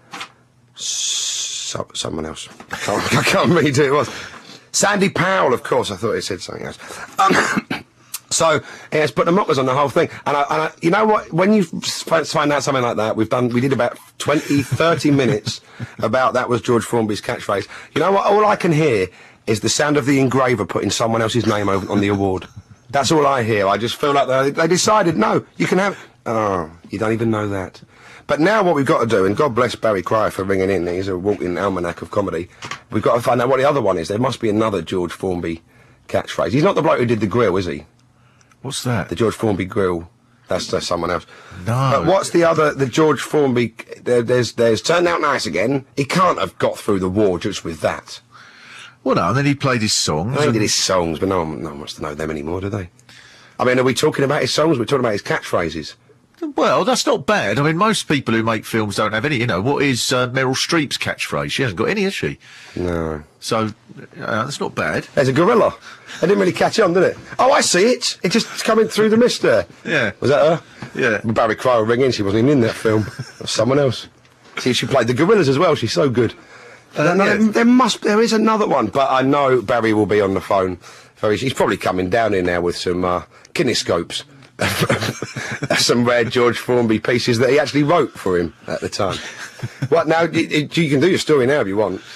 Speaker 3: so, someone else. I can't, I can't read who it was. Sandy Powell, of course. I thought it said something else. Um, So he has put the mockers on the whole thing, and, I, and I, you know what? When you f- find out something like that, we've done, we did about twenty, thirty minutes about that was George Formby's catchphrase. You know what? All I can hear is the sound of the engraver putting someone else's name over on the award. That's all I hear. I just feel like they, they decided, no, you can have. Oh, you don't even know that. But now what we've got to do, and God bless Barry Cryer for ringing in. He's a walking almanac of comedy. We've got to find out what the other one is. There must be another George Formby catchphrase. He's not the bloke who did the grill, is he?
Speaker 4: What's that?
Speaker 3: The George Formby grill. That's uh, someone else.
Speaker 4: No.
Speaker 3: But what's the other? The George Formby. There, there's there's Turned Out Nice Again. He can't have got through the war just with that.
Speaker 4: Well, no. And then he played his songs.
Speaker 3: He did his songs, but no one, no one wants to know them anymore, do they? I mean, are we talking about his songs? We're talking about his catchphrases.
Speaker 4: Well, that's not bad. I mean, most people who make films don't have any. You know, what is uh, Meryl Streep's catchphrase? She hasn't got any, has she?
Speaker 3: No.
Speaker 4: So, uh, that's not bad.
Speaker 3: There's a gorilla. It didn't really catch on, did it? Oh, I see it. It's just coming through the mist there.
Speaker 4: Yeah.
Speaker 3: Was that her?
Speaker 4: Yeah.
Speaker 3: Barry Cryer would ring in. She wasn't even in that film. Or someone else. See, she played the gorillas as well. She's so good. Uh, no,
Speaker 4: yeah.
Speaker 3: there, there must, there is another one, but I know Barry will be on the phone. Very, he's probably coming down here now with some uh, kinescopes. Some rare George Formby pieces that he actually wrote for him at the time. What now? You, you can do your story now if you want.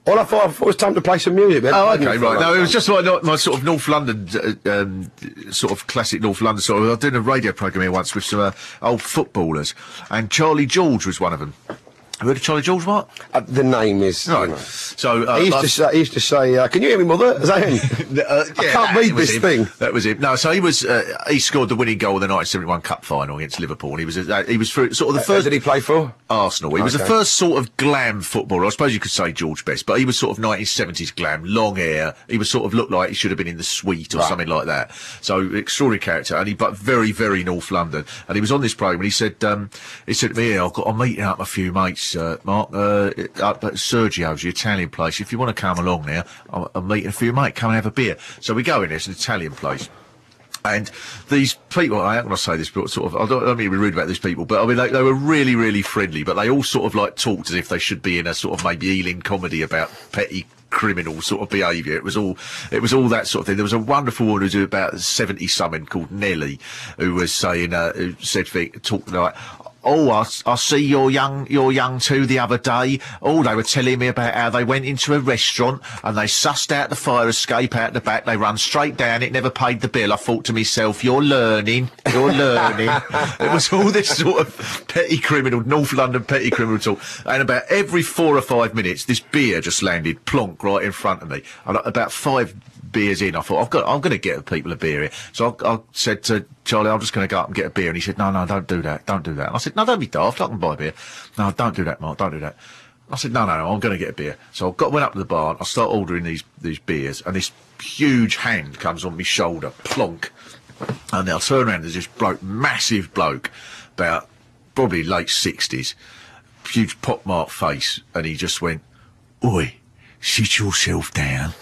Speaker 3: Well, I thought, I thought it was time to play some music.
Speaker 4: Oh, okay, right. No, it was just my, my sort of North London, uh, um, sort of classic North London sort of. I was doing a radio programme here once with some uh, old footballers, and Charlie George was one of them. Have you heard of Charlie George, Mark?
Speaker 3: Uh, the name is...
Speaker 4: Right.
Speaker 3: You know.
Speaker 4: So, uh,
Speaker 3: he, used
Speaker 4: I've-
Speaker 3: to say, he used to say, uh, can you hear me, mother? Is that him?
Speaker 4: Uh,
Speaker 3: I
Speaker 4: yeah,
Speaker 3: can't
Speaker 4: that
Speaker 3: read
Speaker 4: was
Speaker 3: this
Speaker 4: him.
Speaker 3: thing.
Speaker 4: That was him. No, so he was. Uh, he scored the winning goal in the nineteen seventy-one Cup final against Liverpool. And he was. Uh, he was for sort of the
Speaker 3: Uh,
Speaker 4: first.
Speaker 3: did he play for?
Speaker 4: Arsenal. He was the
Speaker 3: Okay.
Speaker 4: first sort of glam footballer. I suppose you could say George Best, but he was sort of nineteen seventies glam, long hair. He was sort of looked like he should have been in the Suite or
Speaker 3: Right.
Speaker 4: something like that. So extraordinary character, and he but very, very North London. And he was on this programme, and he said, um, he said to me, "I've got I'm meeting up a few mates, uh, Mark, uh, up at Sergio's, the Italian place. If you want to come along now, I'm, I'm meeting a few mates. Come and have a beer." So we go in. It's an Italian place. And these people, I am going to say this, but sort of, I don't, I don't mean to be rude about these people, but I mean, they, they were really, really friendly, but they all sort of like talked as if they should be in a sort of maybe Ealing comedy about petty criminal sort of behaviour. It was all, it was all that sort of thing. There was a wonderful woman who was about seventy something called Nelly, who was saying, uh, who said, thing- talked like, "Oh, I, I see you're young, you're young too the other day. Oh, they were telling me about how they went into a restaurant and they sussed out the fire escape out the back. They run straight down it, never paid the bill. I thought to myself, you're learning, you're learning." It was all this sort of petty criminal, North London petty criminal talk. And about every four or five minutes, this beer just landed plonk right in front of me. And about five beers in, I thought, I've got, I'm going to get people a beer here. So I, I said to Charlie, I'm just going to go up and get a beer. And he said, no, no, don't do that, don't do that. And I said, no, don't be daft, I can buy a beer. No, don't do that, Mark, don't do that. I said, no, no, no, I'm going to get a beer. So I got, went up to the bar, and I start ordering these, these beers, and this huge hand comes on my shoulder, plonk. And I turn around, there's this bloke, massive bloke, about probably late sixties, huge pockmarked face, and he just went, "Oi, sit yourself down.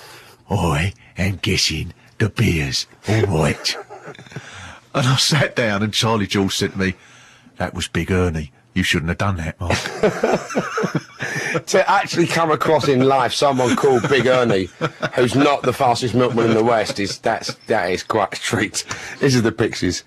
Speaker 4: I am getting the beers, all right." And I sat down, and Charlie George said to me, "That was Big Ernie. You shouldn't have done that, Mark."
Speaker 3: To actually come across in life someone called Big Ernie, who's not the fastest milkman in the West, is that's that is quite a treat. This is the Pixies.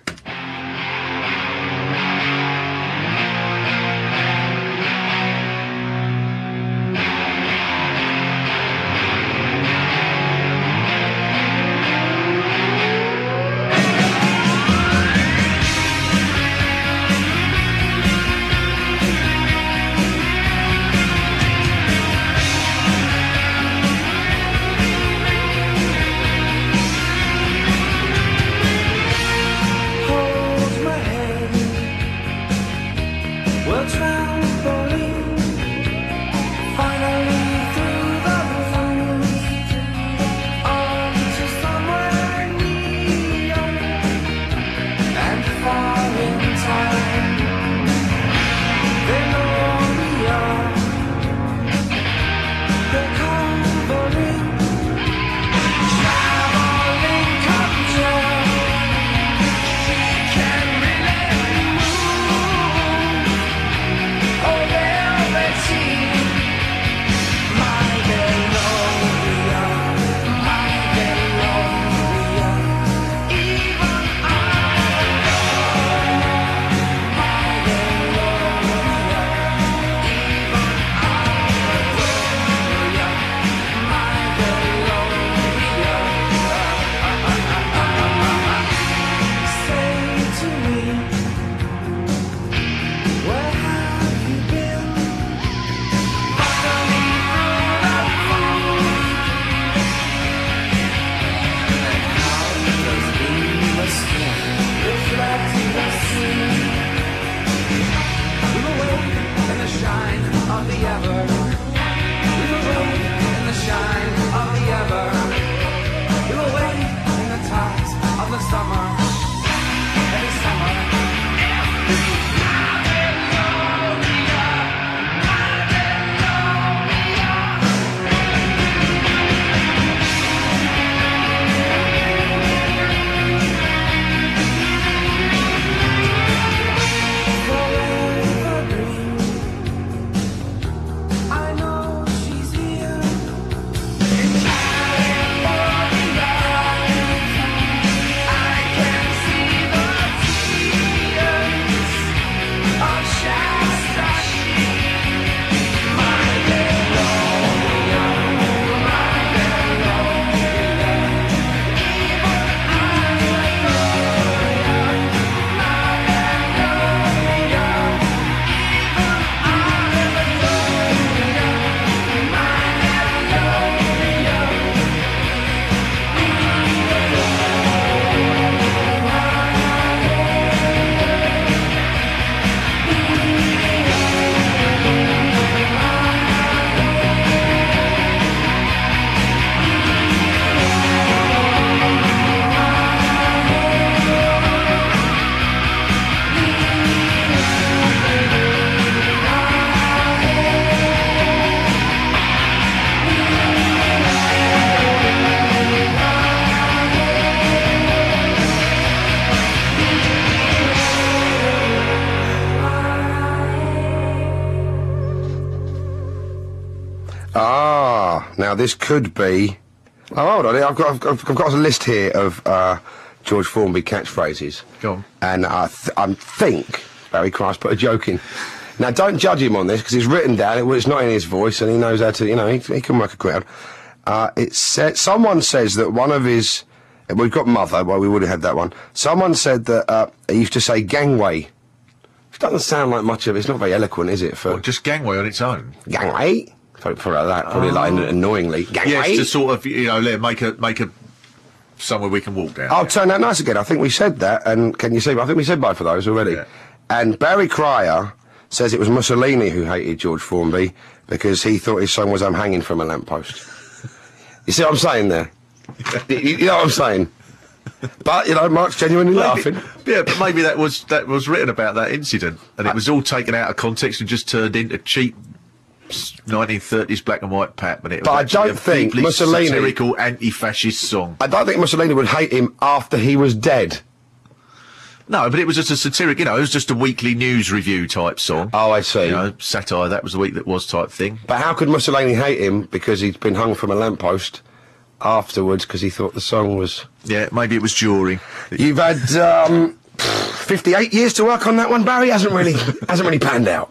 Speaker 3: now, this could be... Oh, hold on, I've got, I've got, I've got a list here of uh, George Formby catchphrases.
Speaker 4: Go on.
Speaker 3: And I, th I think Barry Christ put a joke in. Now, don't judge him on this, because it's written down, it, it's not in his voice, and he knows how to, you know, he, he can work a crowd. Uh, it said, someone says that one of his... We've got Mother, well, we would have had that one. Someone said that uh, he used to say gangway. It doesn't sound like much of it. It's not very eloquent, is it? For
Speaker 4: Well, just gangway on its own.
Speaker 3: Gangway? Probably, probably like that. Probably like annoyingly. Gangway?
Speaker 4: Yes, to sort of, you know, let- make a make a somewhere we can walk down.
Speaker 3: I'll turn that nice again. I think we said that, and can you see? I think we said both of those already.
Speaker 4: Yeah.
Speaker 3: And Barry Cryer says it was Mussolini who hated George Formby because he thought his song was "I'm hanging from a lamppost." You see what I'm saying there? you, you know what I'm saying? But you know, Mark's genuinely laughing.
Speaker 4: Yeah, but maybe that was that was written about that incident, and it was all taken out of context and just turned into cheap nineteen thirties black and white pap. And it was
Speaker 3: But I
Speaker 4: actually
Speaker 3: don't
Speaker 4: a
Speaker 3: think
Speaker 4: deeply
Speaker 3: Mussolini-
Speaker 4: satirical anti-fascist song.
Speaker 3: I don't think Mussolini would hate him after he was dead.
Speaker 4: No, but it was just a satiric, you know, it was just a weekly news review type song.
Speaker 3: Oh, I see.
Speaker 4: You know, satire, that was the week that was type thing.
Speaker 3: But how could Mussolini hate him because he'd been hung from a lamppost afterwards because he thought the song was...
Speaker 4: Yeah, maybe it was during.
Speaker 3: You've had um, fifty-eight years to work on that one, Barry. Hasn't really, hasn't really panned out.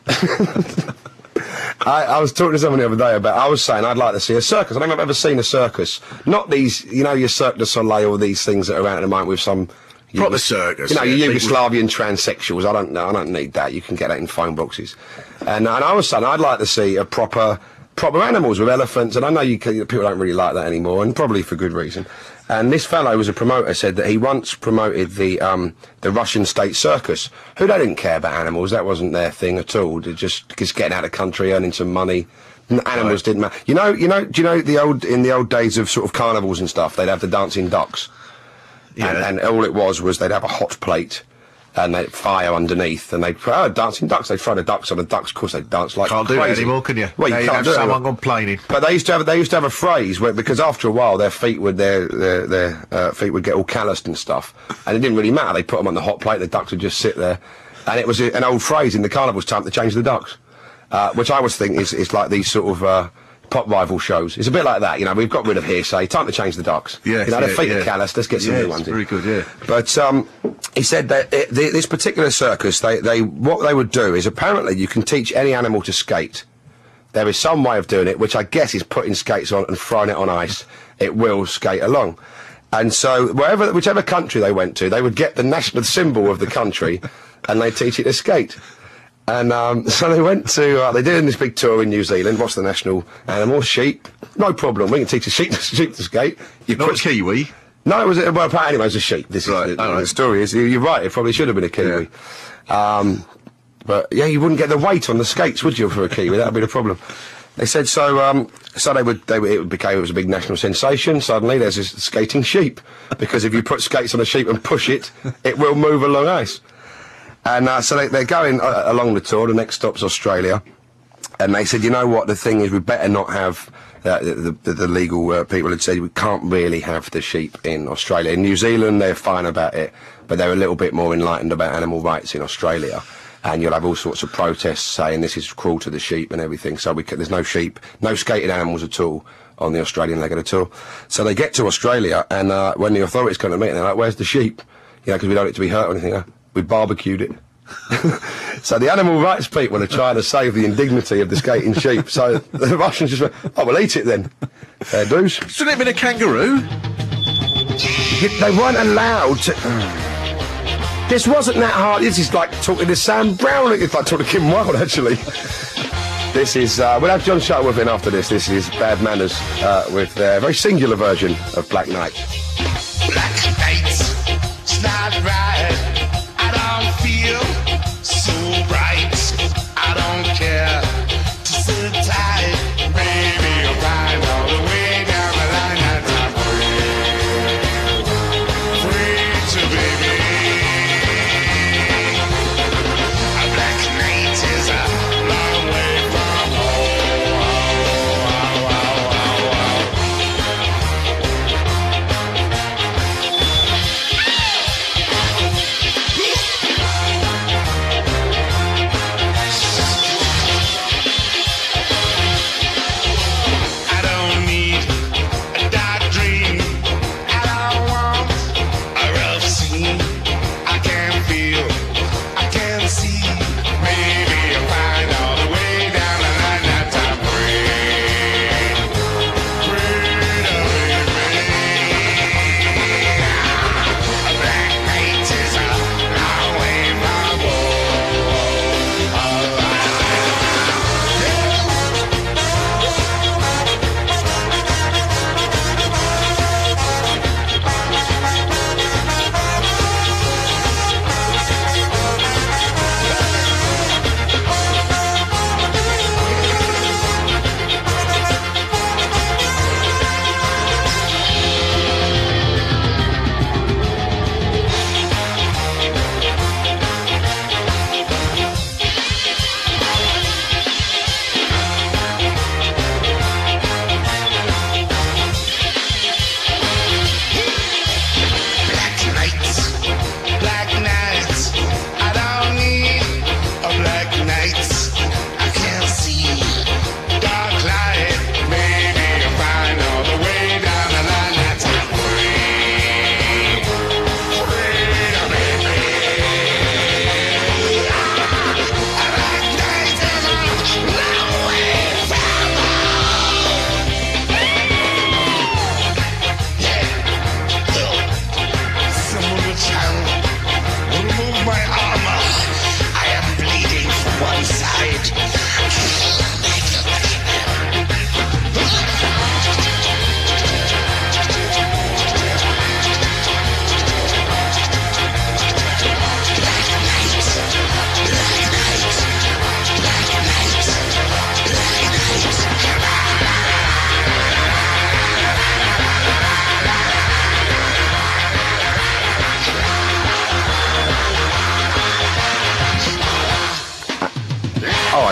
Speaker 3: I, I was talking to someone the other day about, I was saying I'd like to see a circus. I don't think I've ever seen a circus. Not these, you know, your Cirque du Soleil or these things that are out in the mind with some...
Speaker 4: Proper circus.
Speaker 3: You know,
Speaker 4: yeah,
Speaker 3: your
Speaker 4: people-
Speaker 3: Yugoslavian transsexuals. I don't know. I don't need that. You can get that in phone boxes. And, and I was saying I'd like to see a proper, proper animals with elephants. And I know you can, people don't really like that anymore, and probably for good reason. And this fellow who was a promoter said that he once promoted the um, the Russian state circus, who they didn't care about animals. That wasn't their thing at all. They're just just getting out of country, earning some money. N- Animals didn't matter. You know, you know, do you know the old in the old days of sort of carnivals and stuff? They'd have the dancing ducks.
Speaker 4: Yeah.
Speaker 3: And, and all it was was they'd have a hot plate and they'd fire underneath and they'd oh, dancing ducks. They'd throw the ducks on the ducks. Of course, they'd dance like
Speaker 4: Can't do
Speaker 3: crazy.
Speaker 4: that anymore, can you?
Speaker 3: Well, you
Speaker 4: Now you
Speaker 3: can't
Speaker 4: have
Speaker 3: do it.
Speaker 4: someone complaining.
Speaker 3: But they used to have they used to have a phrase where because after a while their feet would their their, their uh, feet would get all calloused and stuff, and it didn't really matter. They put them on the hot plate. The ducks would just sit there, and it was a, an old phrase in the carnival's time to change the ducks, uh, which I always think is is like these sort of. Uh, pop rival shows. It's a bit like that, you know, we've got rid of hearsay, time to change the ducks.
Speaker 4: Yes,
Speaker 3: you know,
Speaker 4: yeah,
Speaker 3: their feet
Speaker 4: yeah.
Speaker 3: are calloused, let's get some
Speaker 4: Yeah,
Speaker 3: new
Speaker 4: it's
Speaker 3: ones in.
Speaker 4: very good, yeah.
Speaker 3: But um, he said that it, the, this particular circus, they, they what they would do is apparently you can teach any animal to skate. There is some way of doing it, which I guess is putting skates on and throwing it on ice. It will skate along. And so wherever, whichever country they went to, they would get the national symbol of the country and they teach it to skate. And um, so they went to, uh, they did this big tour in New Zealand. What's the national animal? Sheep. No problem. We can teach a sheep to, sheep to skate. You
Speaker 4: Not a kiwi.
Speaker 3: No, it was, well, apparently it was a sheep. This
Speaker 4: Right,
Speaker 3: is the,
Speaker 4: all right.
Speaker 3: the story is, you- you're right, it probably should have been a kiwi. Um, but yeah, you wouldn't get the weight on the skates, would you, for a kiwi? That would be the problem. They said so. Um, so they would. They would, it became. It was a big national sensation. Suddenly, there's this skating sheep because if you put skates on a sheep and push it, it will move along ice. And uh, so they, they're going uh, along the tour. The next stop's Australia, and they said, you know what? The thing is, we better not have. Uh, the, the, the legal uh, people had said we can't really have the sheep in Australia. In New Zealand, they're fine about it, but they're a little bit more enlightened about animal rights in Australia. And you'll have all sorts of protests saying this is cruel to the sheep and everything. So we c there's no sheep, no skated animals at all on the Australian leg of the tour. So they get to Australia, and uh, when the authorities come to meet, they're like, "Where's the sheep?" You know, because we don't want it to be hurt or anything. Huh? We barbecued it. So the animal rights people are trying to save the indignity of the skating sheep. So the Russians just went, "Oh, we'll eat it then." Fair dues.
Speaker 4: Shouldn't it have been a kangaroo?
Speaker 3: They weren't allowed to. This wasn't that hard. This is like talking to Sam Brown. It's like talking to Kim Wilde, actually. This is, uh, we'll have John Shuttleworth in after this. This is Bad Manners uh, with a very singular version of Black Knight.
Speaker 13: Black nights, it's not right. I don't feel so bright. I don't care. Just sit tight, baby. I'm riding all the way down the line. And I'm free, free to baby. A black night is a long way from home.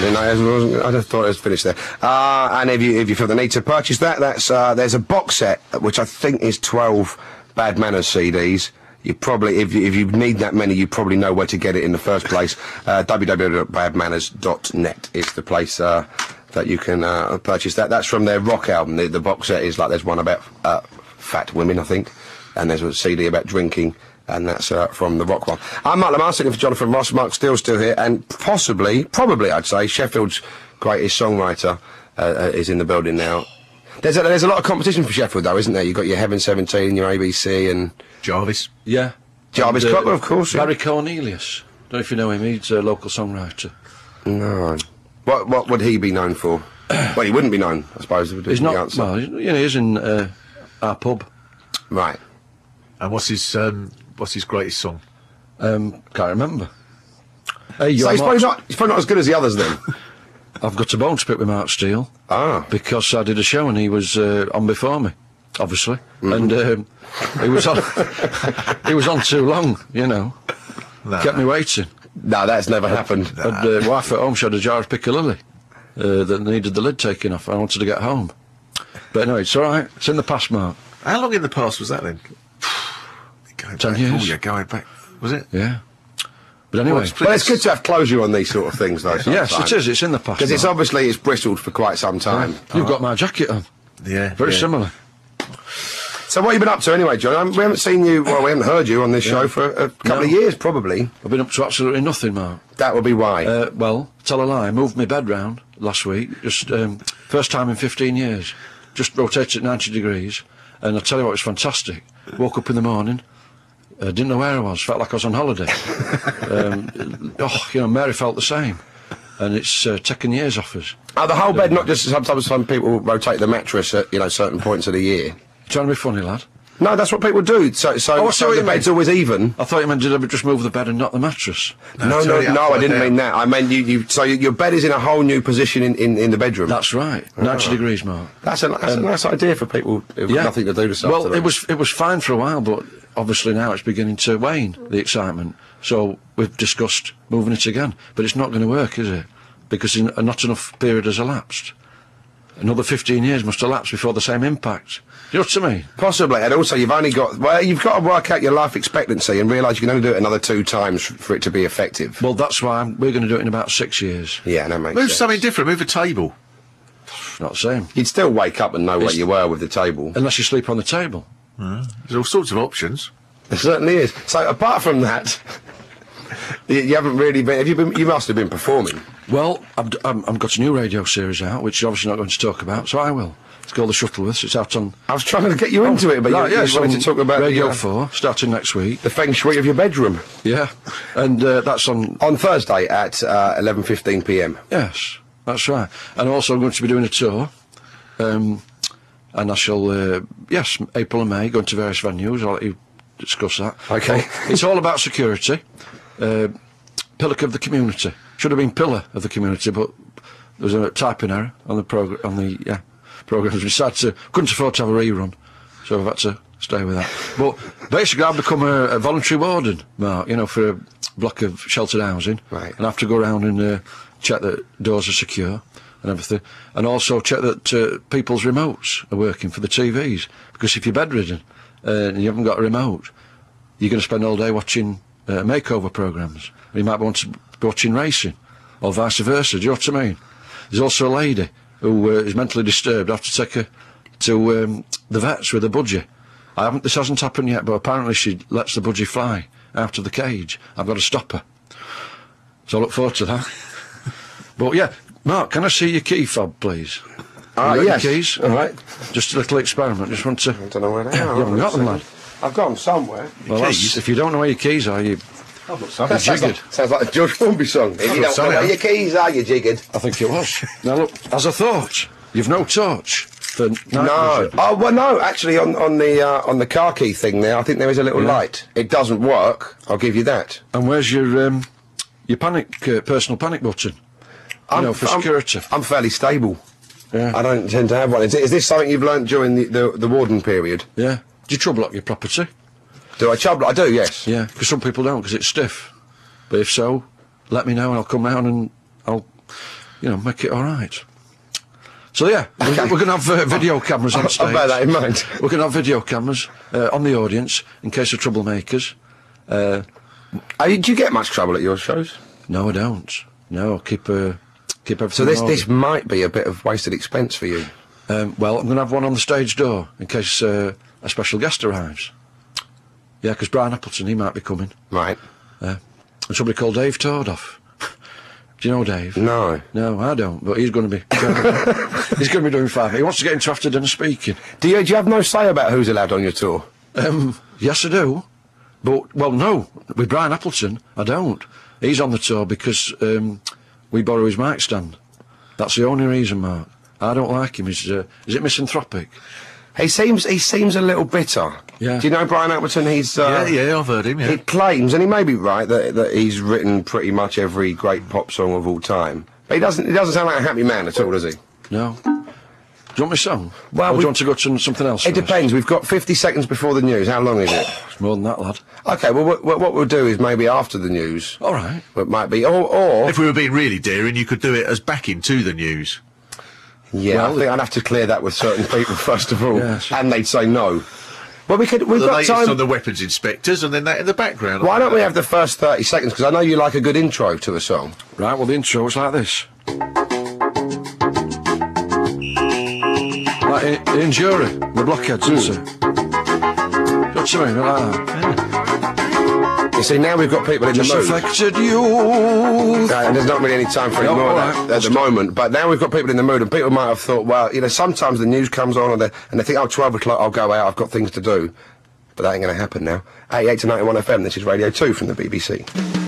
Speaker 3: didn't know. It wasn't, I just thought it was finished there. Uh, and if you if you feel the need to purchase that, that's uh, there's a box set which I think is twelve Bad Manners C Ds. You probably, if you, if you need that many, you probably know where to get it in the first place. Uh, w w w dot bad manners dot net is the place uh, that you can uh, purchase that. That's from their rock album. The, the box set is like there's one about uh, fat women, I think, and there's a C D about drinking. And that's uh, from the rock one. I'm Mark Lamar, sitting for Jonathan Ross. Mark Steele's still here, and possibly, probably, I'd say, Sheffield's greatest songwriter uh, uh, is in the building now. There's a, there's a lot of competition for Sheffield, though, isn't there? You've got your Heaven seventeen, your A B C, and
Speaker 4: Jarvis.
Speaker 17: Yeah.
Speaker 3: Jarvis
Speaker 17: And, uh,
Speaker 3: Cocker, of course.
Speaker 17: Barry Cornelius. Don't know if you know him. He's a local songwriter.
Speaker 3: No. What what would he be known for? Well, he wouldn't be known, I suppose. Would
Speaker 17: He's
Speaker 3: be the
Speaker 17: not.
Speaker 3: answer.
Speaker 17: Well, he's, you know, he's in uh, our pub.
Speaker 3: Right.
Speaker 4: And what's his um, what's his greatest song?
Speaker 17: Um, can't remember. Hey,
Speaker 3: So
Speaker 17: you're
Speaker 3: he's
Speaker 17: Mark-
Speaker 3: probably, not, he's probably not as good as the others, then.
Speaker 17: I've got a bone to pick with Mark Steele.
Speaker 3: Ah.
Speaker 17: Because I did a show and he was uh, on before me, obviously.
Speaker 3: Mm-hmm.
Speaker 17: And um, he was on he was on too long, you know.
Speaker 3: Nah.
Speaker 17: Kept me waiting.
Speaker 3: No, that's never happened.
Speaker 17: Had uh, wife at home, she had a jar of Piccalilli uh, that needed the lid taken off. I wanted to get home. But anyway, it's all right. It's in the past, Mark.
Speaker 4: How long in the past was that then? Going
Speaker 17: Ten
Speaker 4: back.
Speaker 17: years.
Speaker 4: Oh, yeah, going back. Was it?
Speaker 17: Yeah. But anyway.
Speaker 3: Well, it's, well, it's good to have closure on these sort of things, though.
Speaker 17: Yes, it is. It's in the past.
Speaker 3: Because it's
Speaker 17: Mark.
Speaker 3: obviously it's bristled for quite some time.
Speaker 17: Yeah. You've got my jacket on.
Speaker 4: Yeah.
Speaker 17: Very
Speaker 4: yeah.
Speaker 17: similar.
Speaker 3: So what have you been up to anyway, John? Um, we haven't seen you, well, we haven't heard you on this
Speaker 17: Yeah.
Speaker 3: show for a couple
Speaker 17: No.
Speaker 3: of years, probably.
Speaker 17: I've been up to absolutely nothing, Mark.
Speaker 3: That would be why.
Speaker 17: Uh, well, tell a lie. I moved my bed round last week. Just um, first time in fifteen years. Just rotated at ninety degrees. And I tell you what, it was fantastic. Woke up in the morning. Uh, didn't know where I was. Felt like I was on holiday. um, oh, you know, Mary felt the same. And it's uh, taken years off us.
Speaker 3: Oh, the whole bed, not just sometimes some people rotate the mattress at, you know, certain points of the year.
Speaker 17: Trying to be funny, lad.
Speaker 3: No, that's what people do. So, so,
Speaker 17: Oh, I see
Speaker 3: so
Speaker 17: what
Speaker 3: the
Speaker 17: you mean.
Speaker 3: bed's always even.
Speaker 17: I thought you meant did I just move the bed and not the mattress?
Speaker 3: No, no, no, I didn't mean that. I meant you, you so you, your bed is in a whole new position in, in, in the bedroom.
Speaker 17: That's right. ninety degrees, Mark.
Speaker 3: That's a, that's
Speaker 17: Um,
Speaker 3: a nice idea for people who've got nothing to do this
Speaker 17: Well,
Speaker 3: afternoon.
Speaker 17: it was it was fine for a while, but obviously now it's beginning to wane, the excitement. So we've discussed moving it again, but it's not going to work, is it? Because in, not enough period has elapsed. Another fifteen years must elapse before the same impact. Do you know what I mean?
Speaker 3: Possibly, and also you've only got, well, you've got to work out your life expectancy and realise you can only do it another two times f- for it to be effective.
Speaker 17: Well, that's why I'm, we're going to do it in about six years.
Speaker 3: Yeah, that makes
Speaker 4: Move
Speaker 3: sense.
Speaker 4: something different. Move a table.
Speaker 17: Not the same.
Speaker 3: You'd still wake up and know where
Speaker 17: It's-
Speaker 3: you were with the table.
Speaker 17: Unless you sleep on the table.
Speaker 4: There's all sorts of options.
Speaker 3: There certainly is. So apart from that, you, you haven't really been, have you been, you must have been performing.
Speaker 17: Well, I've, d- I'm, I've got a new radio series out, which you're obviously not going to talk about, so I will. It's called The Shuttleworths. It's out on...
Speaker 3: I was trying to get you into it, but
Speaker 17: Right,
Speaker 3: you,
Speaker 17: yeah,
Speaker 3: you
Speaker 17: it's
Speaker 3: wanted
Speaker 17: on
Speaker 3: to talk about
Speaker 17: Radio
Speaker 3: the, uh,
Speaker 17: four, starting next week.
Speaker 3: the feng shui of your bedroom.
Speaker 17: Yeah. And uh, that's on...
Speaker 3: On Thursday at uh, eleven fifteen p m.
Speaker 17: Yes, that's right. And also I'm going to be doing a tour. Um, and I shall, uh, yes, April and May, going to various venues. I'll let you discuss that.
Speaker 3: Okay.
Speaker 17: It's all about security. Uh, Pillock of the community. Should have been Pillar of the community, but there was a typing error on the program. On the yeah program, we decided to couldn't afford to have a rerun, so I've had to stay with that. But basically, I've become a, a voluntary warden, Mark. You know, for a block of sheltered housing,
Speaker 3: Right.
Speaker 17: and I have to go around and uh, check that doors are secure and everything, and also check that uh, people's remotes are working for the T Vs. Because if you're bedridden uh, and you haven't got a remote, you're going to spend all day watching uh, makeover programmes. You might want to be watching racing, or vice versa. Do you know what I mean? There's also a lady who uh, is mentally disturbed. I have to take her to um, the vets with a budgie. I haven't. This hasn't happened yet, but apparently she lets the budgie fly out of the cage. I've got to stop her. So I look forward to that. But yeah, Mark, can I see your key fob, please?
Speaker 3: Ah,
Speaker 17: You got your
Speaker 3: yes.
Speaker 17: keys?
Speaker 3: All right.
Speaker 17: Just a little experiment. Just want to.
Speaker 3: I don't know where they
Speaker 17: You
Speaker 3: are.
Speaker 17: haven't got them, lad.
Speaker 3: I've got them somewhere.
Speaker 17: Well, that's, if you don't know where your keys are, you.
Speaker 3: That
Speaker 17: You're
Speaker 3: sounds
Speaker 17: jiggered.
Speaker 3: like, sounds like a George Formby song. If you
Speaker 4: got
Speaker 3: don't know
Speaker 4: some,
Speaker 3: where
Speaker 4: yeah.
Speaker 3: your keys are, you're jiggered.
Speaker 17: I think it was. Now look, as I thought, you've no torch for night
Speaker 3: No.
Speaker 17: vision.
Speaker 3: Oh well, no. Actually, on on the uh, on the car key thing there, I think there is a little
Speaker 17: Yeah.
Speaker 3: light. It doesn't work. I'll give you that.
Speaker 17: And where's your um, your panic uh, personal panic button? You know, for security.
Speaker 3: I'm fairly stable.
Speaker 17: Yeah.
Speaker 3: I don't tend to have one. Is, it, is this something you've learnt during the, the the warden period?
Speaker 17: Yeah. Do you trouble up your property?
Speaker 3: Do I trouble? I do. Yes.
Speaker 17: Yeah, because some people don't, because it's stiff. But if so, let me know and I'll come round and I'll you know, make it all right. So yeah, we're, we're going to have uh, video cameras on stage.
Speaker 3: I'll bear that in mind.
Speaker 17: We're going to have video cameras uh, on the audience in case of troublemakers. Uh,
Speaker 3: uh, do you get much trouble at your shows?
Speaker 17: No, I don't. No, I keep uh, keep everything.
Speaker 3: So this
Speaker 17: in order.
Speaker 3: this might be a bit of wasted expense for you.
Speaker 17: Um, well, I'm going to have one on the stage door in case uh, a special guest arrives. Yeah, because Brian Appleton, he might be coming.
Speaker 3: Right.
Speaker 17: Uh, and somebody called Dave Tordoff. Do you know Dave?
Speaker 3: No.
Speaker 17: No, I don't, but he's going to be... he's going to be doing fine. He wants to get into after dinner speaking.
Speaker 3: Do you, do you have no say about who's allowed on your tour?
Speaker 17: Um, yes, I do. But, well, no, with Brian Appleton, I don't. He's on the tour because um, we borrow his mic stand. That's the only reason, Mark. I don't like him. He's, uh, is it misanthropic?
Speaker 3: He seems he seems a little bitter.
Speaker 17: Yeah.
Speaker 3: Do you know Brian Appleton? He's uh,
Speaker 4: yeah, yeah, I've heard him. Yeah.
Speaker 3: He claims, and he may be right, that that he's written pretty much every great pop song of all time. But he doesn't. He doesn't sound like a happy man at all, does he?
Speaker 17: No. Do you want my song?
Speaker 3: Well,
Speaker 17: or do you want to go to something else?
Speaker 3: It
Speaker 17: first?
Speaker 3: depends. We've got fifty seconds before the news. How long is it?
Speaker 17: It's more than that, lad.
Speaker 3: Okay. Well, what, what we'll do is maybe after the news.
Speaker 17: All right.
Speaker 3: It might be, or, or
Speaker 4: if we were being really daring, you could do it as backing to the news.
Speaker 3: Yeah,
Speaker 17: well,
Speaker 3: I think I'd have to clear that with certain people first of all,
Speaker 17: yes.
Speaker 3: and they'd say no. Well, we could. We've
Speaker 4: the
Speaker 3: got
Speaker 4: latest
Speaker 3: time.
Speaker 4: on the weapons inspectors, and then that in the background.
Speaker 3: Why don't we have the first thirty seconds? Because I know you like a good intro to a song.
Speaker 17: Right. Well, the intro is like this. Like in, in Jury, the blockheads, mm. isn't it? What's I mean? Like that.
Speaker 3: You see, now we've got people in the mood.
Speaker 17: Disaffected youth.
Speaker 3: Uh, and there's not really any time for any
Speaker 17: No,
Speaker 3: more of
Speaker 17: right.
Speaker 3: that at the moment. But now we've got people in the mood, and people might have thought, well, you know, sometimes the news comes on, and they, and they think, oh, twelve o'clock, I'll go out, I've got things to do. But that ain't going to happen now. eighty-eight to ninety-one F M, this is Radio two from the B B C.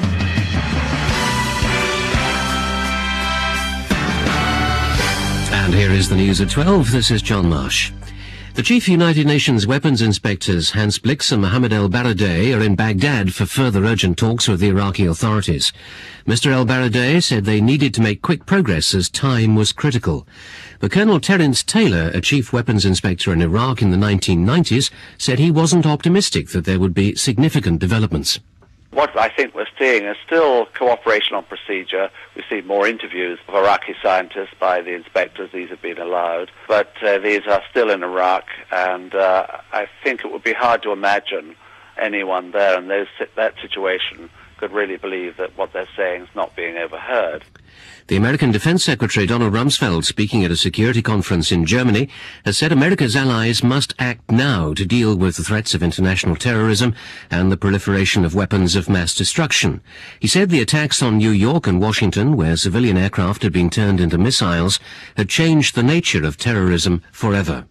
Speaker 1: And here is the news at twelve. This is John Marsh. The chief United Nations weapons inspectors, Hans Blix and Mohammed El-Baradei, are in Baghdad for further urgent talks with the Iraqi authorities. Mister El-Baradei said they needed to make quick progress as time was critical. But Colonel Terence Taylor, a chief weapons inspector in Iraq in the nineteen nineties, said he wasn't optimistic that there would be significant developments.
Speaker 18: What I think we're seeing is still cooperation on procedure. We see more interviews of Iraqi scientists by the inspectors. These have been allowed. But uh, these are still in Iraq, and uh, I think it would be hard to imagine anyone there in those, that situation could really believe that what they're saying is not being overheard.
Speaker 1: The American Defense Secretary Donald Rumsfeld, speaking at a security conference in Germany, has said America's allies must act now to deal with the threats of international terrorism and the proliferation of weapons of mass destruction. He said the attacks on New York and Washington, where civilian aircraft had been turned into missiles, had changed the nature of terrorism forever.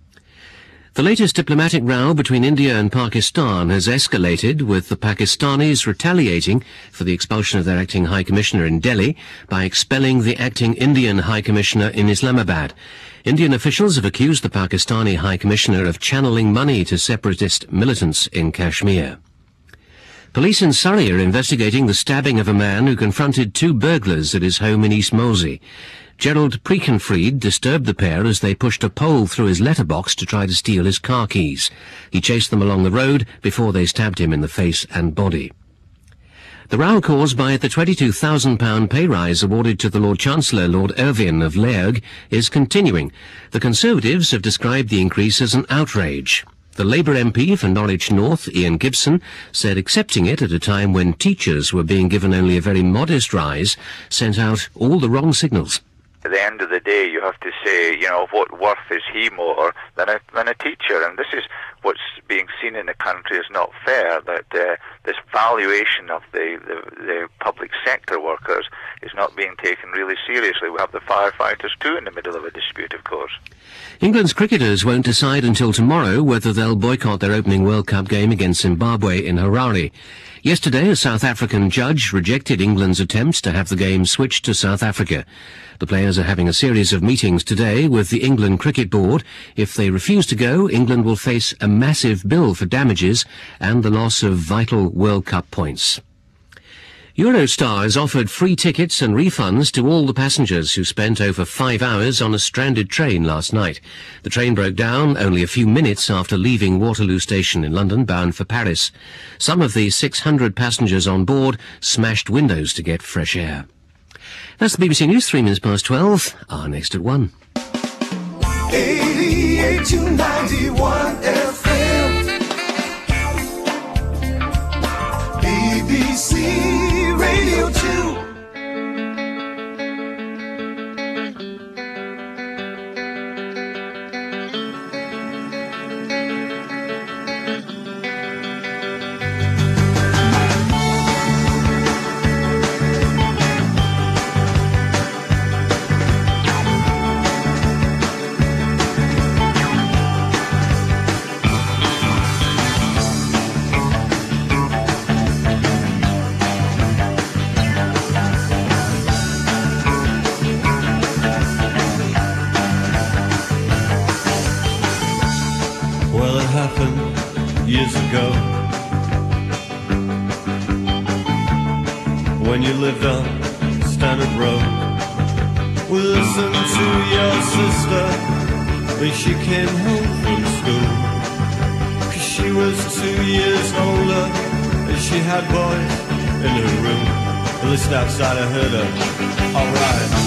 Speaker 1: The latest diplomatic row between India and Pakistan has escalated, with the Pakistanis retaliating for the expulsion of their acting High Commissioner in Delhi by expelling the acting Indian High Commissioner in Islamabad. Indian officials have accused the Pakistani High Commissioner of channeling money to separatist militants in Kashmir. Police in Surrey are investigating the stabbing of a man who confronted two burglars at his home in East Molesey. Gerald Prekenfried disturbed the pair as they pushed a pole through his letterbox to try to steal his car keys. He chased them along the road before they stabbed him in the face and body. The row caused by the twenty-two thousand pound pay rise awarded to the Lord Chancellor, Lord Irvine of Lairg, is continuing. The Conservatives have described the increase as an outrage. The Labour M P for Norwich North, Ian Gibson, said accepting it at a time when teachers were being given only a very modest rise sent out all the wrong signals.
Speaker 19: At the end of the day, you have to say, you know, what worth is he more than a, than a teacher? And this is what's being seen in the country as not fair, that uh, this valuation of the, the, the public sector workers is not being taken really seriously. We have the firefighters too in the middle of a dispute, of course.
Speaker 1: England's cricketers won't decide until tomorrow whether they'll boycott their opening World Cup game against Zimbabwe in Harare. Yesterday, a South African judge rejected England's attempts to have the game switched to South Africa. The players are having a series of meetings today with the England Cricket Board. If they refuse to go, England will face a massive bill for damages and the loss of vital World Cup points. Eurostar has offered free tickets and refunds to all the passengers who spent over five hours on a stranded train last night. The train broke down only a few minutes after leaving Waterloo Station in London, bound for Paris. Some of the six hundred passengers on board smashed windows to get fresh air. That's the B B C News, three minutes past twelve. Our next at one.
Speaker 5: eighty-eight to ninety-one F M, B B C Radio two.
Speaker 20: Well, it happened years ago when you lived on Standard Road. We listened to your sister when she came home from school, 'cause she was two years older and she had boys in her room. I listened outside, I heard her, alright.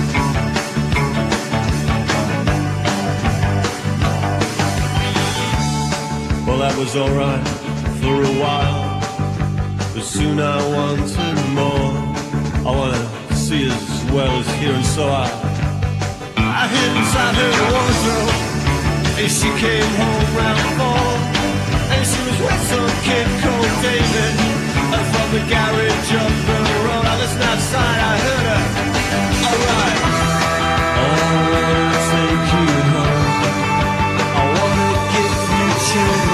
Speaker 20: Well, that was alright for a while, but soon I wanted more. I wanna see as well as hear, and so I I hid inside her wardrobe, and she came home round four, and she was with some kid called David, and from the garage up the road. I listened outside, I heard her, alright. I wanna take you home, I wanna give you children.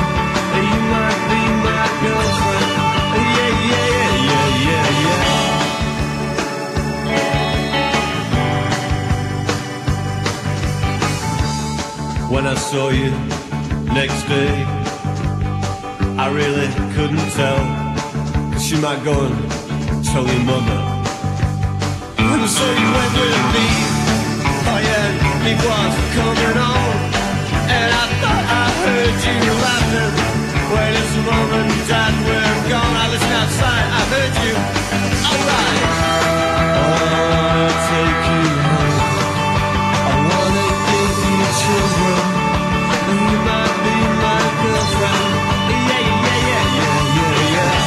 Speaker 20: When I saw you next day, I really couldn't tell, 'cause she might go and tell your mother. And so you went with me, oh yeah, it was coming on, and I thought I heard you laughing when his mom and dad were gone. I listened outside, I heard you, alright. I wanna take you home, I wanna give you children. You might be my girlfriend. Yeah, yeah, yeah, yeah, yeah, yeah.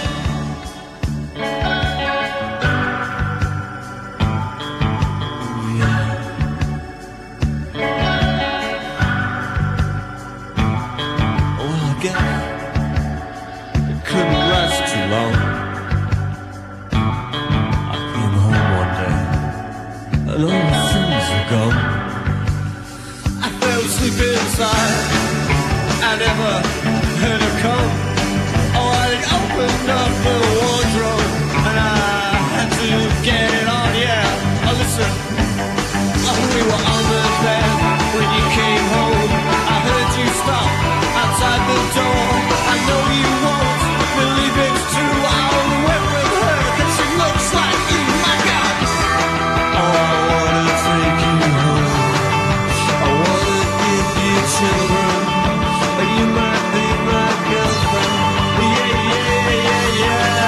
Speaker 20: Yeah. Well, I guess it couldn't last too long. I came home one day and all the things are gone. Sleep inside, I never heard her come. Oh, I opened up the wardrobe and I had to get it on, yeah. Oh, listen, oh, we were on the bed when you came home. I heard you stop outside the door. I know you won't believe it's true. I only went with her because she looks like you, my God. Oh, I wanna take you home, I wanna children, you might be my girlfriend. Yeah, yeah, yeah, yeah.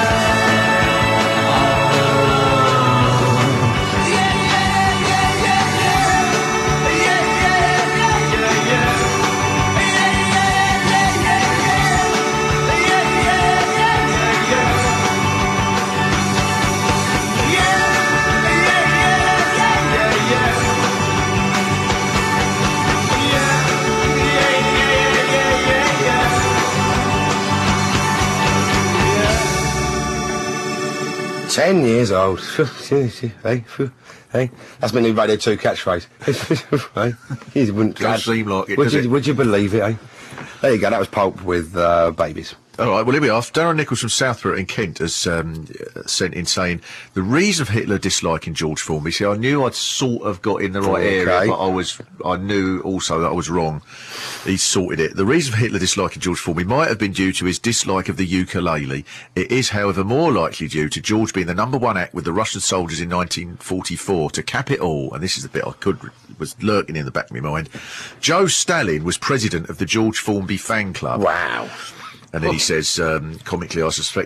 Speaker 20: Yeah, yeah, yeah, yeah, yeah. Yeah, yeah, yeah, yeah, yeah. Yeah, yeah, yeah, yeah, yeah. Yeah, yeah, yeah, yeah, yeah. Yeah, yeah, yeah, yeah, yeah.
Speaker 3: Ten years old. Hey, hey, that's my new Radio two catchphrase. Hey, you wouldn't
Speaker 4: Don't seem like it,
Speaker 3: would
Speaker 4: does
Speaker 3: you,
Speaker 4: it?
Speaker 3: Would you believe it, eh? There you go, that was Pulp with uh, Babies.
Speaker 4: All right, well, here we are. Darren Nichols from Southborough in Kent has um, sent in saying the reason for Hitler disliking George Formby. See, I knew I'd sort of got in the right
Speaker 3: Okay.
Speaker 4: area, but I was, I knew also that I was wrong. He sorted it. The reason for Hitler disliking George Formby might have been due to his dislike of the ukulele. It is, however, more likely due to George being the number one act with the Russian soldiers in nineteen forty-four. To cap it all, and this is the bit I could was lurking in the back of my mind, Joe Stalin was president of the George Formby fan club.
Speaker 3: Wow.
Speaker 4: And then he says, um, comically, I suspect a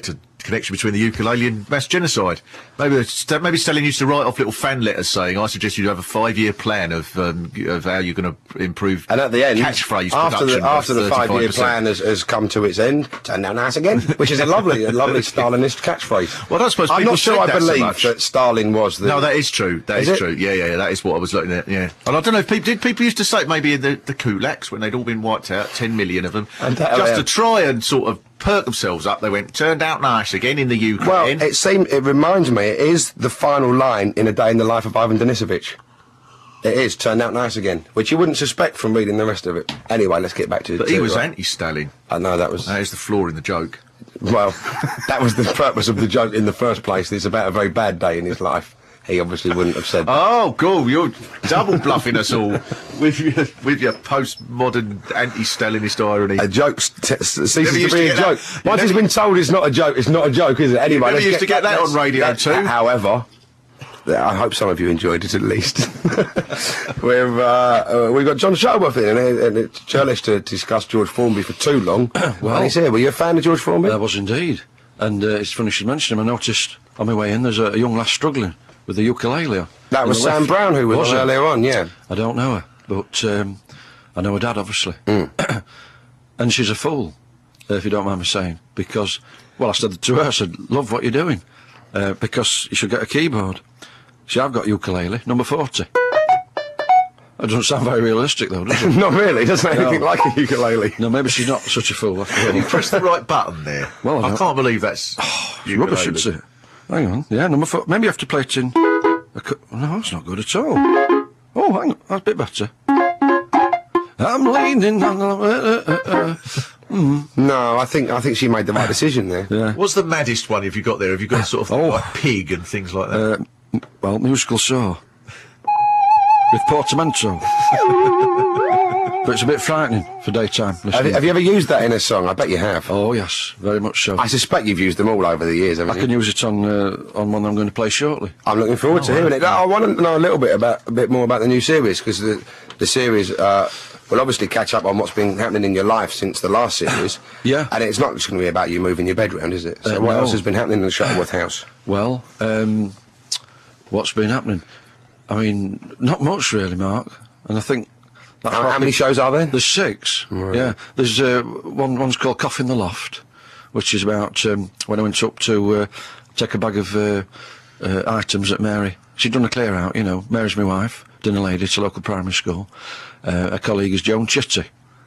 Speaker 4: connection between the ukulele and mass genocide. Maybe St- maybe Stalin used to write off little fan letters saying, "I suggest you have a five-year plan of um, of how you're going to improve."
Speaker 3: And at the end,
Speaker 4: catchphrase
Speaker 3: after
Speaker 4: production
Speaker 3: the after
Speaker 4: by
Speaker 3: the five-year
Speaker 4: thirty-five percent.
Speaker 3: plan has, has come to its end, turn down nice again, which is a lovely, a lovely Stalinist catchphrase.
Speaker 4: Well, I don't suppose
Speaker 3: I'm
Speaker 4: people
Speaker 3: not sure
Speaker 4: said
Speaker 3: I
Speaker 4: that so
Speaker 3: believe
Speaker 4: much.
Speaker 3: that Stalin was the.
Speaker 4: No, that is true. That is,
Speaker 3: Is it?
Speaker 4: true. Yeah, yeah, yeah, that is what I was looking at. Yeah, and I don't know if people did. People used to say it maybe in the the kulaks when they'd all been wiped out, ten million of them,
Speaker 3: And that-
Speaker 4: just
Speaker 3: yeah.
Speaker 4: to try and sort of perk themselves up. They went turned out nice again in the Ukraine.
Speaker 3: Well, it seemed. It reminds me. It is the final line in A Day in the Life of Ivan Denisovich. It is turned out nice again, which you wouldn't suspect from reading the rest of it. Anyway, let's get back to.
Speaker 4: but he
Speaker 3: to,
Speaker 4: was
Speaker 3: uh,
Speaker 4: anti-Stalin.
Speaker 3: I know that was.
Speaker 4: That is the flaw in the joke.
Speaker 3: Well, that was the purpose of the joke in the first place. It's about a very bad day in his life. He obviously wouldn't have said that.
Speaker 4: Oh, cool! You're double bluffing us all with your with your postmodern anti-Stalinist irony.
Speaker 3: A joke t- s- ceases
Speaker 4: Never
Speaker 3: to
Speaker 4: used
Speaker 3: be
Speaker 4: to
Speaker 3: a
Speaker 4: get
Speaker 3: joke.
Speaker 4: that.
Speaker 3: Once it's been told it's not a joke, it's not a joke, is it? Anyway,
Speaker 4: never
Speaker 3: let's
Speaker 4: used to get that
Speaker 3: let's-
Speaker 4: on Radio
Speaker 3: let's-
Speaker 4: two.
Speaker 3: However, th- I hope some of you enjoyed it at least. We've uh, uh, we've got John Shuttleworth in, and, it- and it's churlish to discuss George Formby for too long. Well, he's here. Were you a fan of George Formby?
Speaker 17: I was indeed. And uh, it's funny you should mention him. I noticed on my way in there's a, a young lass struggling with the ukulele.
Speaker 3: That
Speaker 17: in
Speaker 3: was
Speaker 17: the
Speaker 3: Sam
Speaker 17: left.
Speaker 3: Brown who was,
Speaker 17: Was
Speaker 3: on
Speaker 17: it?
Speaker 3: earlier on, yeah.
Speaker 17: I don't know her, but um, I know her dad, obviously.
Speaker 3: Mm.
Speaker 17: And she's a fool, uh, if you don't mind me saying, because, well, I said to her, I said, love what you're doing, uh, because you should get a keyboard. See, I've got ukulele, number forty. That doesn't sound very realistic, though, does it?
Speaker 3: Not really. It doesn't anything
Speaker 17: No.
Speaker 3: like a ukulele.
Speaker 17: No, maybe she's not such a fool after all.
Speaker 4: You pressed the right button there.
Speaker 17: Well, I
Speaker 4: I
Speaker 17: don't-
Speaker 4: can't believe that's
Speaker 17: It's rubbish, isn't it? Hang on. Yeah, number four. Maybe you have to play it in. A cu- no, it's not good at all. Oh, hang on. That's a bit better. I'm leaning on. Uh, uh, uh, uh. Mm.
Speaker 3: No, I think I think she made the right decision there.
Speaker 17: Yeah.
Speaker 4: What's the maddest one have you got there? Have you got sort of
Speaker 17: Oh.
Speaker 4: like pig and things like that?
Speaker 17: Uh, m- well, musical saw. With portamento. But it's a bit frightening for daytime listening.
Speaker 3: Have you, have you ever used that in a song? I bet you have.
Speaker 17: Oh, yes. Very much so.
Speaker 3: I suspect you've used them all over the years, haven't
Speaker 17: I
Speaker 3: you?
Speaker 17: can use it on uh, on one I'm going to play shortly.
Speaker 3: I'm looking forward to
Speaker 17: Oh,
Speaker 3: hearing
Speaker 17: right.
Speaker 3: it. I want to know a little bit about a bit more about the new series, because the the series uh, will obviously catch up on what's been happening in your life since the last series.
Speaker 17: Yeah.
Speaker 3: And it's not just going to be about you moving your bed round, is it? So
Speaker 17: Uh,
Speaker 3: what
Speaker 17: no.
Speaker 3: else has been happening in the Shuttleworth house?
Speaker 17: Well, um, what's been happening? I mean, not much really, Mark. And I think... that's
Speaker 3: How,
Speaker 17: what
Speaker 3: how many
Speaker 17: people-
Speaker 3: shows are there?
Speaker 17: There's six.
Speaker 3: Right.
Speaker 17: Yeah. There's uh, one. One's called Cough in the Loft, which is about um, when I went up to uh, take a bag of uh, uh, items at Mary. She'd done a clear out, you know. Mary's my wife, dinner lady. It's a local primary school. Uh, a colleague is Joan Chitty.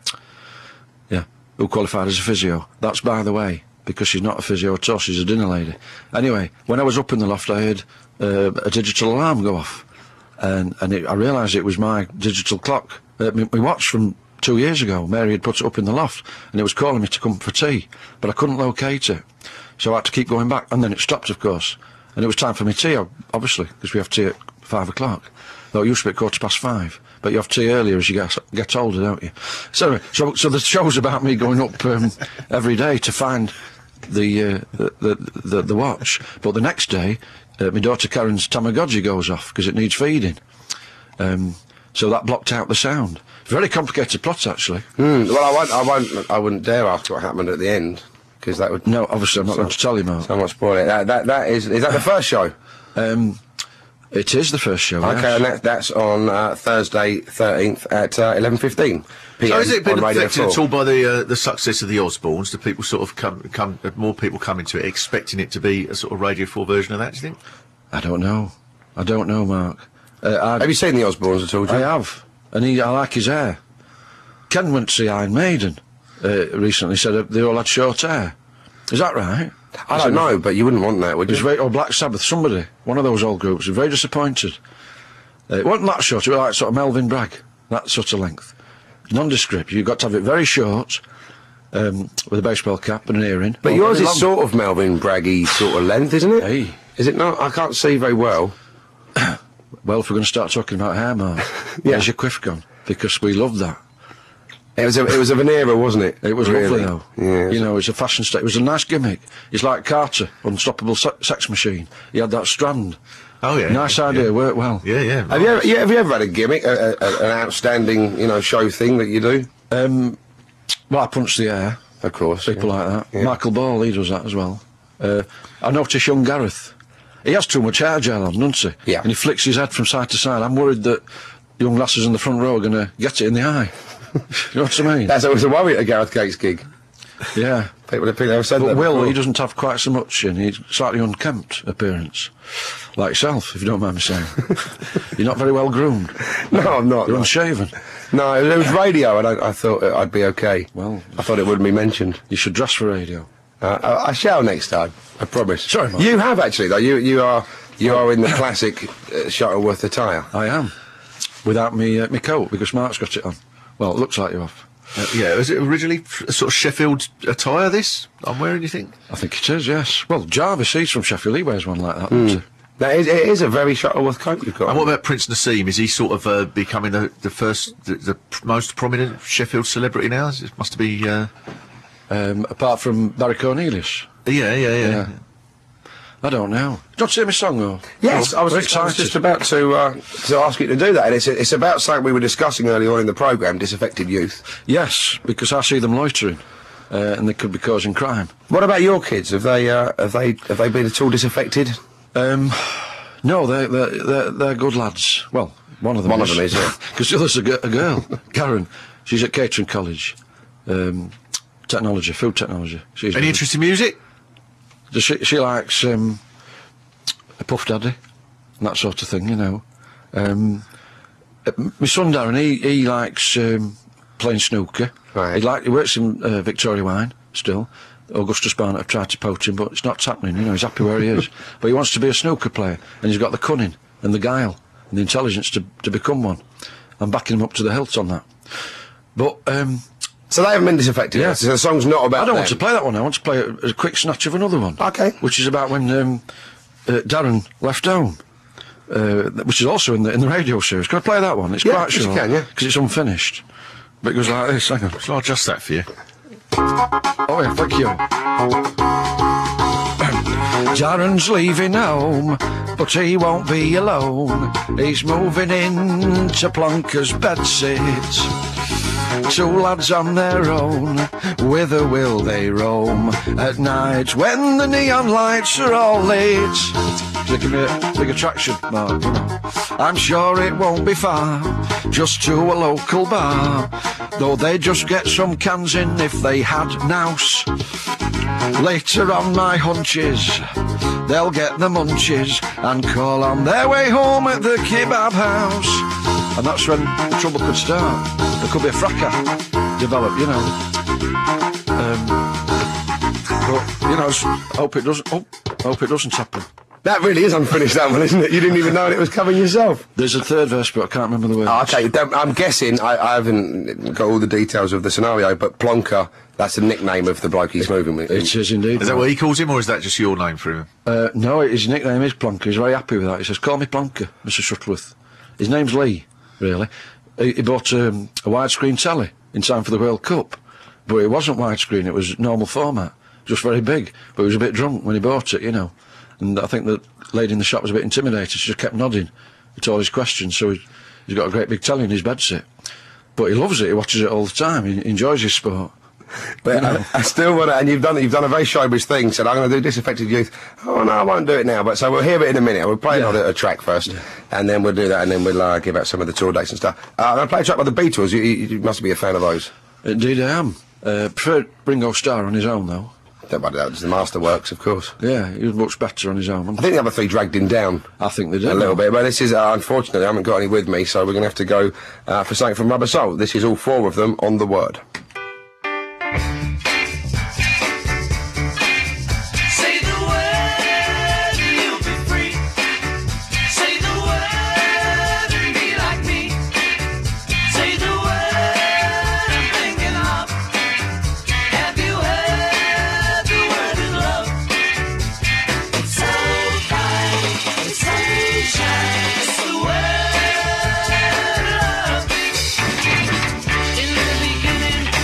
Speaker 17: Yeah, who qualified as a physio. That's by the way, because she's not a physio at all. She's a dinner lady. Anyway, when I was up in the loft, I heard uh, a digital alarm go off, and and it, I realised it was my digital clock. Uh, my, my watch from two years ago. Mary had put it up in the loft, and it was calling me to come for tea, but I couldn't locate it, so I had to keep going back, and then it stopped, of course, and it was time for me tea, ob- obviously, because we have tea at five o'clock. Though it used to be at quarter past five, but you have tea earlier as you get get older, don't you? So, anyway, so, so the show's about me going up um, every day to find the, uh, the, the the the watch, but the next day, uh, my daughter Karen's Tamagotchi goes off because it needs feeding. Um, so that blocked out the sound. Very complicated plot, actually.
Speaker 3: Hmm. Well, I won't. I won't. I wouldn't dare ask what happened at the end, because that would.
Speaker 17: No, obviously I'm not
Speaker 3: So-
Speaker 17: going to tell you, Mark.
Speaker 3: So much spoil it. That, that that is. Is that the first show?
Speaker 17: Um, it is the first show.
Speaker 3: Okay,
Speaker 17: yes.
Speaker 3: and that, that's on uh, Thursday, thirteenth at uh, eleven fifteen p m.
Speaker 4: So has it been
Speaker 3: on Radio
Speaker 4: affected at
Speaker 3: four.
Speaker 4: all by the uh, the success of the Osbournes? Do people sort of come come uh, more people come into it expecting it to be a sort of Radio Four version of that? Do you think?
Speaker 17: I don't know. I don't know, Mark. Uh, I,
Speaker 3: Have you seen the Osbournes at all, Jim?
Speaker 17: I have, and he, I like his hair. Ken went to see Iron Maiden uh, recently. Said uh, they all had short hair. Is that right?
Speaker 3: I don't know, but you wouldn't want that, would
Speaker 17: It was
Speaker 3: you?
Speaker 17: very, or Black Sabbath, somebody, one of those old groups, was very disappointed. Uh, it wasn't that short, it was like sort of Melvin Bragg, that sort of length. Nondescript, you've got to have it very short, um, with a baseball cap and an earring.
Speaker 3: But
Speaker 17: or
Speaker 3: yours
Speaker 17: very
Speaker 3: is
Speaker 17: long.
Speaker 3: sort of Melvin Braggy sort of length, isn't it?
Speaker 17: Hey.
Speaker 3: Is it not? I can't see very well.
Speaker 17: Well, if we're going to start talking about hair, Mark,
Speaker 3: Yeah.
Speaker 17: where's your quiff gone? Because we love that.
Speaker 3: It was a, it was of an era, wasn't it?
Speaker 17: It was
Speaker 3: Really?
Speaker 17: lovely, though.
Speaker 3: Yeah.
Speaker 17: You know, it's a fashion statement. It was a nice gimmick. It's like Carter, Unstoppable Se- Sex Machine. He had that strand.
Speaker 4: Oh yeah,
Speaker 17: Nice
Speaker 4: yeah,
Speaker 17: idea,
Speaker 4: yeah.
Speaker 17: worked well.
Speaker 4: Yeah, yeah.
Speaker 3: Have you ever, yeah, have you ever had a gimmick, a, a, an outstanding, you know, show thing that you do?
Speaker 17: Um, well, I punch the air.
Speaker 3: Of course.
Speaker 17: People
Speaker 3: yeah.
Speaker 17: like that.
Speaker 3: Yeah.
Speaker 17: Michael Ball, he does that as well. Uh, I notice young Gareth. He has too much hair gel on, doesn't he?
Speaker 3: Yeah.
Speaker 17: And he flicks his head from side to side. I'm worried that young lasses in the front row are going to get it in the eye. You know what I mean?
Speaker 3: That's always a worry at a Gareth Gates gig.
Speaker 17: Yeah.
Speaker 3: People have people have said
Speaker 17: But
Speaker 3: that
Speaker 17: Will,
Speaker 3: before.
Speaker 17: he doesn't have quite so much in. He's slightly unkempt appearance. Like yourself, if you don't mind me saying. You're not very well groomed.
Speaker 3: No, I'm not.
Speaker 17: You're
Speaker 3: no.
Speaker 17: unshaven.
Speaker 3: No, it was radio, and I, I thought I'd be okay.
Speaker 17: Well,
Speaker 3: I thought it wouldn't be mentioned.
Speaker 17: You should dress for radio.
Speaker 3: Uh, I, I shall next time. I promise.
Speaker 17: Sorry, Mark.
Speaker 3: You have actually, though. You you are you are in the classic uh, Shuttleworth attire.
Speaker 17: I am. Without me, uh, me coat, because Mark's got it on. Well, it looks like you have.
Speaker 4: Uh, yeah, was it originally a sort of Sheffield attire, this I'm wearing, you think?
Speaker 17: I think it is, yes. Well, Jarvis, he's from Sheffield, he wears one like that,
Speaker 3: Mm.
Speaker 17: doesn't he?
Speaker 3: That is, it is a very Shuttleworth coat you've got.
Speaker 4: And what about Prince Nassim? Is he sort of uh, becoming the, the first, the, the pr- most prominent Sheffield celebrity now? It must be... Uh...
Speaker 17: Um, apart from Barry Cornelius.
Speaker 4: Yeah, yeah, yeah.
Speaker 17: Yeah. I don't know. Do you want to hear my song, or?
Speaker 3: Yes,
Speaker 17: Oh,
Speaker 3: I was,
Speaker 17: we're
Speaker 3: just, I was
Speaker 17: excited.
Speaker 3: just about to uh, to ask you to do that, and it's it's about something we were discussing earlier on in the programme: disaffected youth.
Speaker 17: Yes, because I see them loitering, uh, and they could be causing crime.
Speaker 3: What about your kids? Have they uh, have they have they been at all disaffected?
Speaker 17: Um, no, they're, they're, they're, they're good lads. Well, one of them
Speaker 3: One
Speaker 17: is.
Speaker 3: of them is, yeah.
Speaker 17: Because the other's a, gi- a girl, Karen. She's at Catering College. Um, technology, food technology. She's
Speaker 4: Any interest in music?
Speaker 17: She, she likes um, a Puff Daddy and that sort of thing, you know. Um, uh, my son Darren, he, he likes um, playing snooker.
Speaker 3: Right.
Speaker 17: He, like, he works in uh, Victoria Wine still. Augustus Barnett have tried to poach him, but it's not happening, you know, he's happy where he is. But he wants to be a snooker player, and he's got the cunning and the guile and the intelligence to, to become one. I'm backing him up to the hilt on that. But, um...
Speaker 3: So they haven't been disaffected.
Speaker 17: Yeah.
Speaker 3: So the song's not about
Speaker 17: I don't
Speaker 3: them.
Speaker 17: want to play that one. I want to play a, a quick snatch of another one.
Speaker 3: Okay.
Speaker 17: Which is about when um, uh, Darren left home, uh, which is also in the in the radio series. Can I play that one? It's
Speaker 3: Yeah,
Speaker 17: quite
Speaker 3: yes, you
Speaker 17: short.
Speaker 3: can, yeah.
Speaker 17: Because it's unfinished. But it goes like this. Hang on.
Speaker 4: Shall I adjust that for you?
Speaker 17: Oh yeah, thank you. Darren's leaving home, but he won't be alone. He's moving into Plonker's bedsit. Two lads on their own, whither will they roam at night when the neon lights are all lit? They give me a big attraction, Mark, you know. I'm sure it won't be far, just to a local bar, though they just get some cans in if they had nous. Later on, my hunches, they'll get the munchies and call on their way home at the kebab house. And that's when trouble could start. There could be a fracas develop, you know. Um, but, you know, s- hope it doesn't. Oh, hope it doesn't happen.
Speaker 3: That really is unfinished, that one, isn't it? You didn't even know it was coming yourself.
Speaker 17: There's a third verse, but I can't remember the words.
Speaker 3: Oh, okay, don't, I'm guessing, I, I haven't got all the details of the scenario, but Plonker, that's the nickname of the bloke he's moving with.
Speaker 17: It is indeed.
Speaker 4: Is that what he calls him, or is that just your name for him?
Speaker 17: Uh, no, his nickname is Plonker. He's very happy with that. He says, "Call me Plonker, Mister Shuttleworth." His name's Lee, really. He, he bought um, a widescreen telly in time for the World Cup, but it wasn't widescreen. It was normal format, just very big. But he was a bit drunk when he bought it, you know. And I think the lady in the shop was a bit intimidated. She just kept nodding to all his questions. So he, he's got a great big telly in his bedsit. But he loves it. He watches it all the time. He enjoys his sport.
Speaker 3: But
Speaker 17: You know.
Speaker 3: I, I still want to, and you've done you've done a very showbiz thing, said, I'm going to do Disaffected Youth. Oh, no, I won't do it now. But so we'll hear it in a minute. We'll play
Speaker 17: Yeah.
Speaker 3: it on a, a track first, and then we'll do that, and then we'll uh, give out some of the tour dates and stuff. Uh, I'm going to play a track by the Beatles. You, you, you must be a fan of those.
Speaker 17: Indeed I am. Uh, prefer Ringo Starr on his own, though.
Speaker 3: Don't worry, that was the Masterworks, of course.
Speaker 17: Yeah, he was much better on his own.
Speaker 3: I think the other three dragged him down.
Speaker 17: I think they did.
Speaker 3: A little bit, but this is, uh, unfortunately, I haven't got any with me, so we're going to have to go uh, for something from Rubber Soul. This is all four of them on The Word.
Speaker 20: Say the word, you'll be free. Say the word and be like me. Say the word I'm thinking of. Have you heard the word is love? It's sunshine, it's sunshine. It's the word love. In the beginning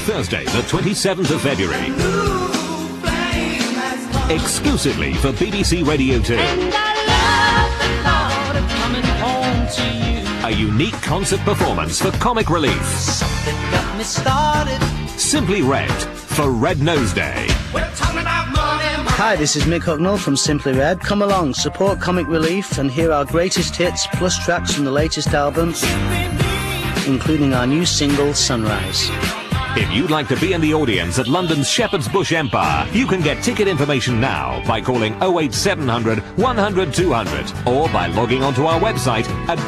Speaker 21: Thursday, the twenty-seventh of February. Exclusively for B B C Radio two.
Speaker 9: And I love the thought of coming home to you.
Speaker 21: A unique concert performance for Comic Relief.
Speaker 9: Something got me started.
Speaker 21: Simply Red for Red Nose Day.
Speaker 9: We're talking about money, money.
Speaker 22: Hi, this is Mick Hucknall from Simply Red. Come along, support Comic Relief and hear our greatest hits plus tracks from the latest album, including our new single, Sunrise.
Speaker 21: If you'd like to be in the audience at London's Shepherd's Bush Empire, you can get ticket information now by calling oh eight seven hundred, one hundred, two hundred or by logging onto our website at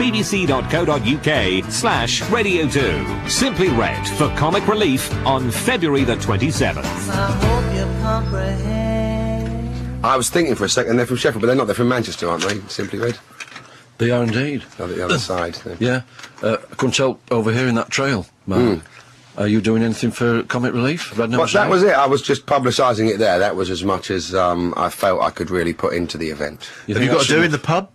Speaker 21: bbc.co.uk slash radio 2. Simply Red for Comic Relief on February the twenty-seventh.
Speaker 9: I hope you comprehend.
Speaker 3: I was thinking for a second they're from Sheffield, but they're not. They're from Manchester, aren't they? Simply Red.
Speaker 17: They are indeed.
Speaker 3: Oh, the other side.
Speaker 17: Yeah. Uh, I couldn't tell over here in that trail, Mark.
Speaker 3: Mm.
Speaker 17: Are you doing anything for Comic Relief? Red
Speaker 3: But
Speaker 17: Nose
Speaker 3: that
Speaker 17: Day?
Speaker 3: was it. I was just publicising it there. That was as much as um, I felt I could really put into the event.
Speaker 17: You
Speaker 4: Have
Speaker 17: think
Speaker 4: you got
Speaker 17: that's
Speaker 4: to do in
Speaker 17: enough?
Speaker 4: the pub?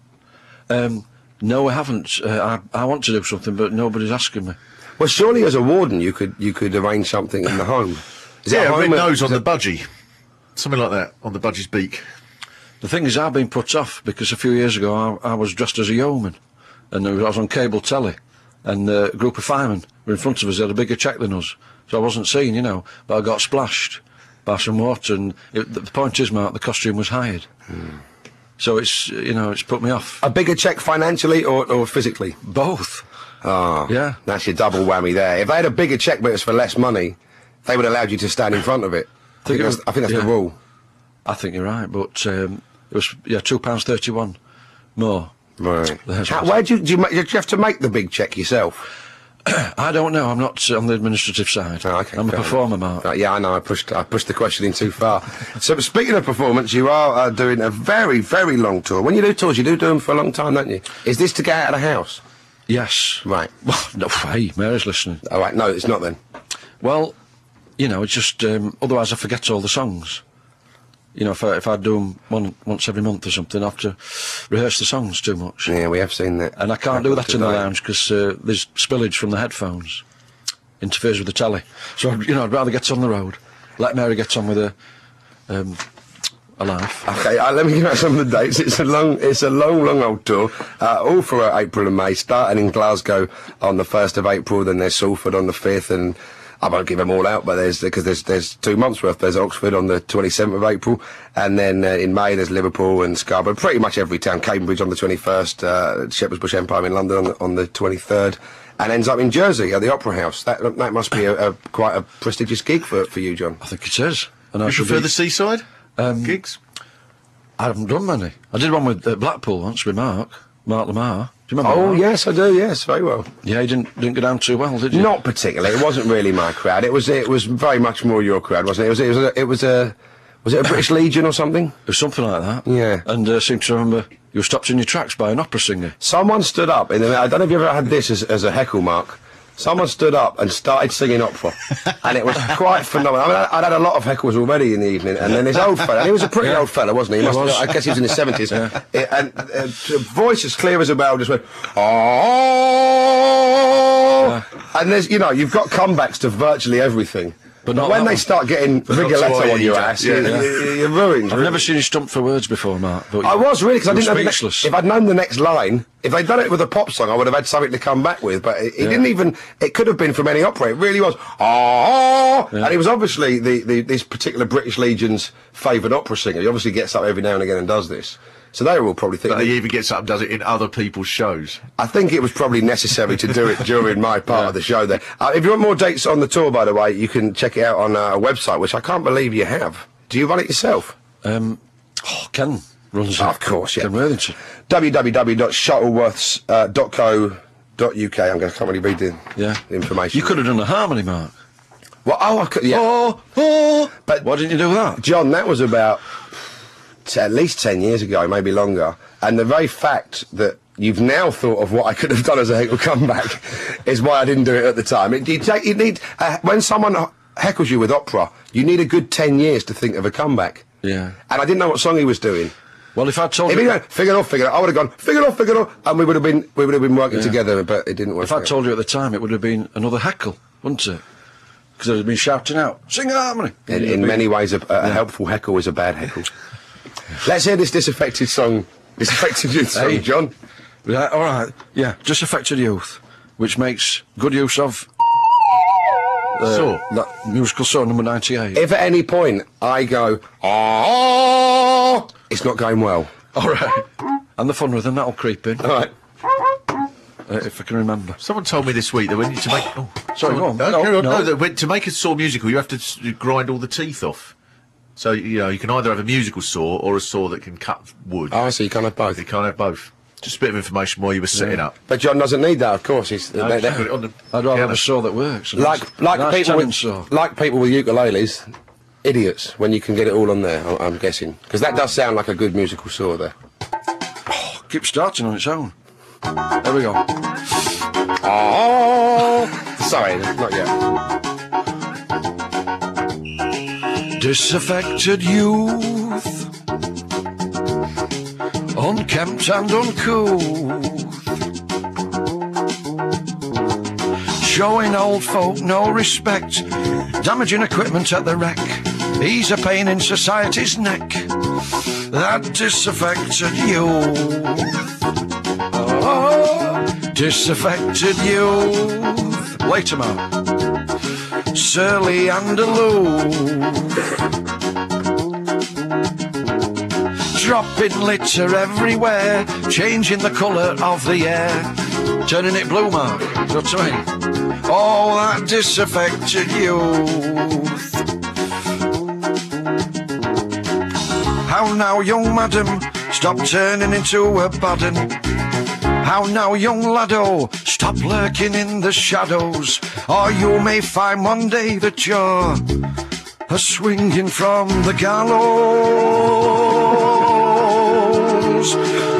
Speaker 17: Um, no, I haven't. Uh, I, I want to do something, but nobody's asking me.
Speaker 3: Well, surely as a warden you could you could arrange something in the home. Is it
Speaker 4: Yeah,
Speaker 3: a home
Speaker 4: red
Speaker 3: at-
Speaker 4: nose on
Speaker 3: is
Speaker 4: the
Speaker 3: it-
Speaker 4: budgie. Something like that, on the budgie's beak.
Speaker 17: The thing is, I've been put off because a few years ago I, I was dressed as a yeoman, and I was on cable telly, and uh, a group of firemen were in front of us. They had a bigger cheque than us, so I wasn't seen, you know. But I got splashed by some water, and it, the, the point is, Mark, the costume was hired.
Speaker 3: Hmm.
Speaker 17: So it's, you know, it's put me off.
Speaker 3: A bigger cheque financially or, or physically?
Speaker 17: Both.
Speaker 3: Ah,
Speaker 17: Yeah.
Speaker 3: That's your double whammy there. If they had a bigger cheque but it was for less money, they would have allowed you to stand in front of it. I think,
Speaker 17: it
Speaker 3: that's,
Speaker 17: was-
Speaker 3: I think that's
Speaker 17: yeah.
Speaker 3: the rule.
Speaker 17: I think you're right, but um, it was yeah two pounds thirty-one more.
Speaker 3: Right.
Speaker 17: There's
Speaker 3: How,
Speaker 17: what-
Speaker 3: where do you, do you, ma- do you have to make the big cheque yourself?
Speaker 17: I don't know. I'm not uh, on the administrative side.
Speaker 3: Oh, okay,
Speaker 17: I'm a
Speaker 3: fair
Speaker 17: performer,
Speaker 3: enough.
Speaker 17: Mark.
Speaker 3: Uh, yeah, I know. I pushed. I pushed the question in too far. So, speaking of performance, you are uh, doing a very, very long tour. When you do tours, you do do them for a long time, don't you? Is this to get out of the house?
Speaker 17: Yes.
Speaker 3: Right.
Speaker 17: Well, no, hey, Mary's listening.
Speaker 3: All right. No, it's not then.
Speaker 17: Well, you know, it's just um, otherwise I forget all the songs. You know, if I if I do them one, once every month or something, I have to rehearse the songs too much.
Speaker 3: Yeah, we have seen that.
Speaker 17: And I can't do
Speaker 3: happen
Speaker 17: that in the
Speaker 3: today.
Speaker 17: lounge because uh, there's spillage from the headphones. Interferes with the telly. So, I'd- you know, I'd rather get on the road. Let Mary get on with her um, a life.
Speaker 3: Okay, uh, let me give out some of the dates. It's a long, it's a long, long old tour, uh, all for uh, April and May, starting in Glasgow on the first of April, then there's Salford on the fifth, and I won't give them all out, but there's, because there's, there's two months worth. There's Oxford on the twenty-seventh of April, and then uh, in May there's Liverpool and Scarborough, pretty much every town, Cambridge on the twenty-first, uh, Shepherd's Bush Empire in London on the, on the twenty-third, and ends up in Jersey at the Opera House. That, that must be a, a quite a prestigious gig for, for you, John.
Speaker 17: I think it is. And I
Speaker 4: You
Speaker 17: shall
Speaker 4: prefer
Speaker 17: be-
Speaker 4: the seaside
Speaker 17: um,
Speaker 4: gigs?
Speaker 17: I haven't done many. I did one with uh, Blackpool once with Mark, Mark Lamar. Do you remember
Speaker 3: Oh,
Speaker 17: Mark?
Speaker 3: yes, I do, yes, very well.
Speaker 17: Yeah, he didn't didn't go down too well, did you?
Speaker 3: Not particularly. It wasn't really my crowd. It was. It was very much more your crowd, wasn't it? It was. It was. A, it was a. Was it a British Legion or something?
Speaker 17: It was something like that.
Speaker 3: Yeah.
Speaker 17: And uh, seem to remember you were stopped in your tracks by an opera singer.
Speaker 3: Someone stood up, and I don't know if you ever had this as, as a heckle, Mark. Someone stood up and started singing opera, and it was quite phenomenal. I mean, I- I'd had a lot of heckles already in the evening, and then this old fella, and he was a pretty
Speaker 17: Yeah.
Speaker 3: old fella, wasn't he? He
Speaker 17: He
Speaker 3: must
Speaker 17: was.
Speaker 3: have, I guess he was in his seventies.
Speaker 17: Yeah.
Speaker 3: It- and uh, a voice as clear as a bell just went, oh, and there's, you know, you've got comebacks to virtually everything.
Speaker 17: But
Speaker 3: But
Speaker 17: not
Speaker 3: when
Speaker 17: that
Speaker 3: they
Speaker 17: one.
Speaker 3: start getting
Speaker 4: But not to
Speaker 3: Rigoletto on your
Speaker 4: Aida.
Speaker 3: ass,
Speaker 4: Yeah,
Speaker 3: you,
Speaker 4: yeah.
Speaker 3: you- you're ruined.
Speaker 17: I've never seen you stumped for words before, Mark. But
Speaker 3: I was really, because I
Speaker 17: you
Speaker 3: didn't know
Speaker 17: were
Speaker 3: the ne-
Speaker 17: speechless.
Speaker 3: if I'd known the next line, if they'd done it with a pop song, I would have had something to come back with. But it, it
Speaker 17: Yeah.
Speaker 3: didn't even. It could have been from any opera. It really was. Oh,
Speaker 17: Yeah.
Speaker 3: and it was obviously the, the this particular British Legion's favoured opera singer. He obviously gets up every now and again and does this. So they were all probably
Speaker 4: But
Speaker 3: thinking.
Speaker 4: he even gets up and does it in other people's shows.
Speaker 3: I think it was probably necessary to do it during my part of the show there. Uh, if you want more dates on the tour, by the way, you can check it out on our website, which I can't believe you have. Do you run it yourself?
Speaker 17: Um, oh, Ken runs it.
Speaker 3: Of course, yeah.
Speaker 17: Ken Worthington.
Speaker 3: w w w dot shuttleworths dot co dot u k. I'm going to can't really read the
Speaker 17: Yeah.
Speaker 3: information.
Speaker 17: You could have done a harmony, Mark.
Speaker 3: Well, oh, I could, yeah.
Speaker 17: Oh, oh.
Speaker 3: But
Speaker 17: Why didn't you do that?
Speaker 3: John, that was about t- at least ten years ago, maybe longer. And the very fact that you've now thought of what I could have done as a heckle comeback is why I didn't do it at the time. It, you, take, you need uh, when someone heckles you with opera, you need a good ten years to think of a comeback.
Speaker 17: Yeah.
Speaker 3: And I didn't know what song he was doing.
Speaker 17: Well, if I told
Speaker 3: If he
Speaker 17: you,
Speaker 3: went, figure it off, figure it off, I would have gone, figure it off, figure it off, and we would have been, we would have been working
Speaker 17: Yeah.
Speaker 3: together, but it didn't work.
Speaker 17: if I
Speaker 3: out.
Speaker 17: told you at the time, it would have been another heckle, wouldn't it? Because they've been shouting out, sing harmony.
Speaker 3: In, in many ways, a, a helpful heckle is a bad heckle. Let's hear this disaffected song. Disaffected youth song,
Speaker 17: Hey.
Speaker 3: John.
Speaker 17: Right, all right, yeah, disaffected youth, which makes good use of uh,
Speaker 3: Saw.
Speaker 17: that musical saw number ninety-eight.
Speaker 3: If at any point I go, oh, it's not going well.
Speaker 17: All right, and the fun rhythm that'll creep in.
Speaker 3: All right.
Speaker 17: Uh, if I can remember.
Speaker 4: Someone told me this week that when you to make oh,
Speaker 17: Sorry, go on.
Speaker 4: no,
Speaker 17: No,
Speaker 4: carry on.
Speaker 17: no.
Speaker 4: no, that when, to make a saw musical, you have to s- grind all the teeth off. So you know you can either have a musical saw or a saw that can cut wood.
Speaker 3: Oh, so you can't have both.
Speaker 4: You can't have both. Just a bit of information while you were setting up.
Speaker 3: But John doesn't need that, of course. He's,
Speaker 4: No,
Speaker 3: they- they-
Speaker 4: put it on the
Speaker 17: I'd rather have
Speaker 4: piano.
Speaker 17: a saw that works.
Speaker 3: like like
Speaker 17: nice
Speaker 3: people
Speaker 17: tanning
Speaker 3: with
Speaker 17: saw.
Speaker 3: like people with ukuleles, idiots when you can get it all on there. I- I'm guessing because that does sound like a good musical saw there.
Speaker 17: Keep starting on its own. There we go.
Speaker 3: Oh, sorry, not yet.
Speaker 17: Disaffected youth, unkempt and uncouth, showing old folk no respect, damaging equipment at the wreck. He's a pain in society's neck. That disaffected youth. Oh, disaffected youth. Later, man. Surly and aloof, dropping litter everywhere, changing the colour of the air, turning it blue, Mark. You know what I mean? Oh, that disaffected youth. How now, young madam, stop turning into a baden. How now, young laddo, stop lurking in the shadows, or you may find one day that you're a swinging from the gallows.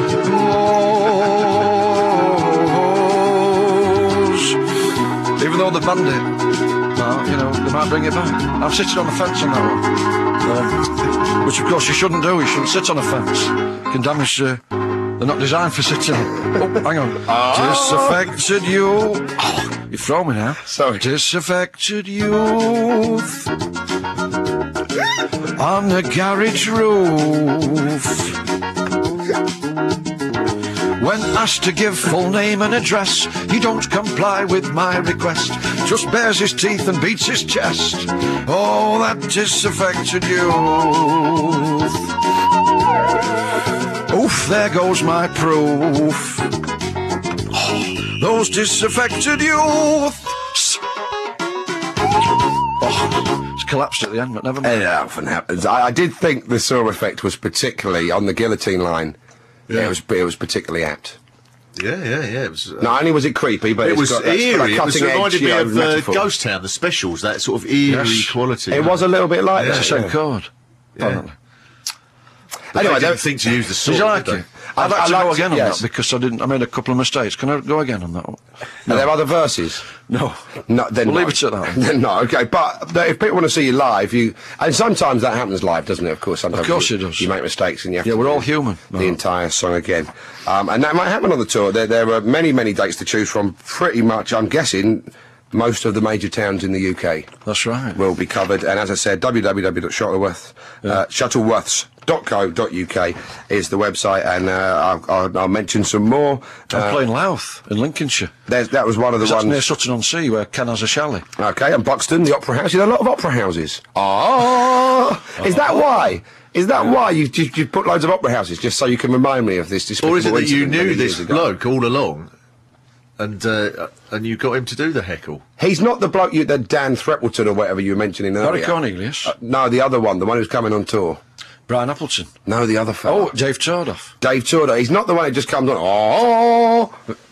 Speaker 17: Gallows. Even though the bandit, well, you know, they might bring it back. I'm sitting on the fence on that one. Um, which, of course, you shouldn't do. You shouldn't sit on a fence. It can damage... Uh, They're not designed for sitting. Oh, hang on. Disaffected youth. Oh, you throw me now.
Speaker 3: Sorry.
Speaker 17: Disaffected youth on the garage roof. When asked to give full name and address, he don't comply with my request. Just bares his teeth and beats his chest. Oh, that disaffected youth. Oof, there goes my proof. Oh, those disaffected youths. Oh, it's collapsed at the end, but never mind.
Speaker 3: It often happens. I, I did think the saw effect was particularly on the guillotine line. Yeah. It was it was particularly apt.
Speaker 4: Yeah, yeah, yeah. It was. Uh,
Speaker 3: Not only was it creepy, but
Speaker 4: it
Speaker 3: it's
Speaker 4: was
Speaker 3: got that sort of
Speaker 4: eerie. It was
Speaker 3: cutting edge,
Speaker 4: reminded
Speaker 3: you
Speaker 4: me
Speaker 3: know,
Speaker 4: of uh,
Speaker 3: metaphor.
Speaker 4: Ghost Town, the specials. That sort of eerie
Speaker 17: Yes.
Speaker 4: quality.
Speaker 3: It was a little bit like
Speaker 4: Yeah.
Speaker 3: that.
Speaker 17: It's the same
Speaker 3: yeah.
Speaker 17: chord.
Speaker 4: Yeah. But
Speaker 3: Anyway,
Speaker 4: they
Speaker 3: don't-
Speaker 4: didn't think to use the sword.
Speaker 17: Did you like
Speaker 4: did they?
Speaker 17: it? I'd like
Speaker 3: I
Speaker 17: to go
Speaker 3: liked it,
Speaker 17: again on
Speaker 3: yes.
Speaker 17: that because I didn't. I made a couple of mistakes. Can I go again on that one?
Speaker 3: Are there other verses?
Speaker 17: No.
Speaker 3: No, then
Speaker 17: We'll
Speaker 3: no.
Speaker 17: leave it at that one.
Speaker 3: Then no, okay. But th- if people want to see you live, you and sometimes that happens live, doesn't it? Of course, sometimes
Speaker 17: Of course
Speaker 3: you,
Speaker 17: it does.
Speaker 3: You make mistakes and you have
Speaker 17: Yeah,
Speaker 3: to
Speaker 17: we're
Speaker 3: do
Speaker 17: all human.
Speaker 3: The
Speaker 17: No.
Speaker 3: entire song again, um, and that might happen on the tour. There, there are many, many dates to choose from. Pretty much, I'm guessing, most of the major towns in the U K.
Speaker 17: That's right.
Speaker 3: Will be covered. And as I said, w w w dot shuttleworth uh, shuttleworths dot co dot u k is the website, and uh, I'll, I'll, I'll mention some more.
Speaker 17: I'm
Speaker 3: Uh,
Speaker 17: playing Louth in Lincolnshire.
Speaker 3: there's, that was one of the
Speaker 17: That's
Speaker 3: ones.
Speaker 17: near Sutton on Sea, where Ken has a chalet.
Speaker 3: Okay, and Buxton, the Opera House. You know, a lot of opera houses. Oh, is that why? Is that why you, you you put loads of opera houses just so you can remind me of this?
Speaker 4: Or is it
Speaker 3: despicable
Speaker 4: that you
Speaker 3: incident many
Speaker 4: knew this
Speaker 3: years ago?
Speaker 4: bloke all along, and uh, and you got him to do the heckle?
Speaker 3: He's not the bloke you, the Dan Threppleton or whatever you were mentioning
Speaker 17: Barry
Speaker 3: earlier.
Speaker 17: Cornelius.
Speaker 3: Uh, no, the other one, the one who's coming on tour.
Speaker 17: Brian Appleton.
Speaker 3: No, the other fellow.
Speaker 17: Oh, Dave Tordoff.
Speaker 3: Dave Tudor. He's not the one who just comes on. Oh,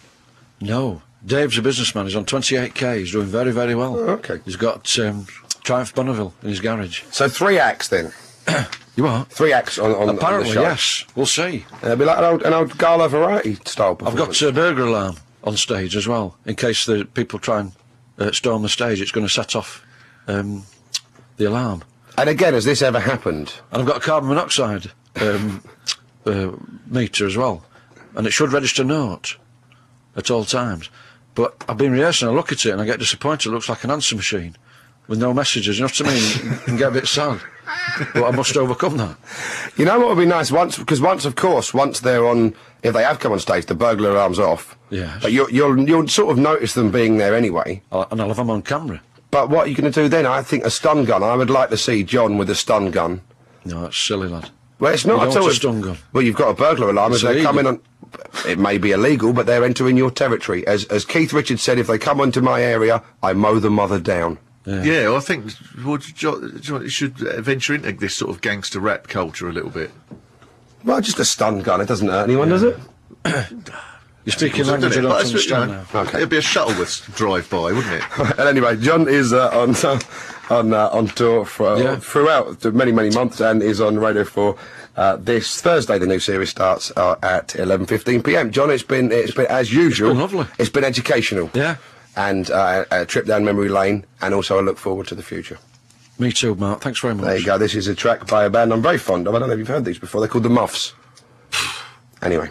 Speaker 17: No. Dave's a businessman. He's on twenty-eight K. He's doing very, very well.
Speaker 3: Oh, okay.
Speaker 17: He's got um, Triumph Bonneville in his garage.
Speaker 3: so three acts then.
Speaker 17: You are?
Speaker 3: Three acts on, on,
Speaker 17: Apparently,
Speaker 3: on the show.
Speaker 17: yes. We'll see.
Speaker 3: It'll be like an old, an old gala variety style
Speaker 17: I've
Speaker 3: performance.
Speaker 17: got a burglar alarm on stage as well, in case the people try and uh, storm the stage. It's going to set off um, the alarm.
Speaker 3: And again, has this ever happened?
Speaker 17: And I've got a carbon monoxide um, uh, meter as well, and it should register note at all times. But I've been rehearsing, I look at it and I get disappointed. It looks like an answer machine. with no messages. You know what I mean? You can get a bit sad. But I must overcome that.
Speaker 3: You know what would be nice once, because once, of course, once they're on, if they have come on stage, the burglar alarm's off.
Speaker 17: Yes.
Speaker 3: But you'll, you'll, you'll sort of notice them being there anyway.
Speaker 17: I'll, and I'll have them on camera.
Speaker 3: But what are you going to do then? I think a stun gun. I would like to see John with a stun gun.
Speaker 17: No, that's silly, lad.
Speaker 3: Well, it's
Speaker 17: You
Speaker 3: not
Speaker 17: don't
Speaker 3: at all.
Speaker 17: want a stun gun.
Speaker 3: Well, you've got a burglar alarm.
Speaker 17: It's
Speaker 3: As they're
Speaker 17: illegal.
Speaker 3: coming on, it may be illegal, but they're entering your territory. As as Keith Richards said, if they come onto my area, I mow the mother down.
Speaker 4: Yeah, well, I think well, John, John should uh, venture into this sort of gangster rap culture a little bit.
Speaker 3: Well, just a stun gun. It doesn't hurt anyone, does it?
Speaker 17: You're speaking
Speaker 4: Doesn't
Speaker 17: language
Speaker 4: it?
Speaker 17: I don't
Speaker 4: But it's, you
Speaker 17: understand
Speaker 4: know,
Speaker 17: now.
Speaker 3: Okay.
Speaker 4: It'd be a Shuttleworth drive-by, wouldn't it?
Speaker 3: And anyway, John is uh, on uh, on uh, on tour for,
Speaker 17: Yeah.
Speaker 3: throughout the many many months, and is on Radio four uh, this Thursday. The new series starts uh, at eleven fifteen p m. John, it's been it's been as usual.
Speaker 17: been lovely.
Speaker 3: It's been educational.
Speaker 17: Yeah.
Speaker 3: And uh, a trip down memory lane, and also I look forward to the future.
Speaker 17: Me too, Mark. Thanks very much.
Speaker 3: There you go. This is a track by a band I'm very fond of. I don't know if you've heard these before. They're called the Muffs. Anyway.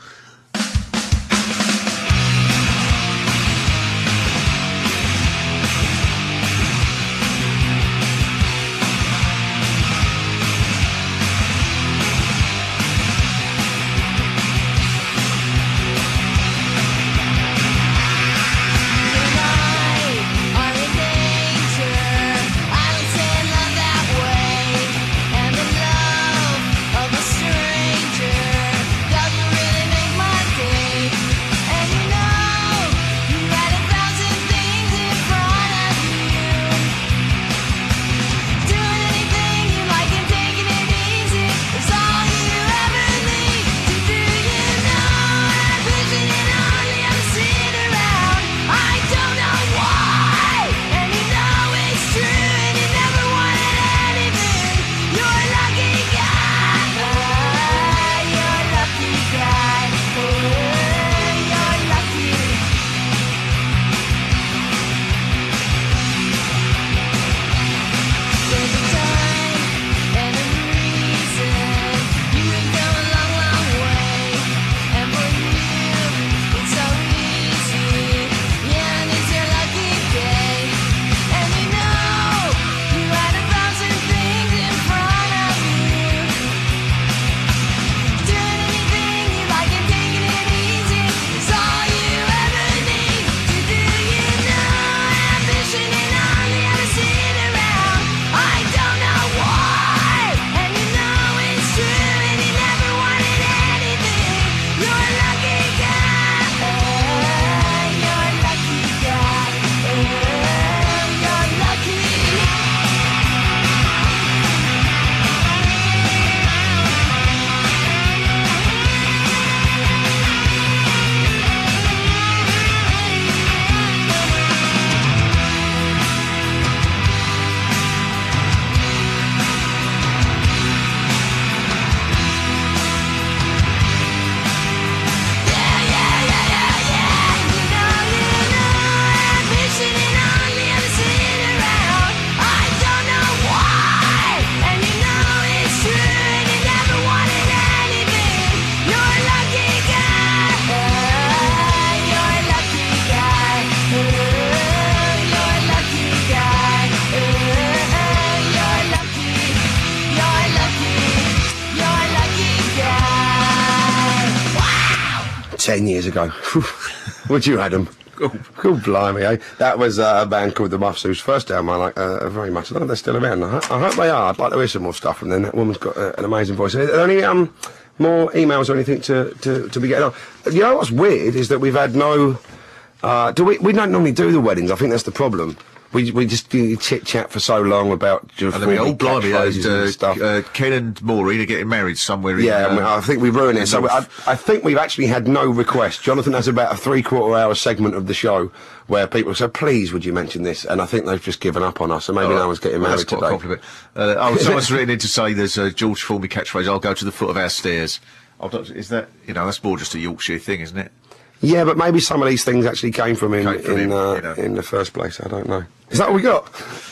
Speaker 3: Ten years ago. Would you, Adam? Oh, oh blimey, eh? That was uh, a band called The Muffs, whose first album I like uh, very much. I don't know if they're still around. I, ho- I hope they are. I'd like to hear some more stuff from them. That woman's got uh, an amazing voice. Are there any um, more emails or anything to, to, to be getting on? You know what's weird is that we've had no... Uh, do we, we don't normally do the weddings. I think that's the problem. We we just do chit-chat for so long about...
Speaker 4: And then we, oh, blimey,
Speaker 3: catchphrases
Speaker 4: uh,
Speaker 3: and stuff.
Speaker 4: uh, Ken and Maureen are getting married somewhere in...
Speaker 3: Yeah,
Speaker 4: uh,
Speaker 3: I, mean, I think we ruined it. So we, I,
Speaker 4: North.
Speaker 3: I think we've actually had no requests. Jonathan has about a three-quarter hour segment of the show where people say, please, would you mention this? And I think they've just given up on us, so maybe
Speaker 4: Oh,
Speaker 3: no one's getting
Speaker 4: well,
Speaker 3: married
Speaker 4: that's quite a
Speaker 3: today.
Speaker 4: compliment. Uh, oh, someone's written in to say there's a George Formby catchphrase, I'll go to the foot of our stairs. I don't, is that, you know, that's more just a Yorkshire thing, isn't it?
Speaker 3: Yeah, but maybe some of these things actually came from him,
Speaker 4: Came from
Speaker 3: in,
Speaker 4: him,
Speaker 3: uh,
Speaker 4: you know.
Speaker 3: in the first place. I don't know. Is that what we got?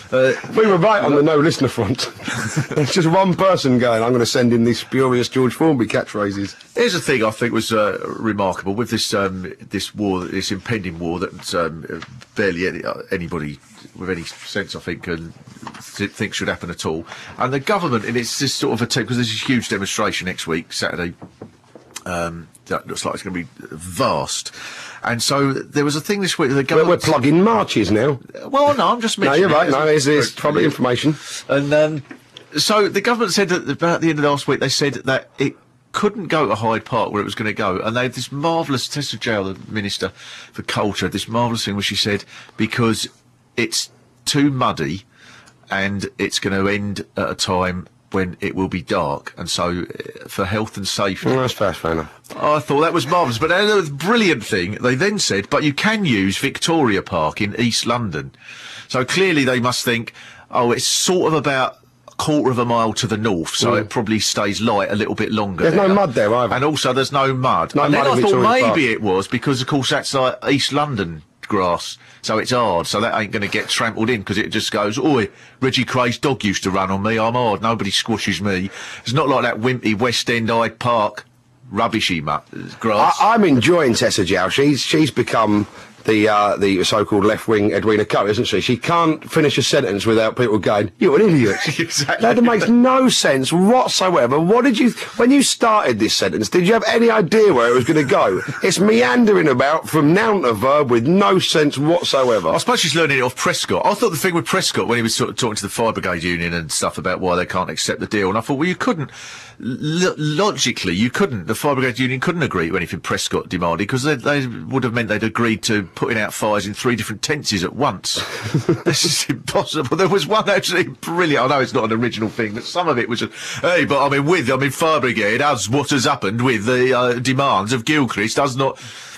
Speaker 3: Uh, we were right on the no listener front. There's just one person going, I'm going to send in these spurious George Formby catchphrases.
Speaker 4: Here's the thing I think was uh, remarkable with this um, this war, this impending war that um, barely any, uh, anybody with any sense, I think, can th- think should happen at all. And the government, and it's just sort of a take, because there's a huge demonstration next week, Saturday. Um, that looks like it's going to be vast. And so there was a thing this week. The government.
Speaker 3: Well, we're plugging marches now.
Speaker 4: Well, no, I'm just
Speaker 3: No,
Speaker 4: mentioning.
Speaker 3: you're right.
Speaker 4: it
Speaker 3: No, it's, it's probably information.
Speaker 4: And um, so the government said that about the end of last week, they said that it couldn't go to Hyde Park where it was going to go, and they had this marvellous, Tessa Jowell, the Minister for Culture, this marvellous thing where she said because it's too muddy and it's going to end at a time when it will be dark, and so uh, for health and safety.
Speaker 3: Well, that's fair, fair enough.
Speaker 4: I thought that was marvellous, but uh, the brilliant thing, they then said, but you can use Victoria Park in East London. So clearly they must think, oh, it's sort of about a quarter of a mile to the north, so
Speaker 3: Mm.
Speaker 4: it probably stays light a little bit longer.
Speaker 3: There's
Speaker 4: there.
Speaker 3: no mud there either.
Speaker 4: And also there's no mud.
Speaker 3: No
Speaker 4: and
Speaker 3: mud
Speaker 4: then
Speaker 3: in
Speaker 4: I thought
Speaker 3: Victoria
Speaker 4: maybe
Speaker 3: Park.
Speaker 4: it was because, of course, that's like East London grass, so it's hard, so that ain't going to get trampled in, because it just goes, oi, Reggie Cray's dog used to run on me, I'm hard, nobody squashes me. It's not like that wimpy West End Hyde Park rubbishy mu- grass.
Speaker 3: I, I'm enjoying Tessa Jowell. She's she's become the uh, the so-called left-wing Edwina Coe, isn't she? She can't finish a sentence without people going, "You're an idiot."
Speaker 4: Exactly.
Speaker 3: That makes no sense whatsoever. What did you, when you started this sentence, did you have any idea where it was going to go? It's meandering about from noun to verb with no sense whatsoever.
Speaker 4: I suppose she's learning it off Prescott. I thought the thing with Prescott, when he was sort of talking to the Fire Brigade Union and stuff about why they can't accept the deal, and I thought, well, you couldn't, lo- logically, you couldn't, the Fire Brigade Union couldn't agree to anything Prescott demanded, because they, they would have meant they'd agreed to putting out fires in three different tenses at once. This is impossible. There was one actually brilliant, I know it's not an original thing, but some of it was just, hey, but I mean, with, I mean, Fire Brigade, as what has happened with the uh, demands of Gilchrist does not...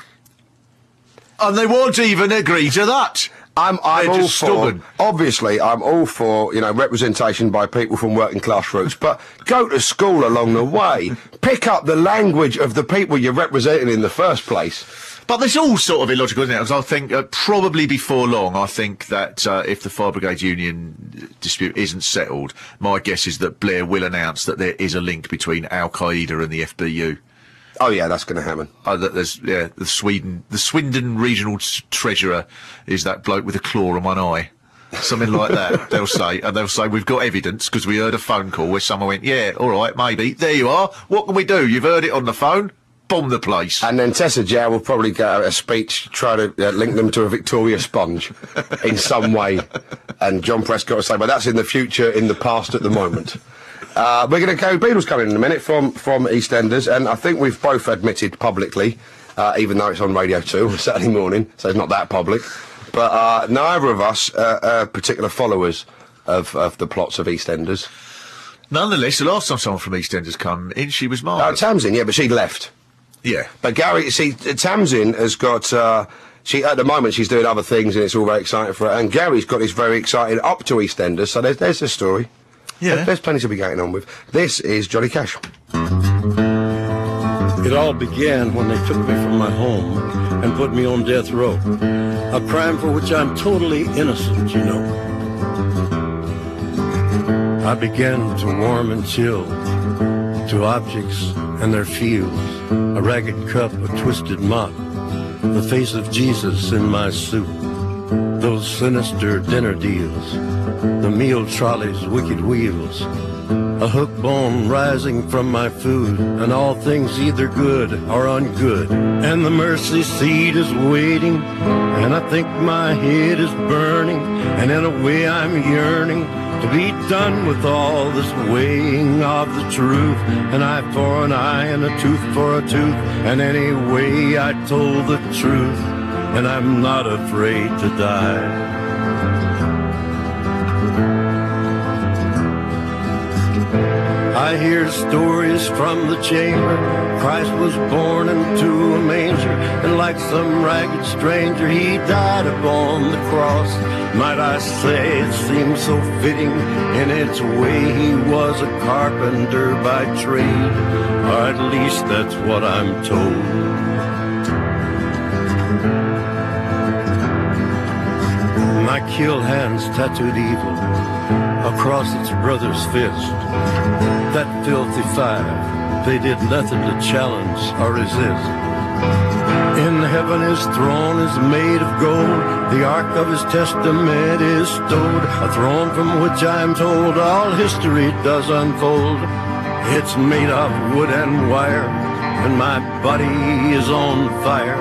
Speaker 4: And they won't even agree to that.
Speaker 3: I'm, I'm
Speaker 4: They're
Speaker 3: all
Speaker 4: just
Speaker 3: for,
Speaker 4: stubborn.
Speaker 3: obviously, I'm all for, you know, representation by people from working class roots, but go to school along the way. Pick up the language of the people you're representing in the first place.
Speaker 4: But there's all sort of illogical, isn't it? Because I think uh, probably before long, I think that uh, if the Fire Brigade Union dispute isn't settled, my guess is that Blair will announce that there is a link between Al Qaeda and the F B U.
Speaker 3: Oh yeah, that's going to happen.
Speaker 4: Uh, that there's yeah, the Sweden, the Swindon regional s- treasurer is that bloke with a claw on one eye. Something like that, they'll say, and they'll say, we've got evidence because we heard a phone call where someone went, yeah, all right, maybe, there you are, what can we do? You've heard it on the phone, bomb the place.
Speaker 3: And then Tessa Jowell will probably get out a speech, try to uh, link them to a Victoria Sponge in some way. And John Prescott will say, well, that's in the future, in the past at the moment. Uh, we're going to go, Beatles coming in a minute from, from EastEnders, and I think we've both admitted publicly, uh, even though it's on Radio two on Saturday morning, so it's not that public, but uh, neither of us uh, are particular followers of, of the plots of EastEnders.
Speaker 4: Nonetheless, the last time someone from EastEnders come in, she was
Speaker 3: Uh,
Speaker 4: marvellous.
Speaker 3: Tamsin, yeah, but she left.
Speaker 4: Yeah.
Speaker 3: But Gary, see, Tamsin has got, uh, she, at the moment she's doing other things and it's all very exciting for her, and Gary's got this very exciting up to EastEnders, so there's, there's the story.
Speaker 4: Yeah.
Speaker 3: There- There's plenty to be going on with. This is Johnny Cash.
Speaker 6: It all began when they took me from my home and put me on death row. A crime for which I'm totally innocent, you know. I began to warm and chill to objects and their feels. A ragged cup, a twisted mop, the face of Jesus in my soup. Those sinister dinner deals, the meal trolley's wicked wheels, a hook bone rising from my food, and all things either good or ungood. And the mercy seat is waiting, and I think my head is burning, and in a way I'm yearning to be done with all this weighing of the truth. An eye for an eye and a tooth for a tooth, and anyway I told the truth, and I'm not afraid to die. I hear stories from the chamber. Christ was born into a manger, and like some ragged stranger, he died upon the cross. Might I say it seems so fitting in its way. He was a carpenter by trade, or at least that's what I'm told. My kill hands tattooed evil across its brother's fist. That filthy five, they did nothing to challenge or resist. In heaven his throne is made of gold, the ark of his testament is stowed, a throne from which I am told all history does unfold. It's made of wood and wire, and my body is on fire,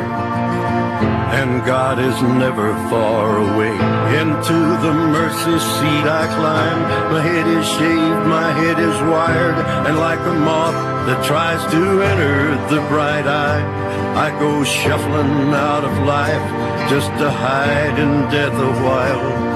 Speaker 6: and God is never far away. Into the mercy seat I climb, my head is shaved, my head is wired, and like a moth that tries to enter the bright eye, I go shuffling out of life just to hide in death a while.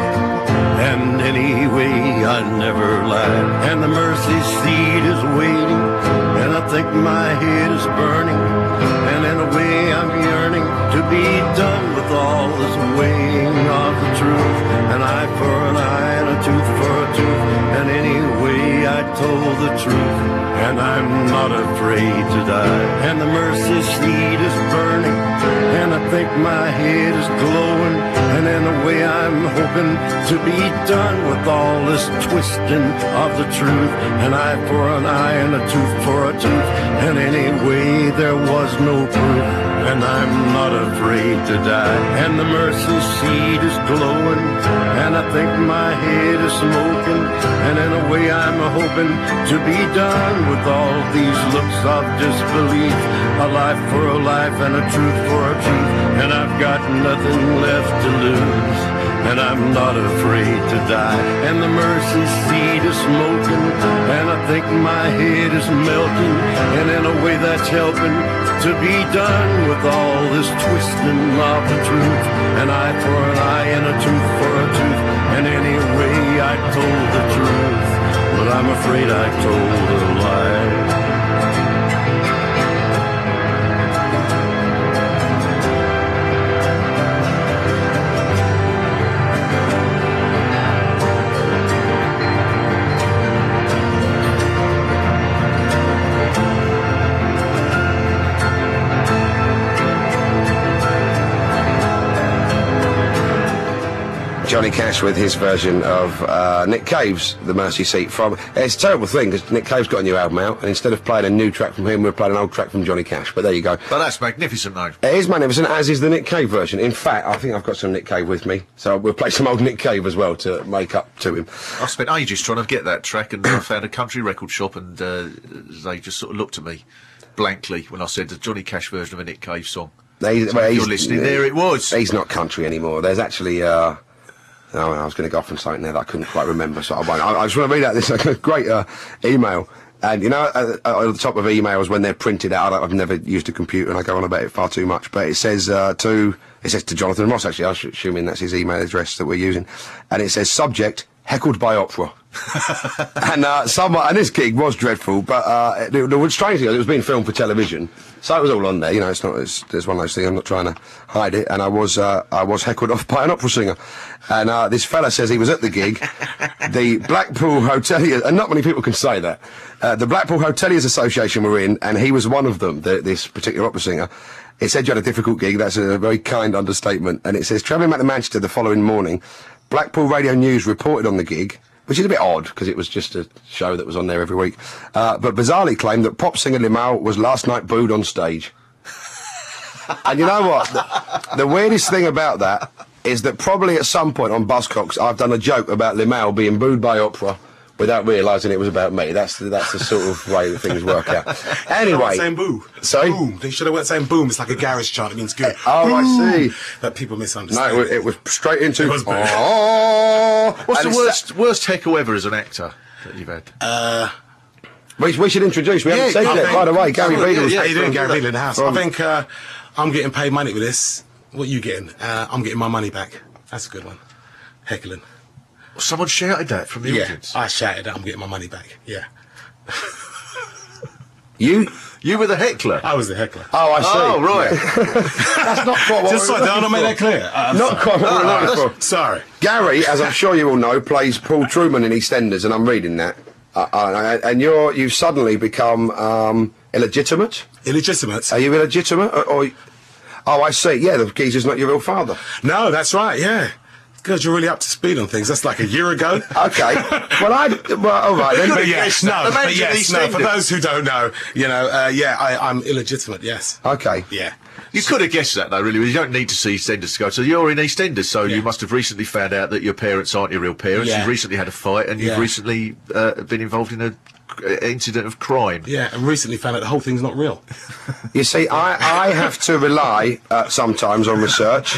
Speaker 6: And anyway, I never lied, and the mercy seat is waiting, and I think my head is burning, and in a way I'm yearning to be done with all this weighing of the truth. An eye for an eye and a tooth for a tooth, and anyway I told the truth, and I'm not afraid to die. And the mercy seat is burning, and I think my head is glowing, and in a way I'm hoping to be done with all this twisting of the truth. An eye for an eye and a tooth for a tooth, and anyway there was no proof, and I'm not afraid to die. And the mercy seat is glowing, and I think my head is smoking, and in a way I'm hoping to be done with all these looks of disbelief. A life for a life and a truth for a truth, and I've got nothing left to lose, and I'm not afraid to die. And the mercy seat is smoking, and I think my head is melting, and in a way that's helping to be done with all this twisting of the truth. An eye for an eye and a tooth for a tooth, and anyway I told the truth, but I'm afraid I told a lie.
Speaker 3: Johnny Cash with his version of uh, Nick Cave's The Mercy Seat. From it's a terrible thing because Nick Cave's got a new album out, and instead of playing a new track from him, we're playing an old track from Johnny Cash. But there you go.
Speaker 4: But that's magnificent, though.
Speaker 3: It is magnificent, as is the Nick Cave version. In fact, I think I've got some Nick Cave with me, so we'll play some old Nick Cave as well to make up to him.
Speaker 4: I spent ages trying to get that track, and I found a country record shop, and uh, they just sort of looked at me blankly when I said the Johnny Cash version of a Nick Cave song.
Speaker 3: They,
Speaker 4: so
Speaker 3: well,
Speaker 4: if you're listening, there it was.
Speaker 3: He's not country anymore. There's actually... Uh, Oh, I was going to go off on something there that I couldn't quite remember, so I won't. I, I just want to read out this uh, great uh, email. And, you know, uh, uh, at the top of emails, when they're printed out, I I've never used a computer, and I go on about it far too much, but it says uh, to... It says to Jonathan Ross, actually. I'm assuming that's his email address that we're using. And it says, subject, heckled by opera. and uh, someone, and this gig was dreadful, but uh, it, it was strange. It was being filmed for television, so it was all on there. You know, it's not. It's, it's one of those things. I'm not trying to hide it. And I was, uh, I was heckled off by an opera singer. And uh, this fella says he was at the gig. The Blackpool Hoteliers, and not many people can say that. Uh, the Blackpool Hoteliers Association were in, and he was one of them. The, this particular opera singer. It said you had a difficult gig. That's a very kind understatement. And it says travelling back to Manchester the following morning, Blackpool Radio News reported on the gig, which is a bit odd, because it was just a show that was on there every week, uh, but bizarrely claimed that pop singer Limahl was last night booed on stage. And you know what? The, the weirdest thing about that is that probably at some point on Buzzcocks I've done a joke about Limahl being booed by opera without realising it was about me. That's the, that's the sort of way that things work out. Anyway.
Speaker 10: Saying boo.
Speaker 3: Sorry?
Speaker 10: Boom. They should have went saying boom. It's like a garage chant. It means good.
Speaker 3: Oh,
Speaker 10: boom.
Speaker 3: I see.
Speaker 10: That people misunderstand.
Speaker 3: No, it, it was straight into...
Speaker 10: It was boo.
Speaker 3: Oh!
Speaker 4: What's
Speaker 3: And
Speaker 4: the
Speaker 3: it's
Speaker 4: worst worst heckle ever as an actor that you've had?
Speaker 10: Uh...
Speaker 3: We, we should introduce, we haven't
Speaker 10: yeah,
Speaker 3: said
Speaker 10: I
Speaker 3: it,
Speaker 10: think-
Speaker 3: by the way, Gary
Speaker 10: Sorry,
Speaker 3: Beadle.
Speaker 10: Yeah, how you doing, Gary Beadle in the house?
Speaker 3: From-
Speaker 10: I think uh, I'm getting paid money with this. What are you getting? Uh, I'm getting my money back. That's a good one. Heckling.
Speaker 4: Someone shouted that from the
Speaker 10: yeah,
Speaker 4: audience.
Speaker 10: I shouted that I'm getting my money back. Yeah.
Speaker 3: You
Speaker 4: you were the heckler?
Speaker 10: I was the heckler.
Speaker 3: Oh, I see.
Speaker 4: Oh, right.
Speaker 3: That's not quite what
Speaker 10: Just
Speaker 3: we
Speaker 10: so,
Speaker 3: were
Speaker 10: did I
Speaker 3: looking
Speaker 10: not make
Speaker 3: for.
Speaker 10: that clear? Uh,
Speaker 3: Not quite what we were looking for.
Speaker 10: Sorry.
Speaker 3: Gary, as I'm sure you all know, plays Paul Truman in EastEnders, and I'm reading that. Uh, uh, and you're, you've suddenly become um, illegitimate?
Speaker 10: Illegitimate?
Speaker 3: Are you illegitimate? Or, or... Oh, I see. Yeah, the geezer's not your real father.
Speaker 10: No, that's right, yeah. God, you're really up to speed on things. That's like a year ago.
Speaker 3: Okay. Well, I. Well, all right then.
Speaker 10: But yes, no, but
Speaker 4: Imagine
Speaker 10: yes,
Speaker 4: these
Speaker 10: no.
Speaker 4: things.
Speaker 10: For those who don't know, you know, uh, yeah, I, I'm illegitimate. Yes.
Speaker 3: Okay.
Speaker 10: Yeah.
Speaker 4: You could have guessed that, though, really. You don't need to see EastEnders to go. So you're in EastEnders, so you must have recently found out that your parents aren't your real parents.
Speaker 10: Yeah.
Speaker 4: You've recently had a fight, and you've
Speaker 10: Yeah.
Speaker 4: recently uh, been involved in a uh, incident of crime.
Speaker 10: Yeah, and recently found out the whole thing's not real.
Speaker 3: You see, I, I have to rely uh, sometimes on research,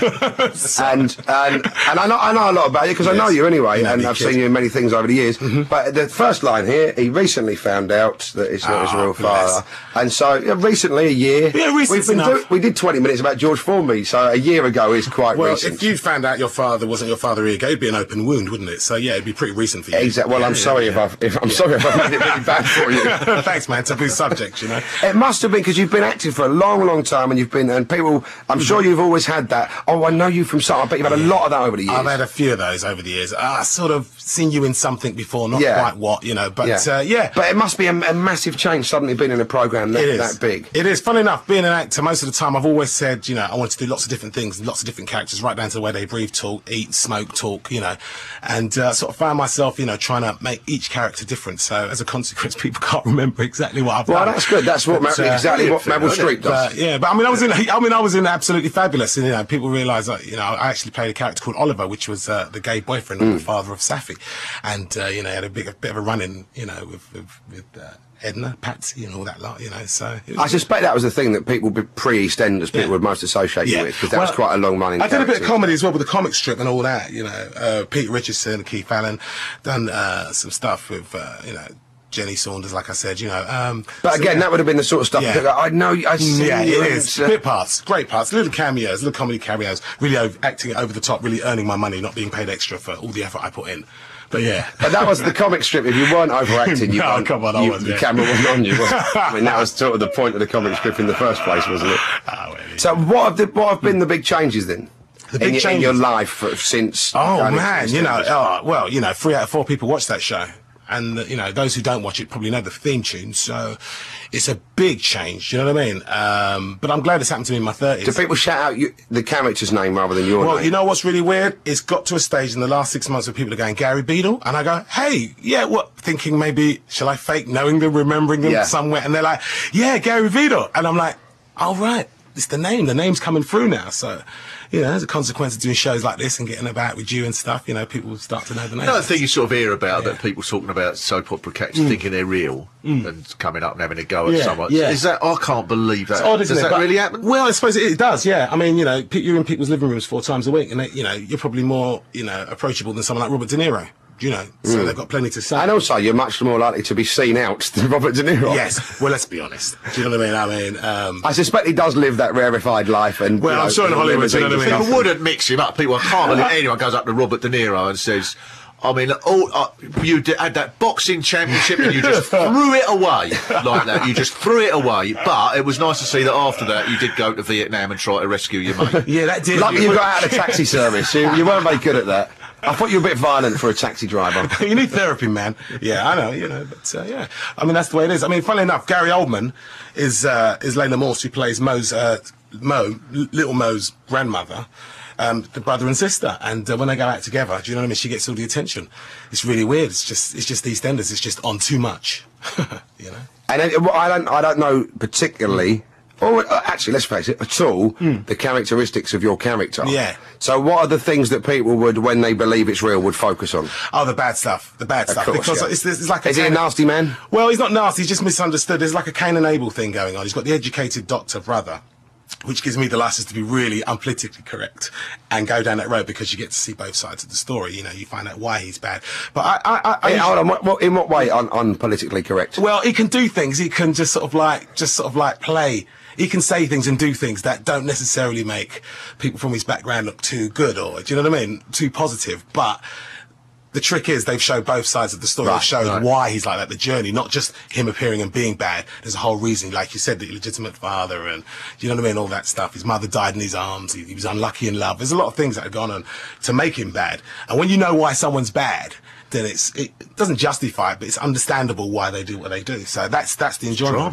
Speaker 3: and and and I know I know a lot about you because I know you anyway,
Speaker 10: No,
Speaker 3: and
Speaker 10: you
Speaker 3: I've
Speaker 10: kid.
Speaker 3: seen you in many things over the years. But the first line here, he recently found out that it's not his
Speaker 10: Ah,
Speaker 3: real
Speaker 10: bless.
Speaker 3: father, and so yeah, recently a year.
Speaker 10: Yeah, recent's
Speaker 3: we've been
Speaker 10: enough.
Speaker 3: we did twenty minutes about George Formby, so a year ago is quite
Speaker 10: Well,
Speaker 3: recent.
Speaker 10: if you found out your father wasn't your father, it'd be an open wound, wouldn't it? So yeah, it'd be pretty recent for you.
Speaker 3: Exactly. Well,
Speaker 10: Yeah,
Speaker 3: I'm
Speaker 10: yeah,
Speaker 3: sorry
Speaker 10: yeah.
Speaker 3: if I've if I'm sorry if I've made it really bad for you.
Speaker 10: Thanks, man. Taboo subject, you know.
Speaker 3: It must have been because you've been active for a long, long time, and you've been and people. I'm sure you've always had that. Oh, I know you from something. I bet you've had a lot of that over the years.
Speaker 10: I've had a few of those over the years. I sort of seen you in something before, not
Speaker 3: Yeah.
Speaker 10: quite what, you know, but
Speaker 3: yeah.
Speaker 10: Uh, yeah.
Speaker 3: But it must be a, a massive change suddenly being in a programme that,
Speaker 10: It is.
Speaker 3: that big.
Speaker 10: It is. Funny enough, being an actor, most of the time I've always said, you know, I wanted to do lots of different things, lots of different characters, right down to the way they breathe, talk, eat, smoke, talk, you know, and uh, sort of found myself, you know, trying to make each character different. So as a consequence, people can't remember exactly what I've
Speaker 3: Well,
Speaker 10: done.
Speaker 3: that's good. That's what
Speaker 10: But,
Speaker 3: Mar- exactly what Meryl
Speaker 10: isn't
Speaker 3: Streep
Speaker 10: it?
Speaker 3: does.
Speaker 10: But, yeah, but I mean, I was in. I mean, I was in Absolutely Fabulous, and you know, people realise that you know, I actually played a character called Oliver, which was uh, the gay boyfriend of the father of Safi, and uh, you know, had a big, a bit of a run-in, you know, with with, with uh, Edna, Patsy, and all that lot, you know. So it was-
Speaker 3: I suspect that was the thing that people be- pre-EastEnders people
Speaker 10: Yeah.
Speaker 3: would most associate you
Speaker 10: Yeah.
Speaker 3: with because that was
Speaker 10: Well,
Speaker 3: quite a long running.
Speaker 10: I did a bit of
Speaker 3: character.
Speaker 10: comedy as well with the comic strip and all that, you know. Uh, Pete Richardson, Keith Allen, done uh, some stuff with, uh, you know, Jenny Saunders, like I said, you know. Um,
Speaker 3: But
Speaker 10: so,
Speaker 3: again,
Speaker 10: yeah.
Speaker 3: that would have been the sort of stuff.
Speaker 10: Yeah.
Speaker 3: That I know. I see
Speaker 10: Yeah,
Speaker 3: you
Speaker 10: it
Speaker 3: and,
Speaker 10: is.
Speaker 3: uh,
Speaker 10: Bit parts, great parts, little cameos, little comedy cameos, really over, acting over the top, really earning my money, not being paid extra for all the effort I put in. But yeah.
Speaker 3: But that was the comic strip. If you weren't overacting, you
Speaker 10: No,
Speaker 3: weren't,
Speaker 10: come on, I
Speaker 3: you,
Speaker 10: wasn't,
Speaker 3: the
Speaker 10: yeah.
Speaker 3: camera wasn't on you. Was it? I mean, that was sort of the point of the comic strip in the first place, wasn't it?
Speaker 10: Ah, well,
Speaker 3: So, what have the, what have been the big changes then?
Speaker 10: The big
Speaker 3: in, your, in
Speaker 10: changes?
Speaker 3: your life uh, since?
Speaker 10: Oh
Speaker 3: going into
Speaker 10: man, you know,
Speaker 3: EastEnders?
Speaker 10: oh, well, you know, three out of four people watch that show, and uh, you know, those who don't watch it probably know the theme tune. So, it's a big change. You know what I mean? Um, but I'm glad it's happened to me in my thirties.
Speaker 3: Do people shout out you, the character's name rather than your
Speaker 10: Well,
Speaker 3: name?
Speaker 10: you know what's really weird? It's got to a stage in the last six months where people are going, Gary Beadle? And I go, hey, yeah, what? Thinking maybe, shall I fake knowing them, remembering them
Speaker 3: Yeah.
Speaker 10: somewhere? And they're like, yeah, Gary Beadle. And I'm like, all right, it's the name. The name's coming through now. So, you know, as a consequence of doing shows like this and getting about with you and stuff, you know, people will start to know the name.
Speaker 4: Another thing you sort of hear about that people talking about soap opera characters
Speaker 10: Mm.
Speaker 4: thinking they're real
Speaker 10: Mm.
Speaker 4: and coming up and having a go at
Speaker 10: Yeah,
Speaker 4: someone.
Speaker 10: yeah.
Speaker 4: Is that? I can't believe that.
Speaker 10: It's odd, isn't
Speaker 4: Does
Speaker 10: it?
Speaker 4: that
Speaker 10: But-
Speaker 4: really happen?
Speaker 10: Well, I suppose it, it does, yeah. I mean, you know, pe- you're in people's living rooms four times a week, and they, you know, you're probably more, you know, approachable than someone like Robert De Niro. You know, so
Speaker 3: Mm.
Speaker 10: they've got plenty to say.
Speaker 3: And also, you're much more likely to be seen out than Robert De Niro.
Speaker 10: Yes. Well, let's be honest. Do you know what I mean? I mean, um,
Speaker 3: I suspect he does live that rarefied life, and
Speaker 10: Well,
Speaker 3: you know,
Speaker 10: I'm sure in Hollywood, you know what I mean?
Speaker 4: People wouldn't mix him up. People, I can't believe anyone goes up to Robert De Niro and says, I mean, all, uh, you d- had that boxing championship and you just threw it away like that. You just threw it away. But it was nice to see that after that you did go to Vietnam and try to rescue your mate.
Speaker 10: Yeah, that did.
Speaker 3: Lucky you got out of the taxi service. You, you weren't very good at that. I thought you were a bit violent for a taxi driver.
Speaker 10: You need therapy, man. Yeah, I know, you know, but uh, yeah. I mean, that's the way it is. I mean, funnily enough, Gary Oldman is uh, is Layla Morse, who plays Mo's, uh, Mo, L- little Mo's grandmother. Um, the brother and sister, and uh, when they go out together, do you know what I mean? She gets all the attention. It's really weird. It's just, it's just EastEnders. It's just on too much, you know.
Speaker 3: And then, well, I don't, I don't know particularly, or uh, actually, let's face it, at all, the characteristics of your character.
Speaker 10: Yeah.
Speaker 3: So, what are the things that people would, when they believe it's real, would focus on?
Speaker 10: Oh, the bad stuff. The bad
Speaker 3: Of
Speaker 10: stuff.
Speaker 3: course,
Speaker 10: because
Speaker 3: yeah.
Speaker 10: it's, it's like a
Speaker 3: Is he a
Speaker 10: Cain-
Speaker 3: nasty man?
Speaker 10: Well, he's not nasty. He's just misunderstood. There's like a Cain and Abel thing going on. He's got the educated doctor brother, which gives me the license to be really unpolitically correct and go down that road because you get to see both sides of the story. You know, you find out why he's bad. But I, I, I, I
Speaker 3: Hey, hold on, what, what, in what way un, unpolitically correct?
Speaker 10: well, he can do things. He can just sort of like, just sort of like play. He can say things and do things that don't necessarily make people from his background look too good, or do you know what I mean? Too positive. But the trick is they've showed both sides of the story.
Speaker 3: Right,
Speaker 10: They've shown
Speaker 3: right.
Speaker 10: why he's like that, the journey, not just him appearing and being bad. There's a whole reason, like you said, the illegitimate father and, do you know what I mean, all that stuff. His mother died in his arms. He, he was unlucky in love. There's a lot of things that have gone on to make him bad. And when you know why someone's bad, then it's, it doesn't justify it, but it's understandable why they do what they do. So that's, that's the enjoyment.
Speaker 4: Drama.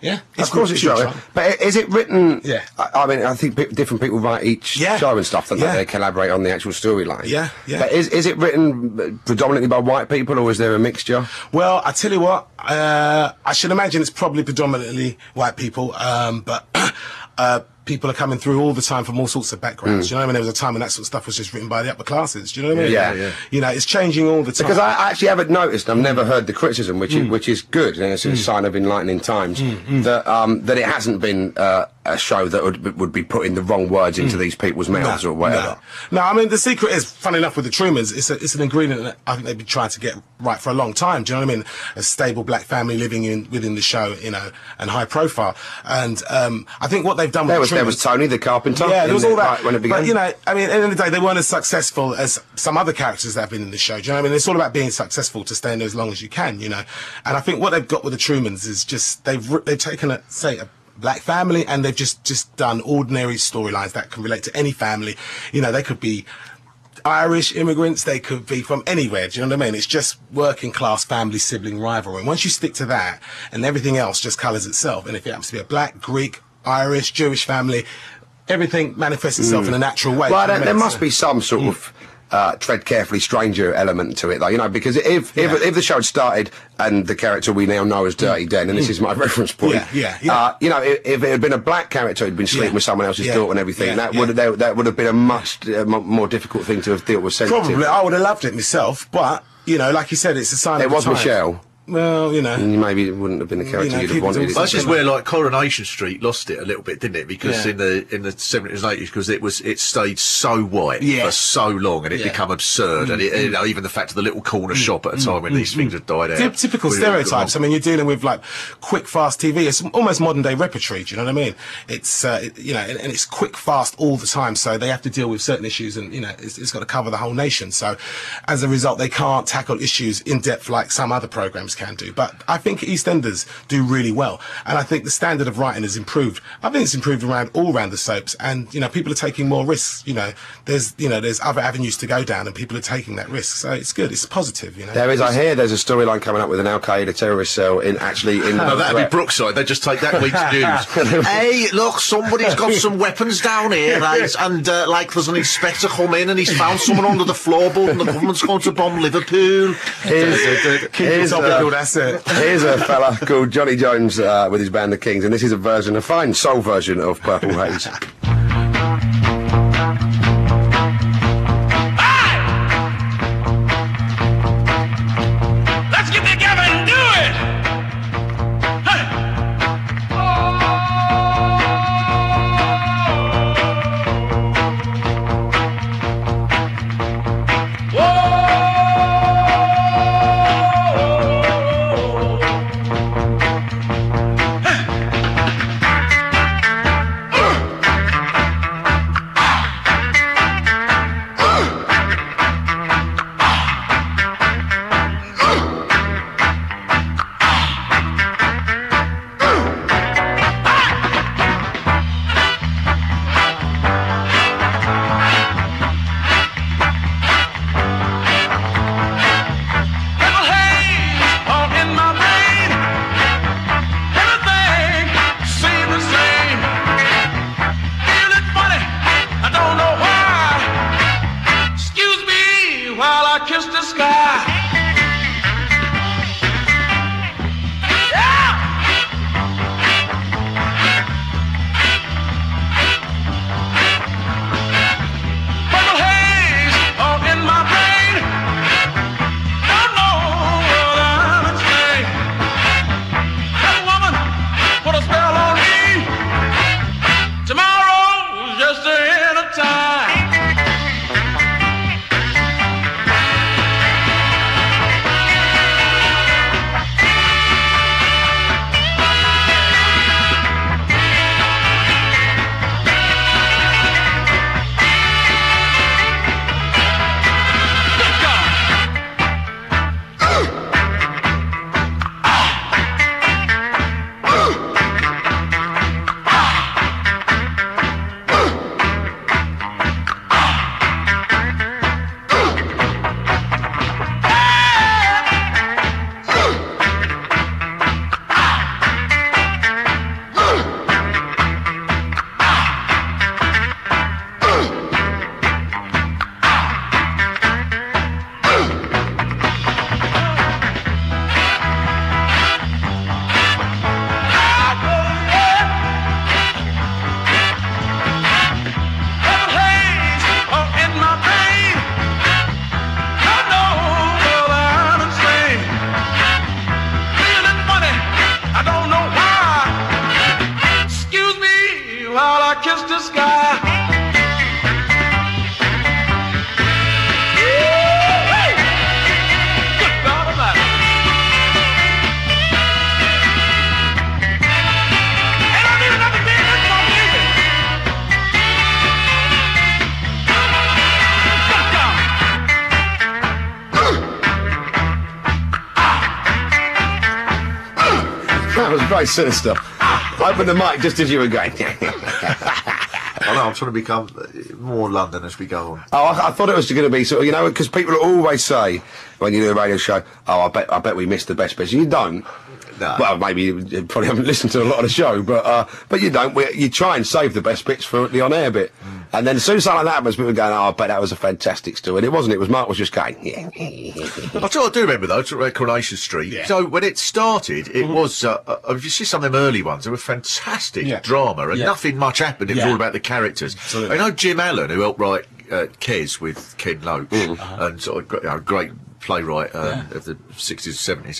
Speaker 10: Yeah,
Speaker 3: Of course it's
Speaker 10: huge
Speaker 3: true.
Speaker 10: drama.
Speaker 3: But i- is it written...
Speaker 10: Yeah.
Speaker 3: I, I mean, I think pe- different people write each
Speaker 10: Yeah.
Speaker 3: show and stuff, don't
Speaker 10: Yeah.
Speaker 3: they? They collaborate on the actual storyline.
Speaker 10: Yeah, yeah.
Speaker 3: But is, is it written predominantly by white people, or is there a mixture?
Speaker 10: Well, I tell you what, uh, I should imagine it's probably predominantly white people, um, but uh, people are coming through all the time from all sorts of backgrounds.
Speaker 3: Mm.
Speaker 10: Do you know what I mean? There was a time when that sort of stuff was just written by the upper classes. Do you know what I mean?
Speaker 3: Yeah, yeah.
Speaker 10: You know, it's changing all the time.
Speaker 3: Because I actually haven't noticed, I've never heard the criticism, which is,
Speaker 10: Mm.
Speaker 3: which is good, and it's a
Speaker 10: Mm.
Speaker 3: sign of enlightening times, that um, that it hasn't been uh, a show that would would be putting the wrong words into
Speaker 10: Mm.
Speaker 3: these people's mouths
Speaker 10: No,
Speaker 3: or whatever.
Speaker 10: No. no, I mean, the secret is, funny enough, with the Trumans, it's, a, it's an ingredient that I think they've been trying to get right for a long time. Do you know what I mean? A stable black family living in within the show, you know, and high profile. And um, I think what they've done with
Speaker 3: There
Speaker 10: the
Speaker 3: was there
Speaker 10: Trumans...
Speaker 3: was Tony the carpenter.
Speaker 10: Yeah, there
Speaker 3: in
Speaker 10: was
Speaker 3: the-
Speaker 10: all that.
Speaker 3: right when it began.
Speaker 10: But, you know, I mean, at the end of the day, they weren't as successful as some other characters that have been in the show. Do you know what I mean? It's all about being successful to stay in there as long as you can, you know. And I think what they've got with the Trumans is just, they've re- they've taken, a, say, a black family, and they've just, just done ordinary storylines that can relate to any family. You know, they could be Irish immigrants, they could be from anywhere, do you know what I mean? It's just working class family sibling rivalry. And once you stick to that, and everything else just colours itself, and if it happens to be a black, Greek, Irish, Jewish family, everything manifests itself
Speaker 3: Mm.
Speaker 10: in a natural way.
Speaker 3: Well,
Speaker 10: Do you know
Speaker 3: there,
Speaker 10: what I
Speaker 3: there
Speaker 10: mean?
Speaker 3: must be some sort of uh, tread carefully stranger element to it, though, you know, because if if, if the show had started and the character we now know as Dirty Den, and this is my reference point,
Speaker 10: Yeah, yeah, yeah.
Speaker 3: Uh, you know, if, if it had been a black character who'd been sleeping
Speaker 10: Yeah.
Speaker 3: with someone else's
Speaker 10: Yeah.
Speaker 3: daughter and everything,
Speaker 10: Yeah,
Speaker 3: that
Speaker 10: yeah.
Speaker 3: would that, that would have been a much uh, mo- more difficult thing to have dealt with. sensitively.
Speaker 10: Probably, I would have loved it myself, but, you know, like you said, it's a sign
Speaker 3: It
Speaker 10: of the
Speaker 3: was
Speaker 10: time.
Speaker 3: Michelle.
Speaker 10: Well, you know.
Speaker 3: And maybe it wouldn't have been the character
Speaker 10: know,
Speaker 3: you'd have
Speaker 10: people
Speaker 3: wanted.
Speaker 10: do-
Speaker 4: Well, this is where like Coronation Street lost it a little bit, didn't it? Because
Speaker 10: Yeah.
Speaker 4: in the in the seventies and eighties, because it was it stayed so white
Speaker 10: Yeah.
Speaker 4: for so long, and it
Speaker 10: Yeah.
Speaker 4: became absurd. And it, you know, even the fact of the little corner shop at a time when these things had died out.
Speaker 10: Ty- typical
Speaker 4: Really
Speaker 10: stereotypes. I mean, you're dealing with like quick, fast T V. It's almost modern day repertory. Do you know what I mean? It's uh, it, you know, and, and it's quick, fast all the time. So they have to deal with certain issues, and you know, it's, it's got to cover the whole nation. So as a result, they can't tackle issues in depth like some other programs can do. But I think EastEnders do really well, and I think the standard of writing has improved. I think it's improved around all around the soaps, and you know, people are taking more risks. You know, there's you know, there's other avenues to go down, and people are taking that risk. So it's good. It's positive. You know.
Speaker 3: There is, I hear, there's a storyline coming up with an Al Qaeda terrorist cell in actually in.
Speaker 4: No, that'd be Brookside. They just take that week's news. Hey, look, somebody's got some weapons down here, right? And uh, like, there's an inspector come in and he's found someone under the floorboard, and the government's going to bomb Liverpool.
Speaker 3: Here's, here's,
Speaker 10: topical,
Speaker 3: uh,
Speaker 10: that's it.
Speaker 3: here's a fella called Johnny Jones uh, with his band The Kings, and this is a version, a fine soul version of Purple Haze.
Speaker 20: Let's get together and do it! Hey!
Speaker 3: was very sinister. Open the mic just as you were going.
Speaker 4: I know, I'm trying to become more London as we go on.
Speaker 3: Oh, I, I thought it was going to be sort of, you know, because people always say when you do a radio show, oh, I bet, I bet we missed the best bits. You don't.
Speaker 4: No.
Speaker 3: Well, maybe you probably haven't listened to a lot of the show, but uh, but you don't. We, you try and save the best bits for the on-air bit, mm. and then as soon as something like that happens, people are going, "Oh, I bet that was a fantastic story." And it wasn't. It was Mark was just going, "Yeah."
Speaker 4: I tell you, I do remember though, to Coronation Street. Yeah. So when it started, it mm-hmm. was. Uh, uh, if you see some of them early ones, they were fantastic yeah. drama, and yeah. nothing much happened. It was yeah. all about the characters. Absolutely. I know Jim Allen, who helped write uh, Kes with Ken Loach, mm. uh-huh. and sort of you know, great playwright um, yeah. of the sixties and seventies.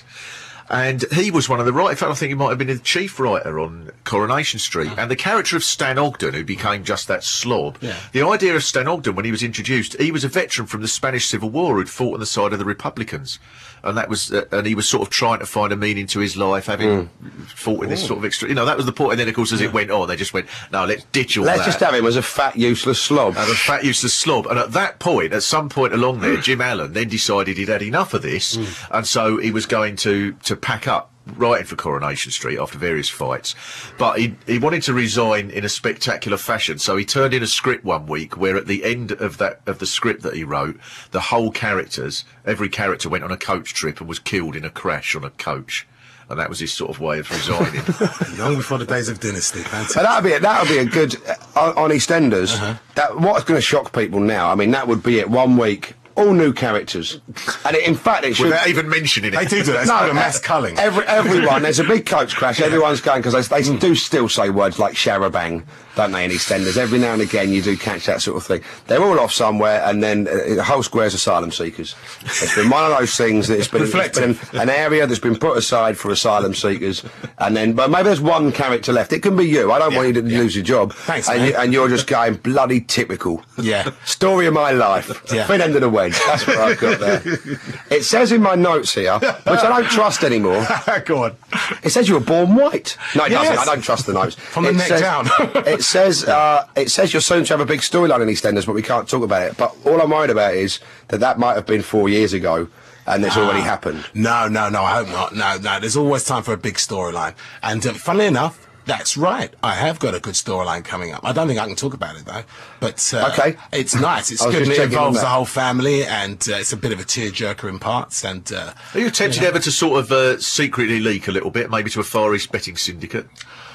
Speaker 4: And he was one of the writers. In fact, I think he might have been the chief writer on Coronation Street. Oh. And the character of Stan Ogden, who became just that slob, yeah. the idea of Stan Ogden, when he was introduced, he was a veteran from the Spanish Civil War who'd fought on the side of the Republicans. And that was, uh, and he was sort of trying to find a meaning to his life, having mm. fought in this sort of extra, you know, that was the point. And then, of course, as yeah. it went on, they just went, no, let's ditch all
Speaker 3: let's
Speaker 4: that.
Speaker 3: Let's just have him as a fat, useless slob.
Speaker 4: And a fat, useless slob. And at that point, at some point along there, Jim Allen then decided he'd had enough of this, mm. and so he was going to, to pack up writing for Coronation Street after various fights, but he he wanted to resign in a spectacular fashion, so he turned in a script one week where at the end of that of the script that he wrote, the whole characters, every character went on a coach trip and was killed in a crash on a coach. And that was his sort of way of resigning.
Speaker 10: Long before the days of Dynasty. Fantastic.
Speaker 3: But that'd be a, that'd be a good uh, on EastEnders. Uh-huh. That what's going to shock people now. I mean, that would be it. One week. All new characters, and it, in fact, it should
Speaker 4: without even mentioning it.
Speaker 10: They do do that. It's
Speaker 3: no,
Speaker 10: called a mass culling.
Speaker 3: Every, everyone, there's a big coach crash. Everyone's going because they, they do still say words like "sharabang," don't they? In EastEnders, every now and again you do catch that sort of thing. They're all off somewhere, and then uh, the whole square's asylum seekers. It's been one of those things that it's been, it's been an area that's been put aside for asylum seekers, and then but maybe there's one character left. It can be you. I don't yeah, want you to yeah. lose your job.
Speaker 10: Thanks,
Speaker 3: and,
Speaker 10: man.
Speaker 3: you, and you're just going bloody typical.
Speaker 10: Yeah.
Speaker 3: Story of my life. Yeah. Thin end of the wedge. That's what I've got there. It says in my notes here, which I don't trust anymore.
Speaker 10: Go on.
Speaker 3: It says you were born white. No, it
Speaker 10: yes.
Speaker 3: doesn't. I don't trust the notes.
Speaker 10: From the
Speaker 3: it
Speaker 10: neck
Speaker 3: says,
Speaker 10: down.
Speaker 3: it says uh, it says you're soon to have a big storyline in EastEnders, but we can't talk about it. But all I'm worried about is that that might have been four years ago. And it's ah, already happened.
Speaker 10: No, no, no, I hope not. No, no, there's always time for a big storyline. And uh, funnily enough, that's right. I have got a good storyline coming up. I don't think I can talk about it, though. But uh,
Speaker 3: okay.
Speaker 10: It's nice. It's good. It involves the whole family, and uh, it's a bit of a tearjerker in parts. And uh,
Speaker 4: Are you tempted you know, ever to sort of uh, secretly leak a little bit, maybe to a Far East betting syndicate?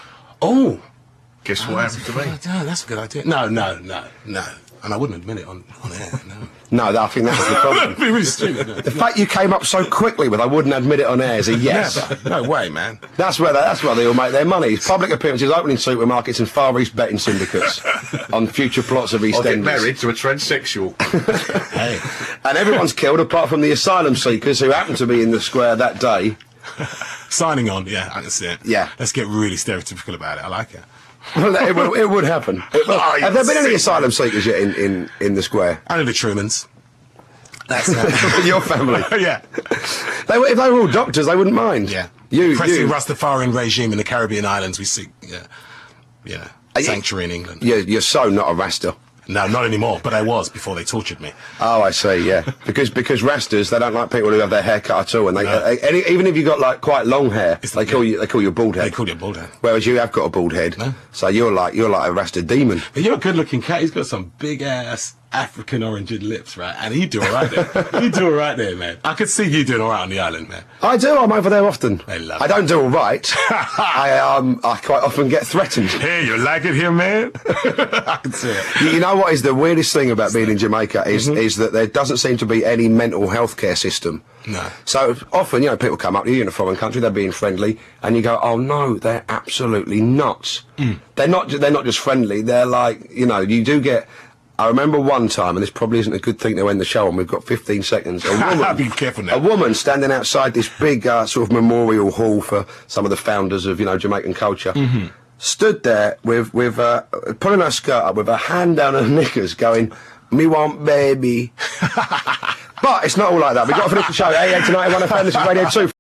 Speaker 10: Oh.
Speaker 4: Guess
Speaker 10: oh,
Speaker 4: what happened to me?
Speaker 10: Oh, that's a good idea. No, no, no, no. And I wouldn't admit it on, on air, no.
Speaker 3: No, I think that was the problem.
Speaker 10: That'd be really stupid. No.
Speaker 3: The fact you came up so quickly with I wouldn't admit it on air is a yes.
Speaker 10: Never. No way, man.
Speaker 3: That's where they, that's where they all make their money. Public appearances, opening supermarkets and Far East betting syndicates on future plots of EastEnders.
Speaker 4: I'll get married to a transsexual.
Speaker 10: Hey.
Speaker 3: And everyone's killed apart from the asylum seekers who happened to be in the square that day.
Speaker 10: Signing on, yeah, I can see it.
Speaker 3: Yeah.
Speaker 10: Let's get really stereotypical about it. I like it.
Speaker 3: Well, it, would, it would happen. It, well, oh, have there been any asylum seekers yet in, in, in the square?
Speaker 10: Only the Trumans.
Speaker 3: That's uh, your family.
Speaker 10: Yeah.
Speaker 3: They, if they were all doctors, they wouldn't mind.
Speaker 10: Yeah.
Speaker 3: You,
Speaker 10: Pressing
Speaker 3: you.
Speaker 10: Rastafarian regime in the Caribbean islands, we seek, yeah, yeah, sanctuary in England.
Speaker 3: You're, you're so not a Rasta.
Speaker 10: No, not anymore, but I was before they tortured me.
Speaker 3: Oh, I see, yeah. because because Rastas, they don't like people who have their hair cut at all, and they, no. uh, any, even if you've got like quite long hair,
Speaker 10: it's
Speaker 3: they
Speaker 10: the,
Speaker 3: call you they call you a bald head.
Speaker 10: They call you a bald head.
Speaker 3: Whereas you have got a bald head,
Speaker 10: no?
Speaker 3: So you're like you're like a Rasta demon.
Speaker 10: But you're a good-looking cat. He's got some big ass African oranged lips, right? And you do all right there. You do all right there, man. I could see you doing all right on the island, man.
Speaker 3: I do. I'm over there often.
Speaker 10: I love
Speaker 3: I
Speaker 10: it.
Speaker 3: don't do all right. I um I quite often get threatened.
Speaker 10: Hey, you like it here, man? I can see it.
Speaker 3: You, you know what is the weirdest thing about being in Jamaica is
Speaker 10: Mm-hmm.
Speaker 3: is that there doesn't seem to be any mental health care system.
Speaker 10: No.
Speaker 3: So often, you know, people come up to you in a foreign country, they're being friendly, and you go, "Oh no, they're absolutely nuts."
Speaker 10: Mm.
Speaker 3: They're not. ju- They're not just friendly. They're like, you know, you do get. I remember one time, and this probably isn't a good thing to end the show on. We've got fifteen seconds. A woman,
Speaker 10: Be careful now.
Speaker 3: a woman standing outside this big uh, sort of memorial hall for some of the founders of, you know, Jamaican culture.
Speaker 10: Mm-hmm.
Speaker 3: Stood there with with uh, pulling her skirt up with her hand down her knickers, going, "Me want baby." But it's not all like that. We've got to finish the show. eighty-eight to ninety-one F M. This is Radio Two.